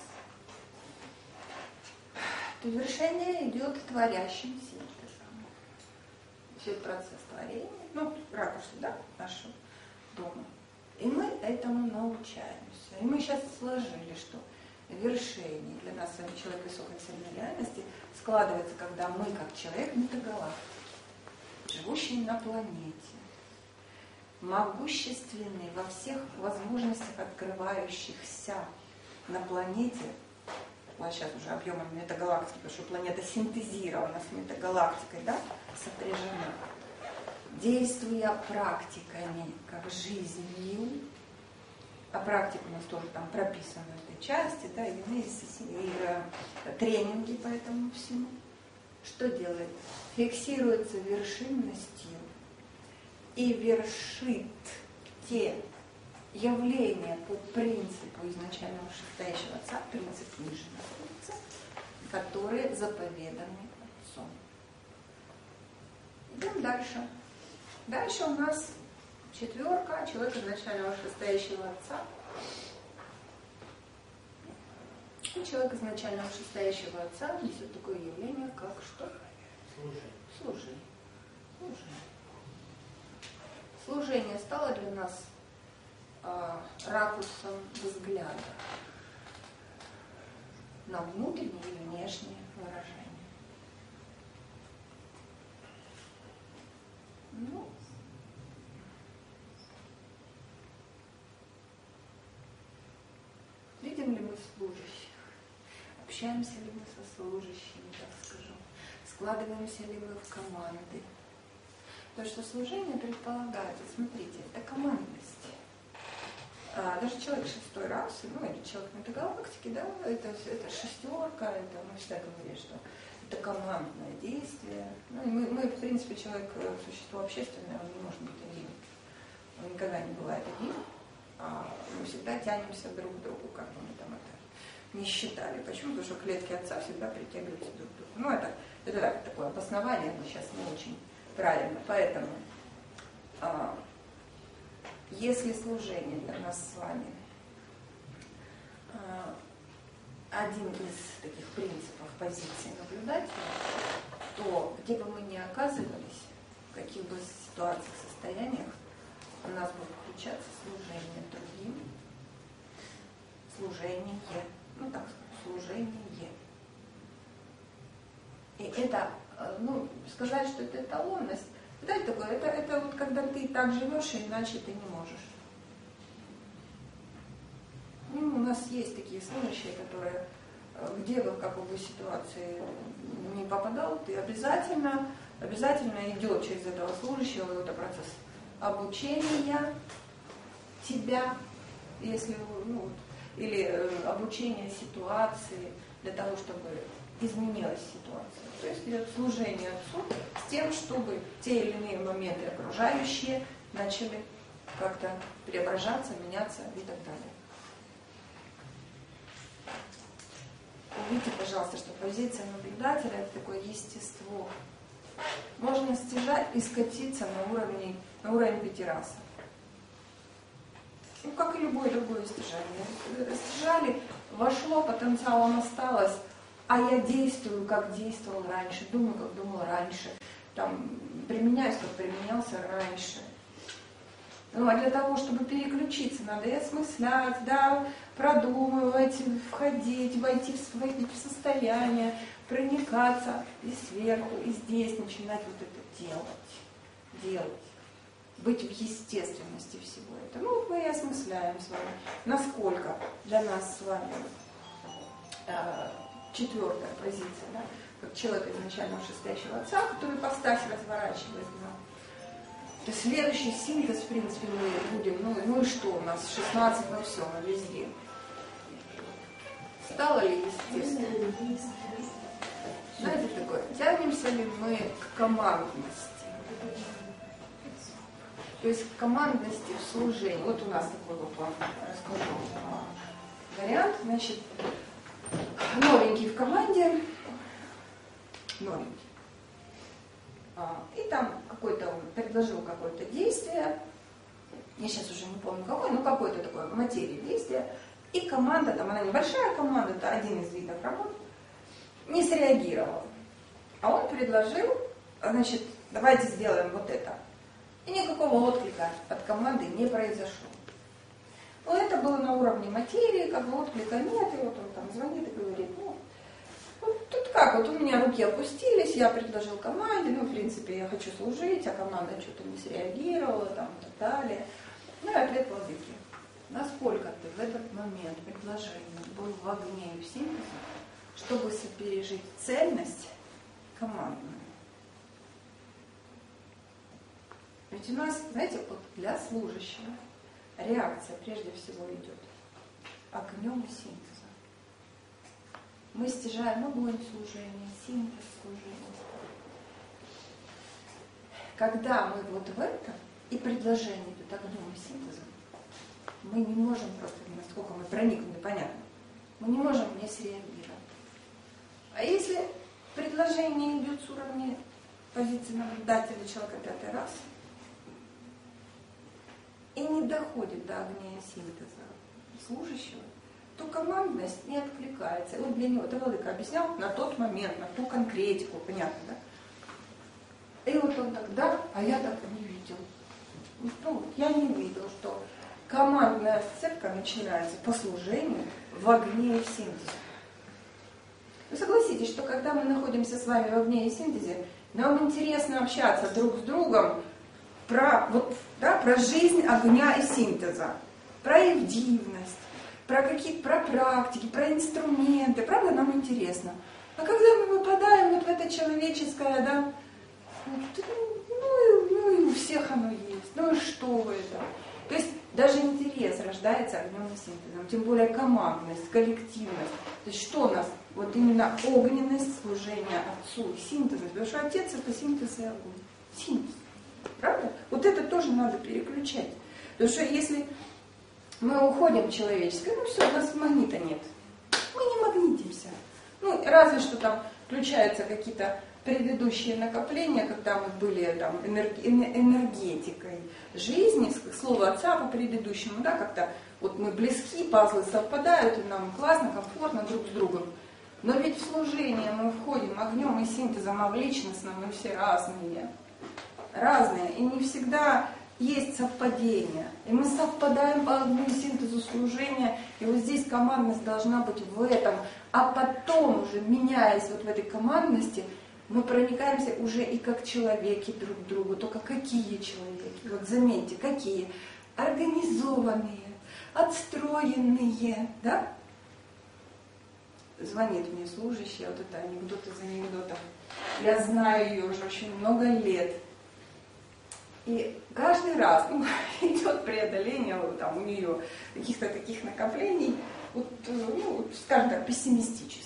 A: то вершение идет творящим синтезом. Все процесс творения, ну, ракурсы, да, нашего дома. И мы этому научаемся. И мы сейчас сложили, что вершение для нас с вами человек высокой цельной реальности складывается, когда мы, как человек метагалактики, живущий на планете, могущественный во всех возможностях открывающихся на планете, вот сейчас уже объемом метагалактики, потому что планета синтезирована с метагалактикой, да, сопряжена, действуя практиками, как жизнью, а практика у нас тоже там прописана в этой части, да, и генезис, и э, тренинги по этому всему. Что делает? Фиксируется вершинностью и вершит те явления по принципу изначально вышестоящего отца, принцип ниже находится, которые заповеданы отцом. Идем дальше. Дальше у нас четверка, человек изначально вышестоящего отца. И человек изначально вышестоящего отца несет такое явление, как что? Служение. Служение. Служение. Служение стало для нас э, ракурсом взгляда на внутреннее и внешнее выражение. Ну, общаемся ли мы со служащими, так скажу, складываемся ли мы в команды. То, что служение предполагает, смотрите, это командность. А, даже человек шестой расы, ну или человек метагалактики, да, это, это шестерка, это мы всегда говорили, что это командное действие. Ну, и мы, мы, в принципе, человек, существо общественное, он не может быть один. Он никогда не бывает один, а мы всегда тянемся друг к другу, как бы мы там это не считали. Почему? Потому что клетки отца всегда притягиваются друг к другу. Ну, это, это так, такое обоснование, но сейчас не очень правильно. Поэтому, а, если служение для нас с вами а, один из таких принципов позиции наблюдателя, то где бы мы ни оказывались, в каких бы ситуациях, состояниях, у нас будет включаться служение другим, служение, ну так сказать, служение. И это, ну, сказать, что это эталонность, знаете, такое, это, это вот когда ты так живешь, иначе ты не можешь. Ну, у нас есть такие служащие, которые, где бы в какой бы ситуации не попадал, ты обязательно, обязательно идет через этого служащего вот этот процесс обучения тебя, если, ну, или э, обучение ситуации для того, чтобы изменилась ситуация. То есть идет служение Отцу с тем, чтобы те или иные моменты окружающие начали как-то преображаться, меняться и так далее. Увидите, пожалуйста, что позиция наблюдателя – это такое естество. Можно стяжать и скатиться на уровень, на уровень пяти рас. Ну, как и любое другое стяжание. Стяжали, вошло, потенциалом осталось, а я действую, как действовал раньше, думаю, как думал раньше, там, применяюсь, как применялся раньше. Ну, а для того, чтобы переключиться, надо и осмыслять, да, продумывать, входить, войти в свои состояния, проникаться и сверху, и здесь начинать вот это делать, делать, быть в естественности всего этого. Ну, мы и осмысляем с вами, насколько для нас с вами э, четвертая позиция, да, как человек изначально шестящего отца, который ипостась разворачивает, да. То есть следующий синтез, в принципе, мы будем, ну, ну и что у нас, шестнадцать во всем, везде. Стало ли естественно? Знаете, такое, тянемся ли мы к командности? То есть к командности в служении. Вот у нас такой вот вам расскажу вариант. Значит, новенький в команде, новенький. И там какой-то он предложил какое-то действие, я сейчас уже не помню какое, но какое-то такое материя действия, и команда, там она небольшая команда, это один из видов работ, не среагировала. А он предложил, значит, давайте сделаем вот это. И никакого отклика от команды не произошло. Но это было на уровне материи, как бы отклика нет, и вот он там звонит и говорит, ну, вот тут как, вот у меня руки опустились, я предложил команде, ну, в принципе, я хочу служить, а команда что-то не среагировала, там, и так далее. Ну, и ответ владыки. Насколько ты в этот момент предложения был в огне и в синтезе, чтобы сопережить цельность командную? Ведь у нас, знаете, вот для служащего реакция прежде всего идет огнем и синтезом. Мы стяжаем огонь служения, синтез служения. Когда мы вот в этом, и предложение идет огнем и синтезом, мы не можем просто, насколько мы проникнуты, понятно, мы не можем не среагировать. А если предложение идет с уровня позиции наблюдателя человека пятой расы, и не доходит до огня и синтеза служащего, то командность не откликается. И вот для него, это Владыка объяснял на тот момент, на ту конкретику, понятно, да? И вот он тогда, а я так и не видел. Ну, я не видел, что командная сцепка начинается по служению в огне и в синтезе. Вы согласитесь, что когда мы находимся с вами в огне и синтезе, нам интересно общаться друг с другом про, вот, да, про жизнь огня и синтеза, про евдивность, про какие про практики, про инструменты, правда, нам интересно. А когда мы выпадаем вот в это человеческое, да, ну, ну и у всех оно есть, ну и что это? То есть даже интерес рождается огненным синтезом, тем более командность, коллективность. То есть что у нас? Вот именно огненность служения Отцу и синтезом, потому что Отец это синтез и огонь. Синтез. Правда? Вот это тоже надо переключать. Потому что если мы уходим в человеческое, ну все, у нас магнита нет. Мы не магнитимся. Ну, разве что там включаются какие-то предыдущие накопления, когда мы были там энерги- энергетикой жизни, слово Отца по предыдущему, да, как-то вот мы близки, пазлы совпадают, и нам классно, комфортно друг с другом. Но ведь в служение мы входим огнем и синтезом, а в личностном мы все разные. Разные. И не всегда есть совпадение. И мы совпадаем по огню и синтезу служения, и вот здесь командность должна быть в этом. А потом уже, меняясь вот в этой командности, мы проникаемся уже и как человеки друг к другу. Только какие человеки? Вот заметьте, какие? Организованные, отстроенные, да? Звонит мне служащая, вот это анекдот из анекдотов. Я знаю ее уже очень много лет. И каждый раз ну, идет преодоление вот, там, у нее каких-то таких накоплений, вот, ну, скажем так, пессимистически.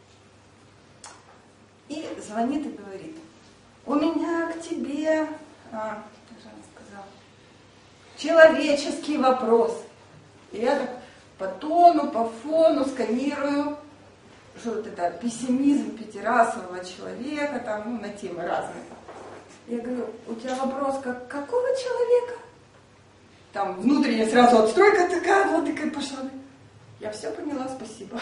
A: И звонит и говорит: у меня к тебе, а, как же она сказала, человеческий вопрос. И я так по тону, по фону сканирую, что вот это пессимизм пятирасового человека, там, ну, на темы разные. Я говорю: у тебя вопрос как какого человека? Там внутренняя сразу отстройка такая, вот такая пошла. Я все поняла, спасибо.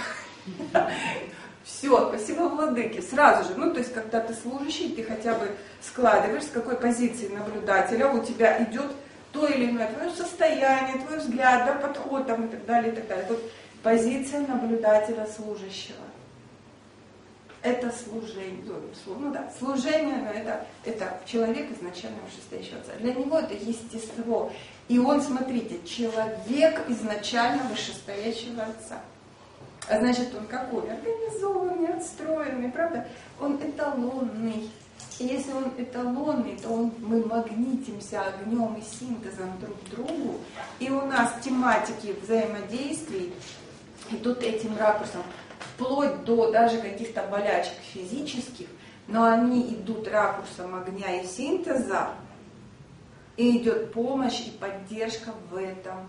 A: Все, спасибо, владыке. Сразу же, ну, то есть, когда ты служащий, ты хотя бы складываешь, с какой позиции наблюдателя у тебя идет то или иное твое состояние, твой взгляд, да, подход там, и так далее, и так далее. Вот позиция наблюдателя служащего. Это служение, ну да, служение, но это, это человек изначально вышестоящего Отца. Для него это естество. И он, смотрите, человек изначально вышестоящего Отца. А значит, он какой? Организованный, отстроенный, правда? Он эталонный. И если он эталонный, то он, мы магнитимся огнем и синтезом друг к другу. И у нас тематики взаимодействий идут этим ракурсом. Вплоть до даже каких-то болячек физических, но они идут ракурсом огня и синтеза, и идет помощь и поддержка в этом.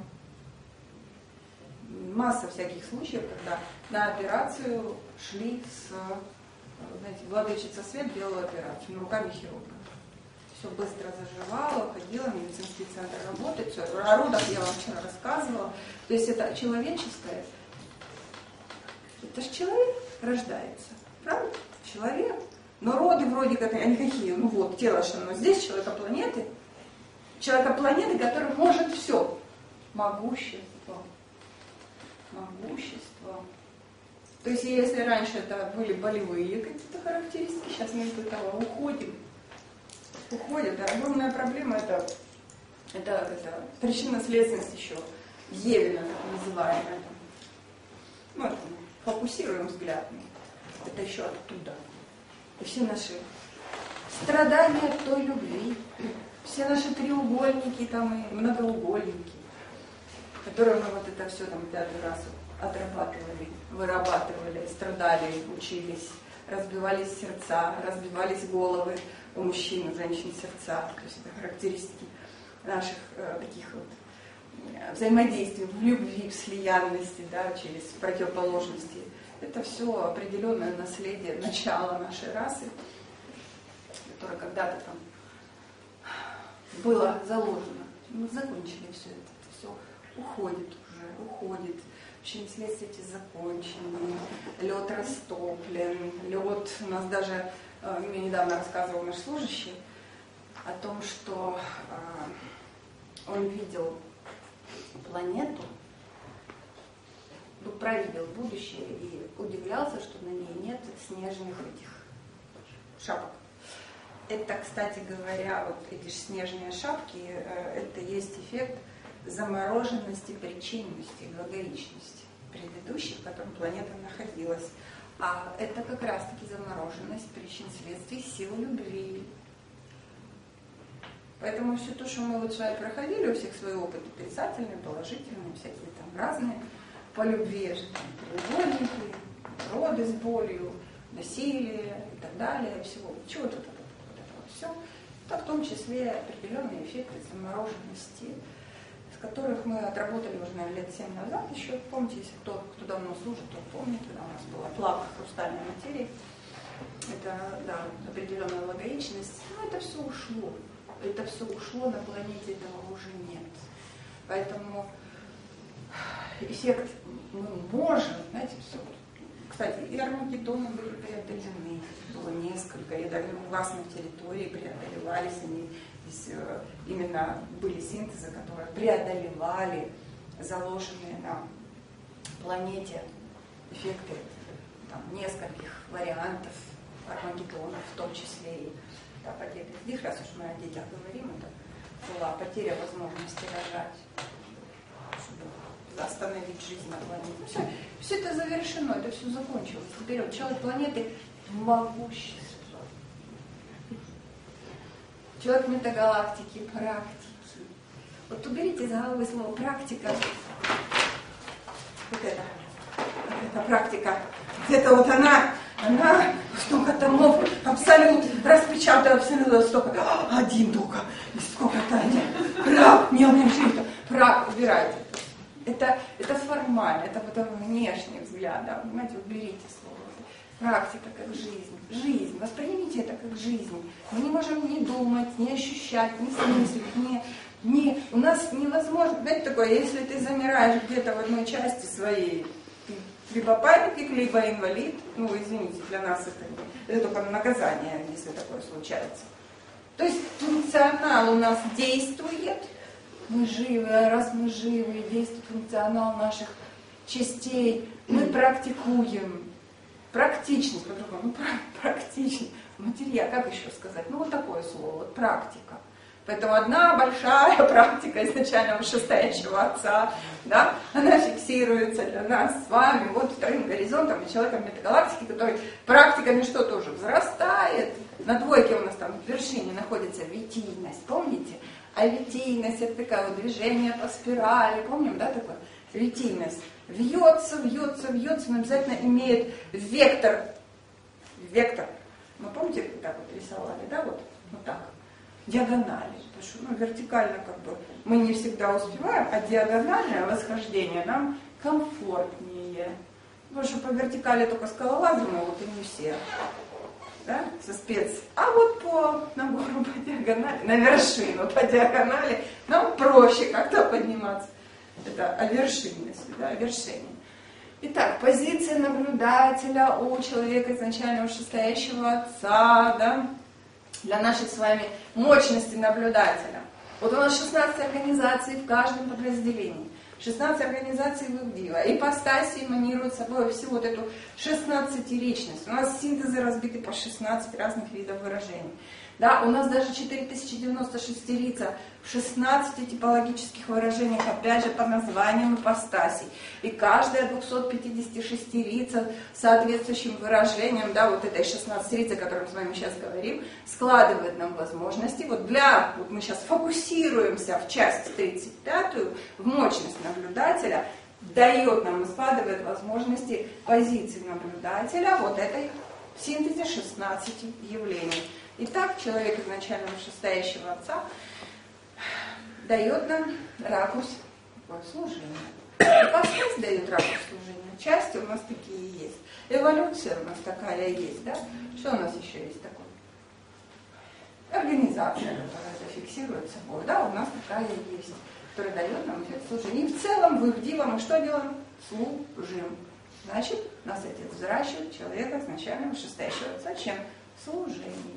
A: Масса всяких случаев, когда на операцию шли с, знаете, владычица Свет делала операцию, ну, руками хирурга. Все быстро заживало, ходила, медицинский центр работает, все. О родах я вам вчера рассказывала. То есть это человеческое. Это же человек рождается, правда? Человек. Но роды вроде как, они какие? Ну вот, тело же, но здесь человека-планеты. Человека-планеты, который может все. Могущество. Могущество. То есть, если раньше это были болевые какие-то характеристики, сейчас мы из этого уходим. Уходят. А огромная проблема это, это, это причинно-следственность еще. Евина, так называемая. Ну, это фокусируем взгляд. Это еще оттуда. И все наши страдания от той любви, все наши треугольники там и многоугольники, которые мы вот это все там пятый раз отрабатывали, вырабатывали, страдали, учились, разбивались сердца, разбивались головы у мужчин, у женщин сердца. То есть это характеристики наших э, таких вот взаимодействий в любви, в слиянности, да, через противоположности. Это все определенное наследие, начало нашей расы, которое когда-то там было заложено. Мы закончили все это, это все уходит уже, уходит. Причины следствия эти закончены, лед растоплен, лед, у нас даже, мне недавно рассказывал наш служащий о том, что э, он видел планету, провидел будущее и удивлялся, что на ней нет снежных этих шапок. Это, кстати говоря, вот эти снежные шапки, это есть эффект замороженности, причинности, эгоичности. предыдущий, в котором планета находилась. А это как раз-таки замороженность причин следствий сил любви. Поэтому все то, что мы вот с вами проходили, у всех свой опыт отрицательный, положительный, всякие там разные, по любви, треугольники, роды с болью, насилие и так далее, всего, чего тут вот это вот все, это в том числе определенные эффекты замороженности, с которых мы отработали уже, наверное, лет семь назад еще. Помните, если кто, кто давно служит, тот помнит, когда у нас была плавка хрустальной материи, это, да, определенная логоичность, но это все ушло. Это все ушло, на планете этого уже нет. Поэтому эффект мы можем, знаете, все. Кстати, и Армагеддоны были преодолены, было несколько, и даже у вас на территории преодолевались они, здесь именно были синтезы, которые преодолевали заложенные на планете эффекты там, нескольких вариантов Армагеддонов, в том числе и да, потеря. Здесь, раз уж мы о детях говорим, это была потеря возможности рожать, чтобы остановить жизнь на планете. Ну, все, все это завершено, это все закончилось. Теперь вот человек планеты могущество. Человек метагалактики, практики. Вот уберите из головы слово практика. Вот это. Вот эта практика. Это вот она. Она столько томов, абсолют, распечатала абсолют, столько, один только, и сколько-то один. Прав, не уменьшите, прав, убирайте. Это, это формально, это вот внешний взгляд, да, понимаете, уберите слово. Практика как жизнь, жизнь, воспринимите это как жизнь. Мы не можем ни думать, ни ощущать, ни смыслить, ни, ни, у нас невозможно, знаете, такое, если ты замираешь где-то в одной части своей, либо памятник, либо инвалид. Ну, извините, для нас это, это только наказание, если такое случается. То есть функционал у нас действует, мы живы, а раз мы живы, действует функционал наших частей, мы практикуем. Практичность, по-другому, ну, практичность, материал, как еще сказать, ну, вот такое слово, вот практика. Поэтому одна большая практика изначально вышестоящего Отца, да, она фиксируется для нас с вами вот вторым горизонтом и человеком метагалактики, который практиками что тоже взрастает. На двойке у нас там в вершине находится витийность, помните? А витийность это такое вот движение по спирали, помним, да, такое? Витийность. Вьется, вьется, вьется, но обязательно имеет вектор. Вектор. Мы помните, так вот рисовали, да, вот, вот так. Диагонали, потому что ну, вертикально как бы мы не всегда успеваем, а диагональное восхождение нам комфортнее. Потому что по вертикали только скалолазы могут, и не все. Да? Со спец. А вот по нагору по диагонали, на вершину по диагонали нам проще как-то подниматься. Это о вершинности, да, о вершине. Итак, позиция наблюдателя у человека изначально вышестоящего Отца, да, для наших с вами мощности наблюдателя. Вот у нас шестнадцать организаций в каждом подразделении. шестнадцать организаций в Ивдива. Ипостаси эманируют собой всю вот эту шестнадцатиричность. У нас синтезы разбиты по шестнадцать разных видов выражений. Да, у нас даже четыре тысячи девяносто шестирица в шестнадцати типологических выражениях, опять же, по названиям ипостасей. И каждая двухсот пятидесяти шестирица соответствующим выражением, да, вот этой шестнадцатирицы, о которой мы с вами сейчас говорим, складывает нам возможности. Вот для, вот мы сейчас фокусируемся в часть тридцать пятую, в мощность наблюдателя, дает нам и складывает возможности позиции наблюдателя вот этой в синтезе шестнадцати явлений. Итак, человек изначально вышестоящего Отца дает нам ракурс служения. Ипостась дает ракурс служения. Части у нас такие есть. Эволюция у нас такая есть, да? Что у нас еще есть такое? Организация, которая это фиксирует собой, да, у нас такая есть, которая дает нам эффект служения. И в целом в Ивдива мы что делаем? Служим. Значит, нас Отец взращивает человека изначально вышестоящего Отца. Чем? Служением.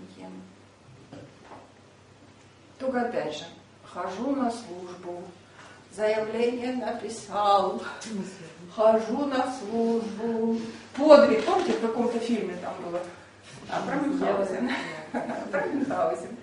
A: Только опять же, хожу на службу, заявление написал, хожу на службу, подвиг, помните, в каком-то фильме там было? А, про Мюнхгаузен. Про Мюнхгаузен.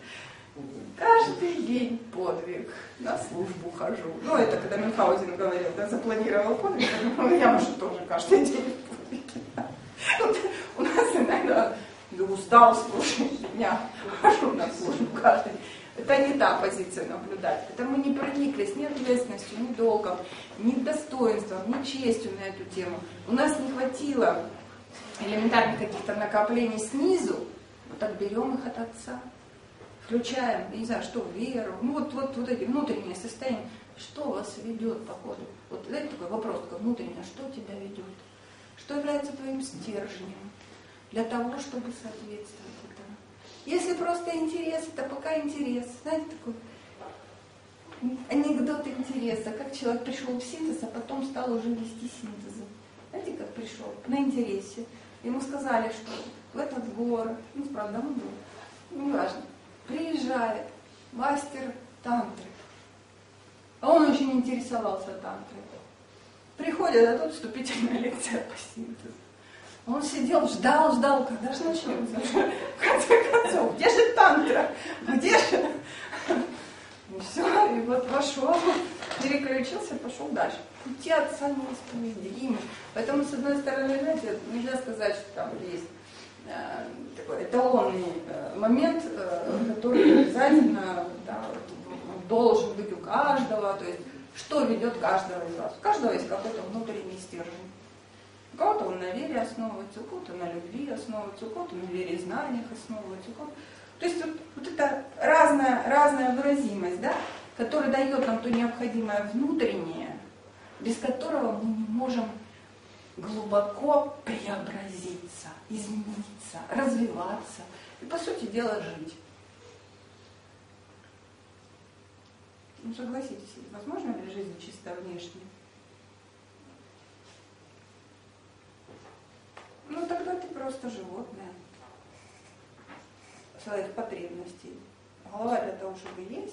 A: Каждый день подвиг. На службу хожу. Ну, это когда Мюнхгаузен говорил, да, запланировал подвиг. Ну, я, может, тоже каждый день подвиг. У нас иногда устал слушать меня, хожу на службу каждый день. Это не та позиция наблюдать. Это мы не прониклись ни ответственностью, ни долгом, ни достоинством, ни честью на эту тему. У нас не хватило элементарных каких-то накоплений снизу. Вот так берем их от Отца. Включаем, я не знаю, что, веру, ну вот, вот, вот эти внутренние состояния. Что вас ведет по ходу? Вот это такой вопрос, такой внутренний, что тебя ведет? Что является твоим стержнем для того, чтобы соответствовать этому? Если просто интерес, это пока интерес. Знаете, такой анекдот интереса, как человек пришел в синтез, а потом стал уже вести синтезом. Знаете, как пришел? На интересе. Ему сказали, что в этот город, ну, правда, он был, неважно, приезжает мастер тантры. А он очень интересовался тантрой. Приходит, а тут вступительная лекция по синтезу. Он сидел, ждал, ждал, когда же начнется. В конце концов, где же тантра? Где же? И все, и вот вошел, переключился, пошел дальше. Пути Отца неисповедимы. Поэтому, с одной стороны, знаете, нельзя сказать, что там есть э, такой эталонный э, момент, э, который обязательно да, должен быть у каждого. То есть, что ведет каждого из вас? У каждого есть какой-то внутренний стержень. У кого-то он на вере основывается, у кого-то на любви основывается, у кого-то на вере и знаниях основывается, у кого-то... То есть вот, вот это разная, разная выразимость, да, которая дает нам то необходимое внутреннее, без которого мы не можем глубоко преобразиться, измениться, развиваться и, по сути дела, жить. Ну, согласитесь, возможно ли жизнь чисто внешне? Ну, тогда ты просто животное своих потребностей. Голова для того, чтобы есть,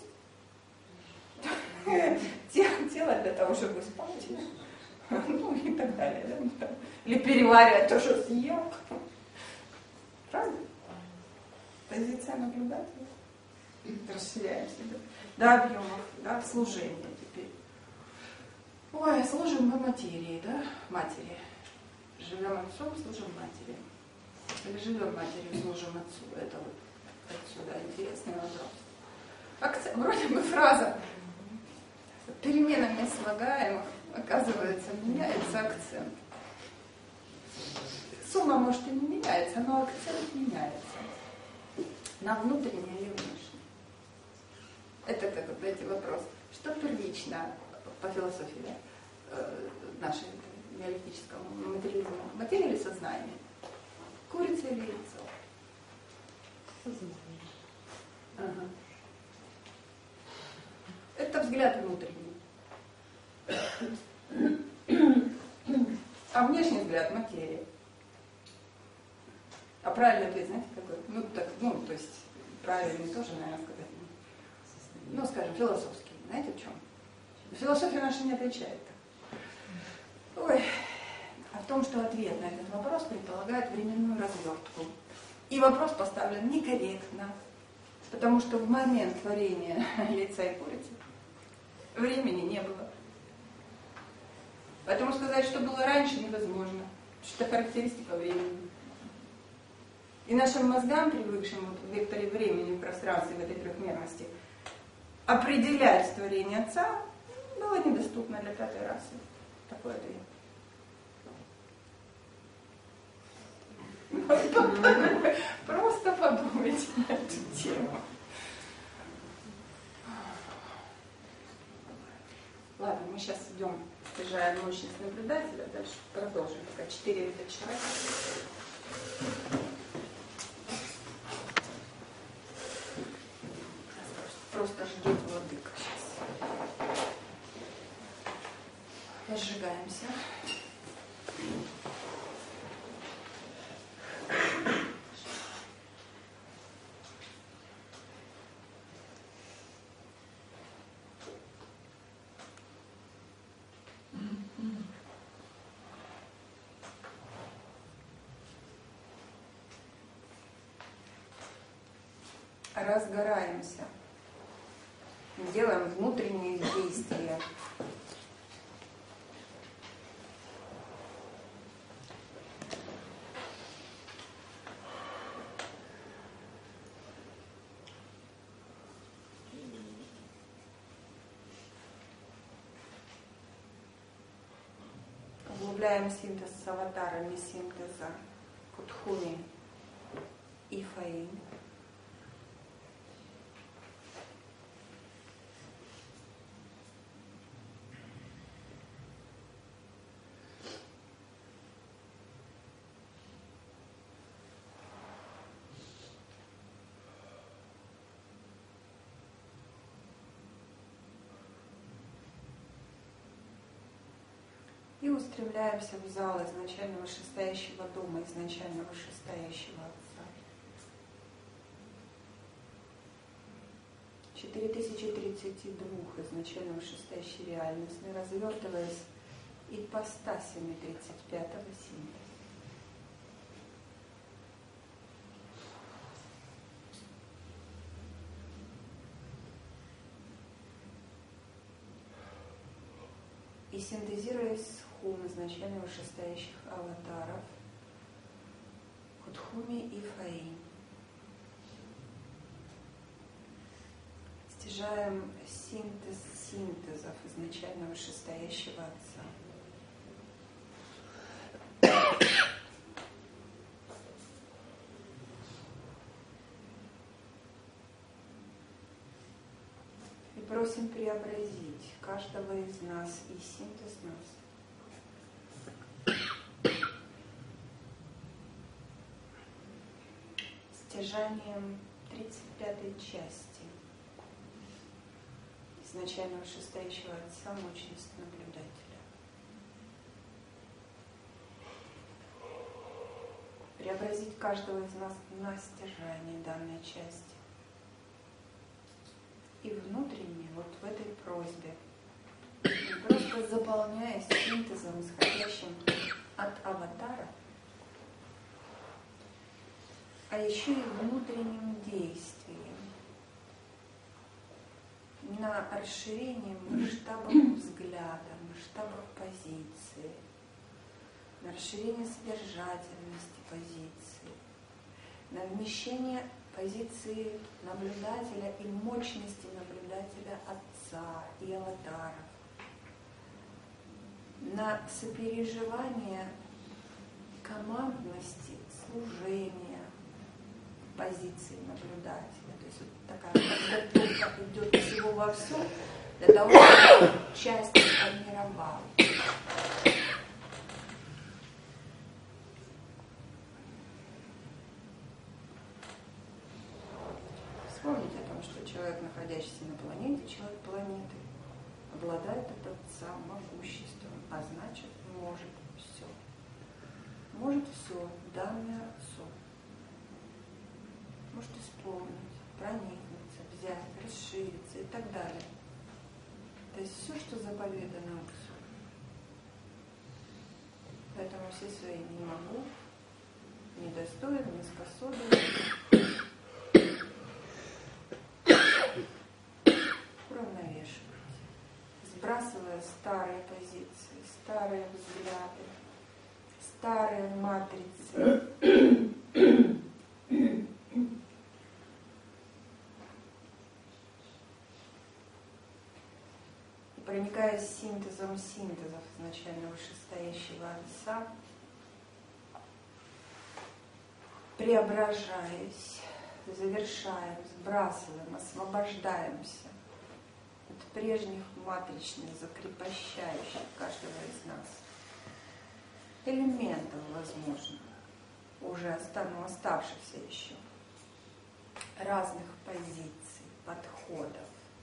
A: тело для того, чтобы спать, ну и так далее. Да? Или переваривать то, что съел. Правда? Позиция наблюдателя. Расширяем себя. До объемов, да, служения теперь. Ой, служим мы материи, да, матери. Живем отцом, служим матери. Или живем матерью, служим отцу. Это вот отсюда интересный вопрос. Акцент, вроде бы фраза переменами слагаемых, оказывается, меняется акцент. Сумма, может, и не меняется, но акцент меняется. На внутреннее или внешнее. Это как вот эти вопросы. Что первично по философии, да, нашей диалектическому материализму? Материя или сознание? Курица или яйцо?
C: Сознание.
A: Ага. Это взгляд внутренний. А внешний взгляд — материя. А правильный ответ, знаете, какой? Ну, так, ну, то есть, правильный тоже, наверное, сказать. Ну, скажем, философский. Знаете, в чем? Философия наша не отвечает. Ой. А в том, что ответ на этот вопрос предполагает временную развертку. И вопрос поставлен некорректно. Потому что в момент творения яйца и курицы времени не было. Поэтому сказать, что было раньше, невозможно. Что это характеристика времени. И нашим мозгам, привыкшим вот в векторе времени, в пространстве, в этой трехмерности, определять творение Отца было недоступно для пятой расы. Такой ответ. Просто подумайте на эту тему. Ладно, мы сейчас идем, снижаем мощность наблюдателя, дальше продолжим. Пока четыре это человека. Просто ждет владыка сейчас. Разжигаемся. разгораемся, делаем внутренние действия. Углубляем синтез с аватарами синтеза Кутхуми и Фаи. И устремляемся в зал изначально вышестоящего дома, изначально вышестоящего Отца. четыре тысячи тридцать два изначально вышестоящей реальности, развертываясь ипостасями тридцать пятого синтеза. И синтезируясь с хум изначально вышестоящих аватаров Кутхуми и Фаи, стяжаем синтез синтезов изначально вышестоящего Отца. И просим преобразить каждого из нас и синтез нас стяжанием тридцать пятой части изначально вышестоящего Отца мощности наблюдателя. Преобразить каждого из нас на стяжание данной части. И внутренне, вот в этой просьбе, просто заполняясь синтезом, исходящим от аватара, а еще и внутренним действием на расширение масштабов взгляда, масштабов позиции, на расширение содержательности позиции, на вмещение позиции наблюдателя и мощности наблюдателя Отца и аватаров, на сопереживание командности, служения позиции наблюдателя. То есть вот такая подготовка идет всего во всем для того, чтобы часть сформировала. Вспомните о том, что человек, находящийся на планете, человек планеты, обладает от Отца могуществом, а значит, может все. Может все, данное Отцу. Может исполнить, проникнуться, взять, расшириться и так далее. То есть все, что заповедано Отцу. Поэтому все свои не могу, недостоин, не способен уравновешивать, сбрасывая старые позиции, старые взгляды, старые матрицы. И проникаясь синтезом синтезов изначально вышестоящего Отца, преображаясь, завершаем, сбрасываем, освобождаемся от прежних матричных, закрепощающих каждого из нас элементов, возможно, уже остану оставшихся еще, разных позиций, подходов,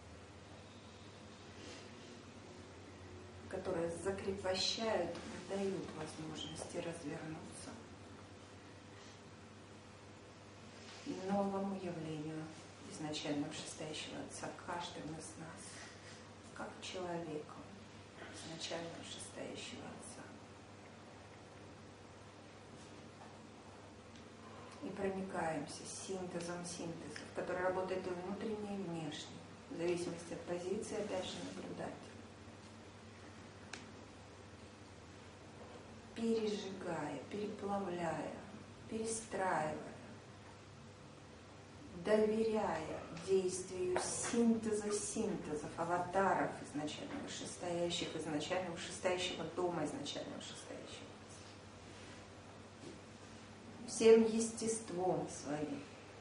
A: которые закрепощают, дают возможности развернуться новому явлению изначально вышестоящего Отца каждым из нас, как человеку изначально вышестоящего Отца. И проникаемся синтезом синтезов, который работает и внутренне, и внешне, в зависимости от позиции, опять же, наблюдателя. Пережигая, переплавляя, перестраивая, доверяя действию синтеза синтезов, аватаров изначально вышестоящих, изначально вышестоящего дома, изначально вышестоящего. Всем естеством своим.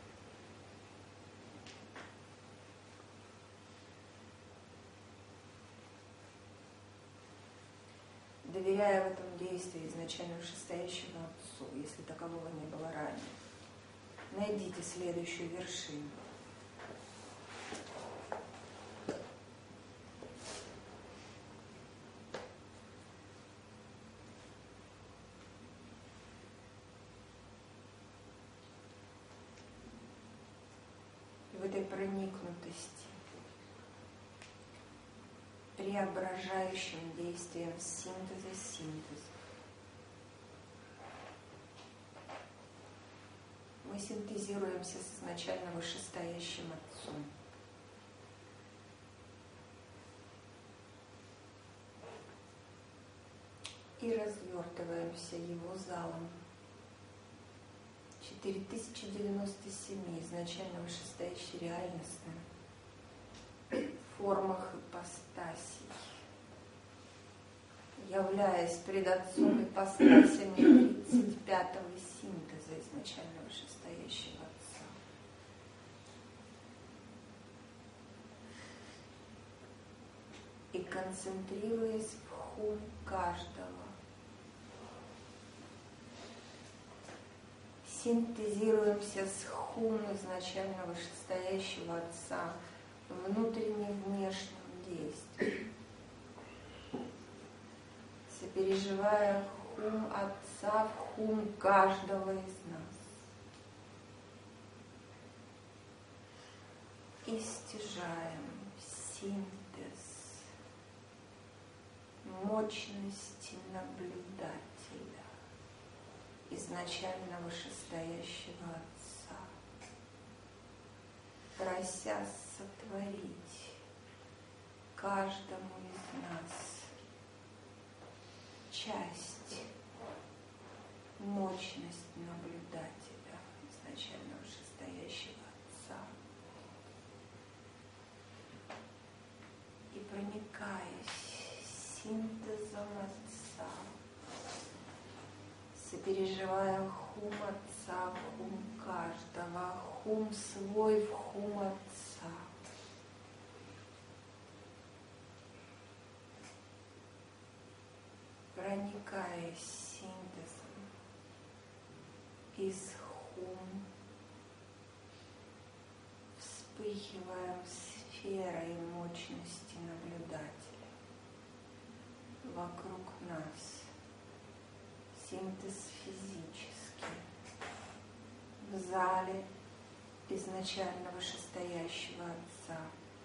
A: Доверяя в этом действии изначально вышестоящему Отцу, если такового не было ранее. Найдите следующую вершину. И в этой проникнутости, преображающим действием синтеза синтеза, мы синтезируемся с изначально вышестоящим Отцом. И развертываемся Его залом. четыре тысячи девяносто семь изначально вышестоящей реальностным в формах ипостасей, являясь пред Отцом ипостасями тридцать пятого синтеза изначально вышестоящего Отца. И концентрируясь в хум каждого, синтезируемся с хум изначально вышестоящего Отца внутренним внешним действием, сопереживая хум Отца в хум каждого из нас. И стяжаем синтез мощности наблюдателя изначально вышестоящего Отца, прося сотворить каждому из нас часть, мощность наблюдателя изначально вышестоящего Отца. И проникаясь синтезом Отца, сопереживая хум Отца в хум каждого, хум свой в хум Отца, проникаясь синтезом из хум, вспыхиваем сферой мощности наблюдателя вокруг нас. Синтез физический в зале изначально вышестоящего Отца,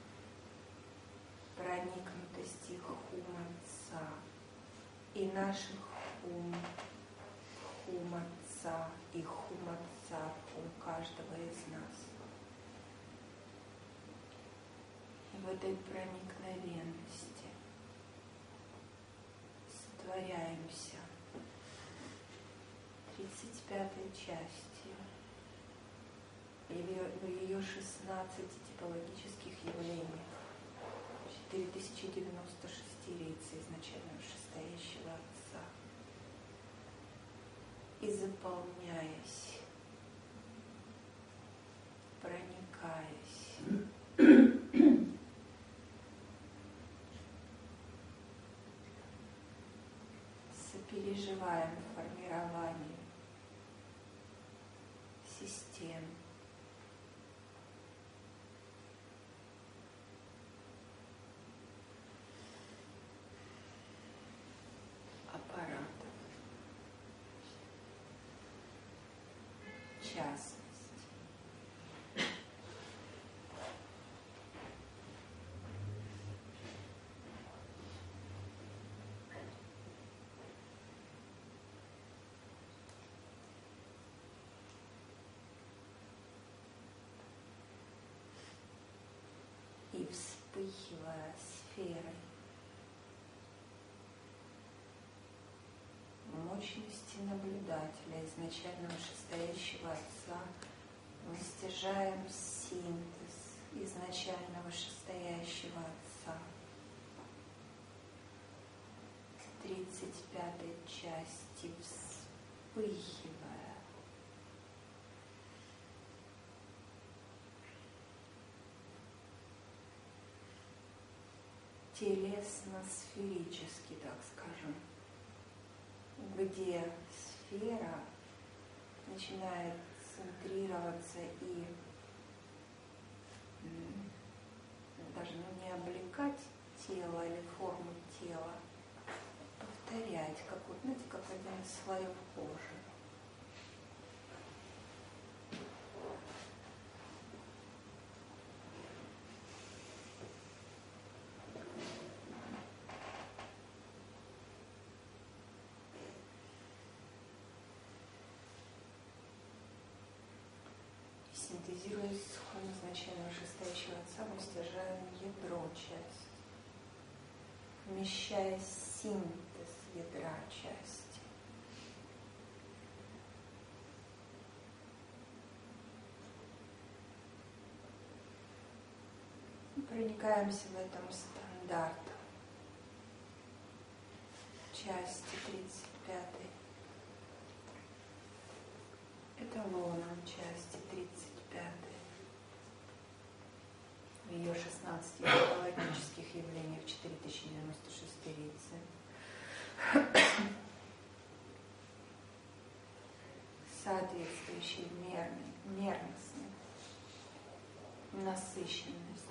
A: проникнутости хум Отца и наших хум, хум Отца и хум Отца, хум каждого из нас. И в этой проникновенности сотворяемся тридцать пятой частью и в ее шестнадцати типологических явлениях, четыре тысячи девяносто шесть лица изначально вышестоящего Отца, и заполняясь, проникаясь, сопереживаем формированию систем, аппаратов, частности, вспыхивая сферой мощности наблюдателя, изначально вышестоящего Отца, мы стяжаем синтез изначально вышестоящего Отца в тридцать пятой части, вспыхивая телесно-сферически, так скажем, где сфера начинает центрироваться и даже ну, не облекать тело или форму тела, повторять, как, вот, знаете, как один из слоев кожи. Синтезируя исход изначально вышестоящего Отца, мы стяжаем ядро части, вмещая синтез ядра части. И проникаемся в этом стандартом части тридцать пятой. Эталоном части тридцать пятой, в ее шестнадцати психологических явлениях четыре тысячи девяносто шестерицы, соответствующей мерной, мерностной насыщенности.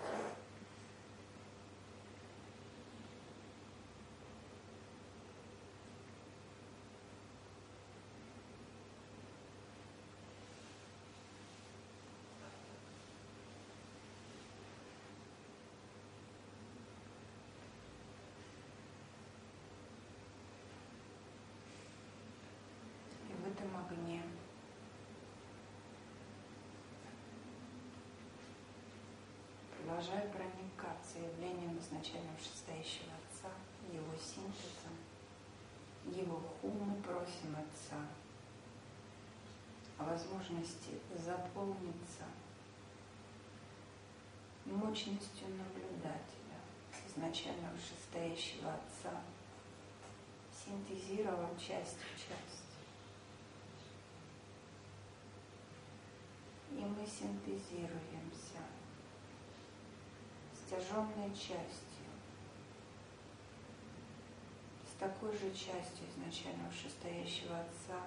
A: Огне. Продолжая проникаться явлением изначально вышестоящего Отца, его синтезом, его хумы, просим Отца о возможности заполниться мощностью наблюдателя, изначально вышестоящего Отца, синтезировав часть в часть. И мы синтезируемся стяженной частью, с такой же частью изначально вышестоящего Отца,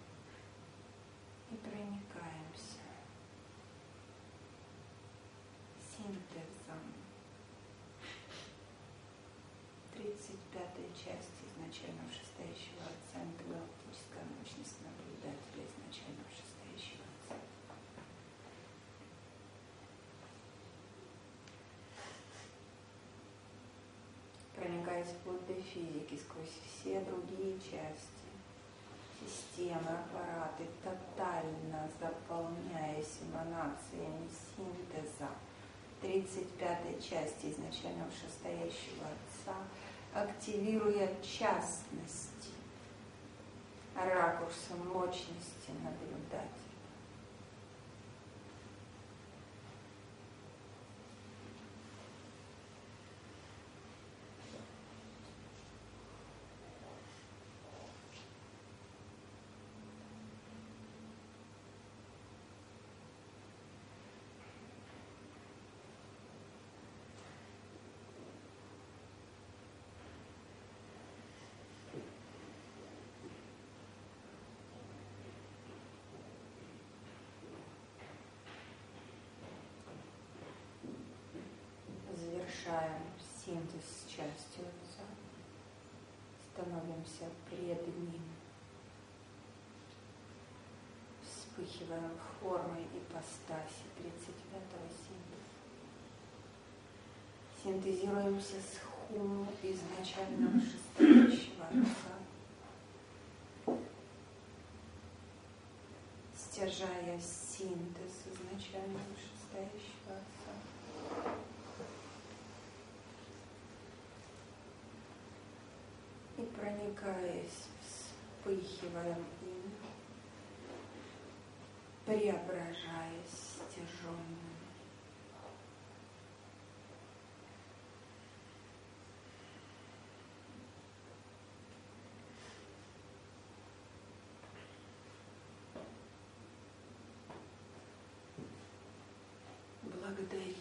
A: и проникаемся синтезом тридцать пятой части изначально вышестоящего Отца, интергалактическая мощность наблюдателя изначально вышестоящего Отца. Проникаясь вплоть до физики, сквозь все другие части, системы, аппараты, тотально заполняясь эманациями синтеза тридцать пятой части изначально вышестоящего Отца, активируя частности, ракурсы мощности наблюдателя. Завершаем синтез с частью Отца, становимся пред Ним, вспыхиваем формой ипостаси тридцать пятого синтеза, синтезируемся с хуму изначально вышестоящего Отца, стяжая синтез изначально вышестоящего Отца. проникаясь, вспыхиваем им, преображаясь стяженным. Благодарим.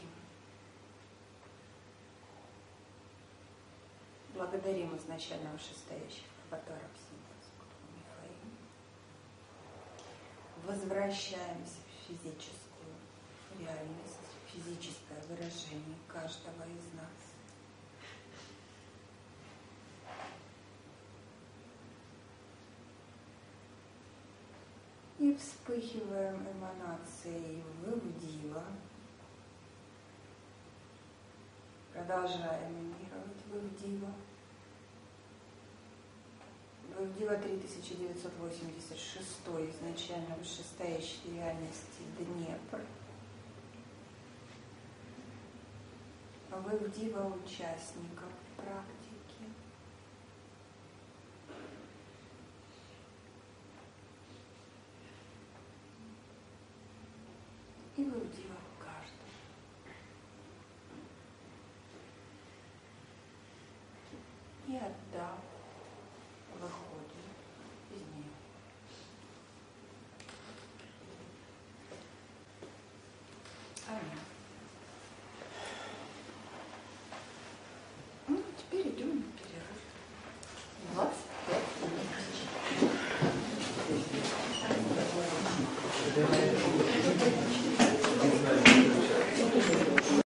A: Благодарим изначально вышестоящих аватаров Михаила. Возвращаемся в физическую реальность, в физическое выражение каждого из нас. И вспыхиваем эманацией Вывдива. Продолжаем эманировать Вывдива. Вывдива три тысячи девятьсот восемьдесят шесть, изначально вышестоящей реальности Днепр. Вывдива участников практики. И Вывдива каждого. И отдав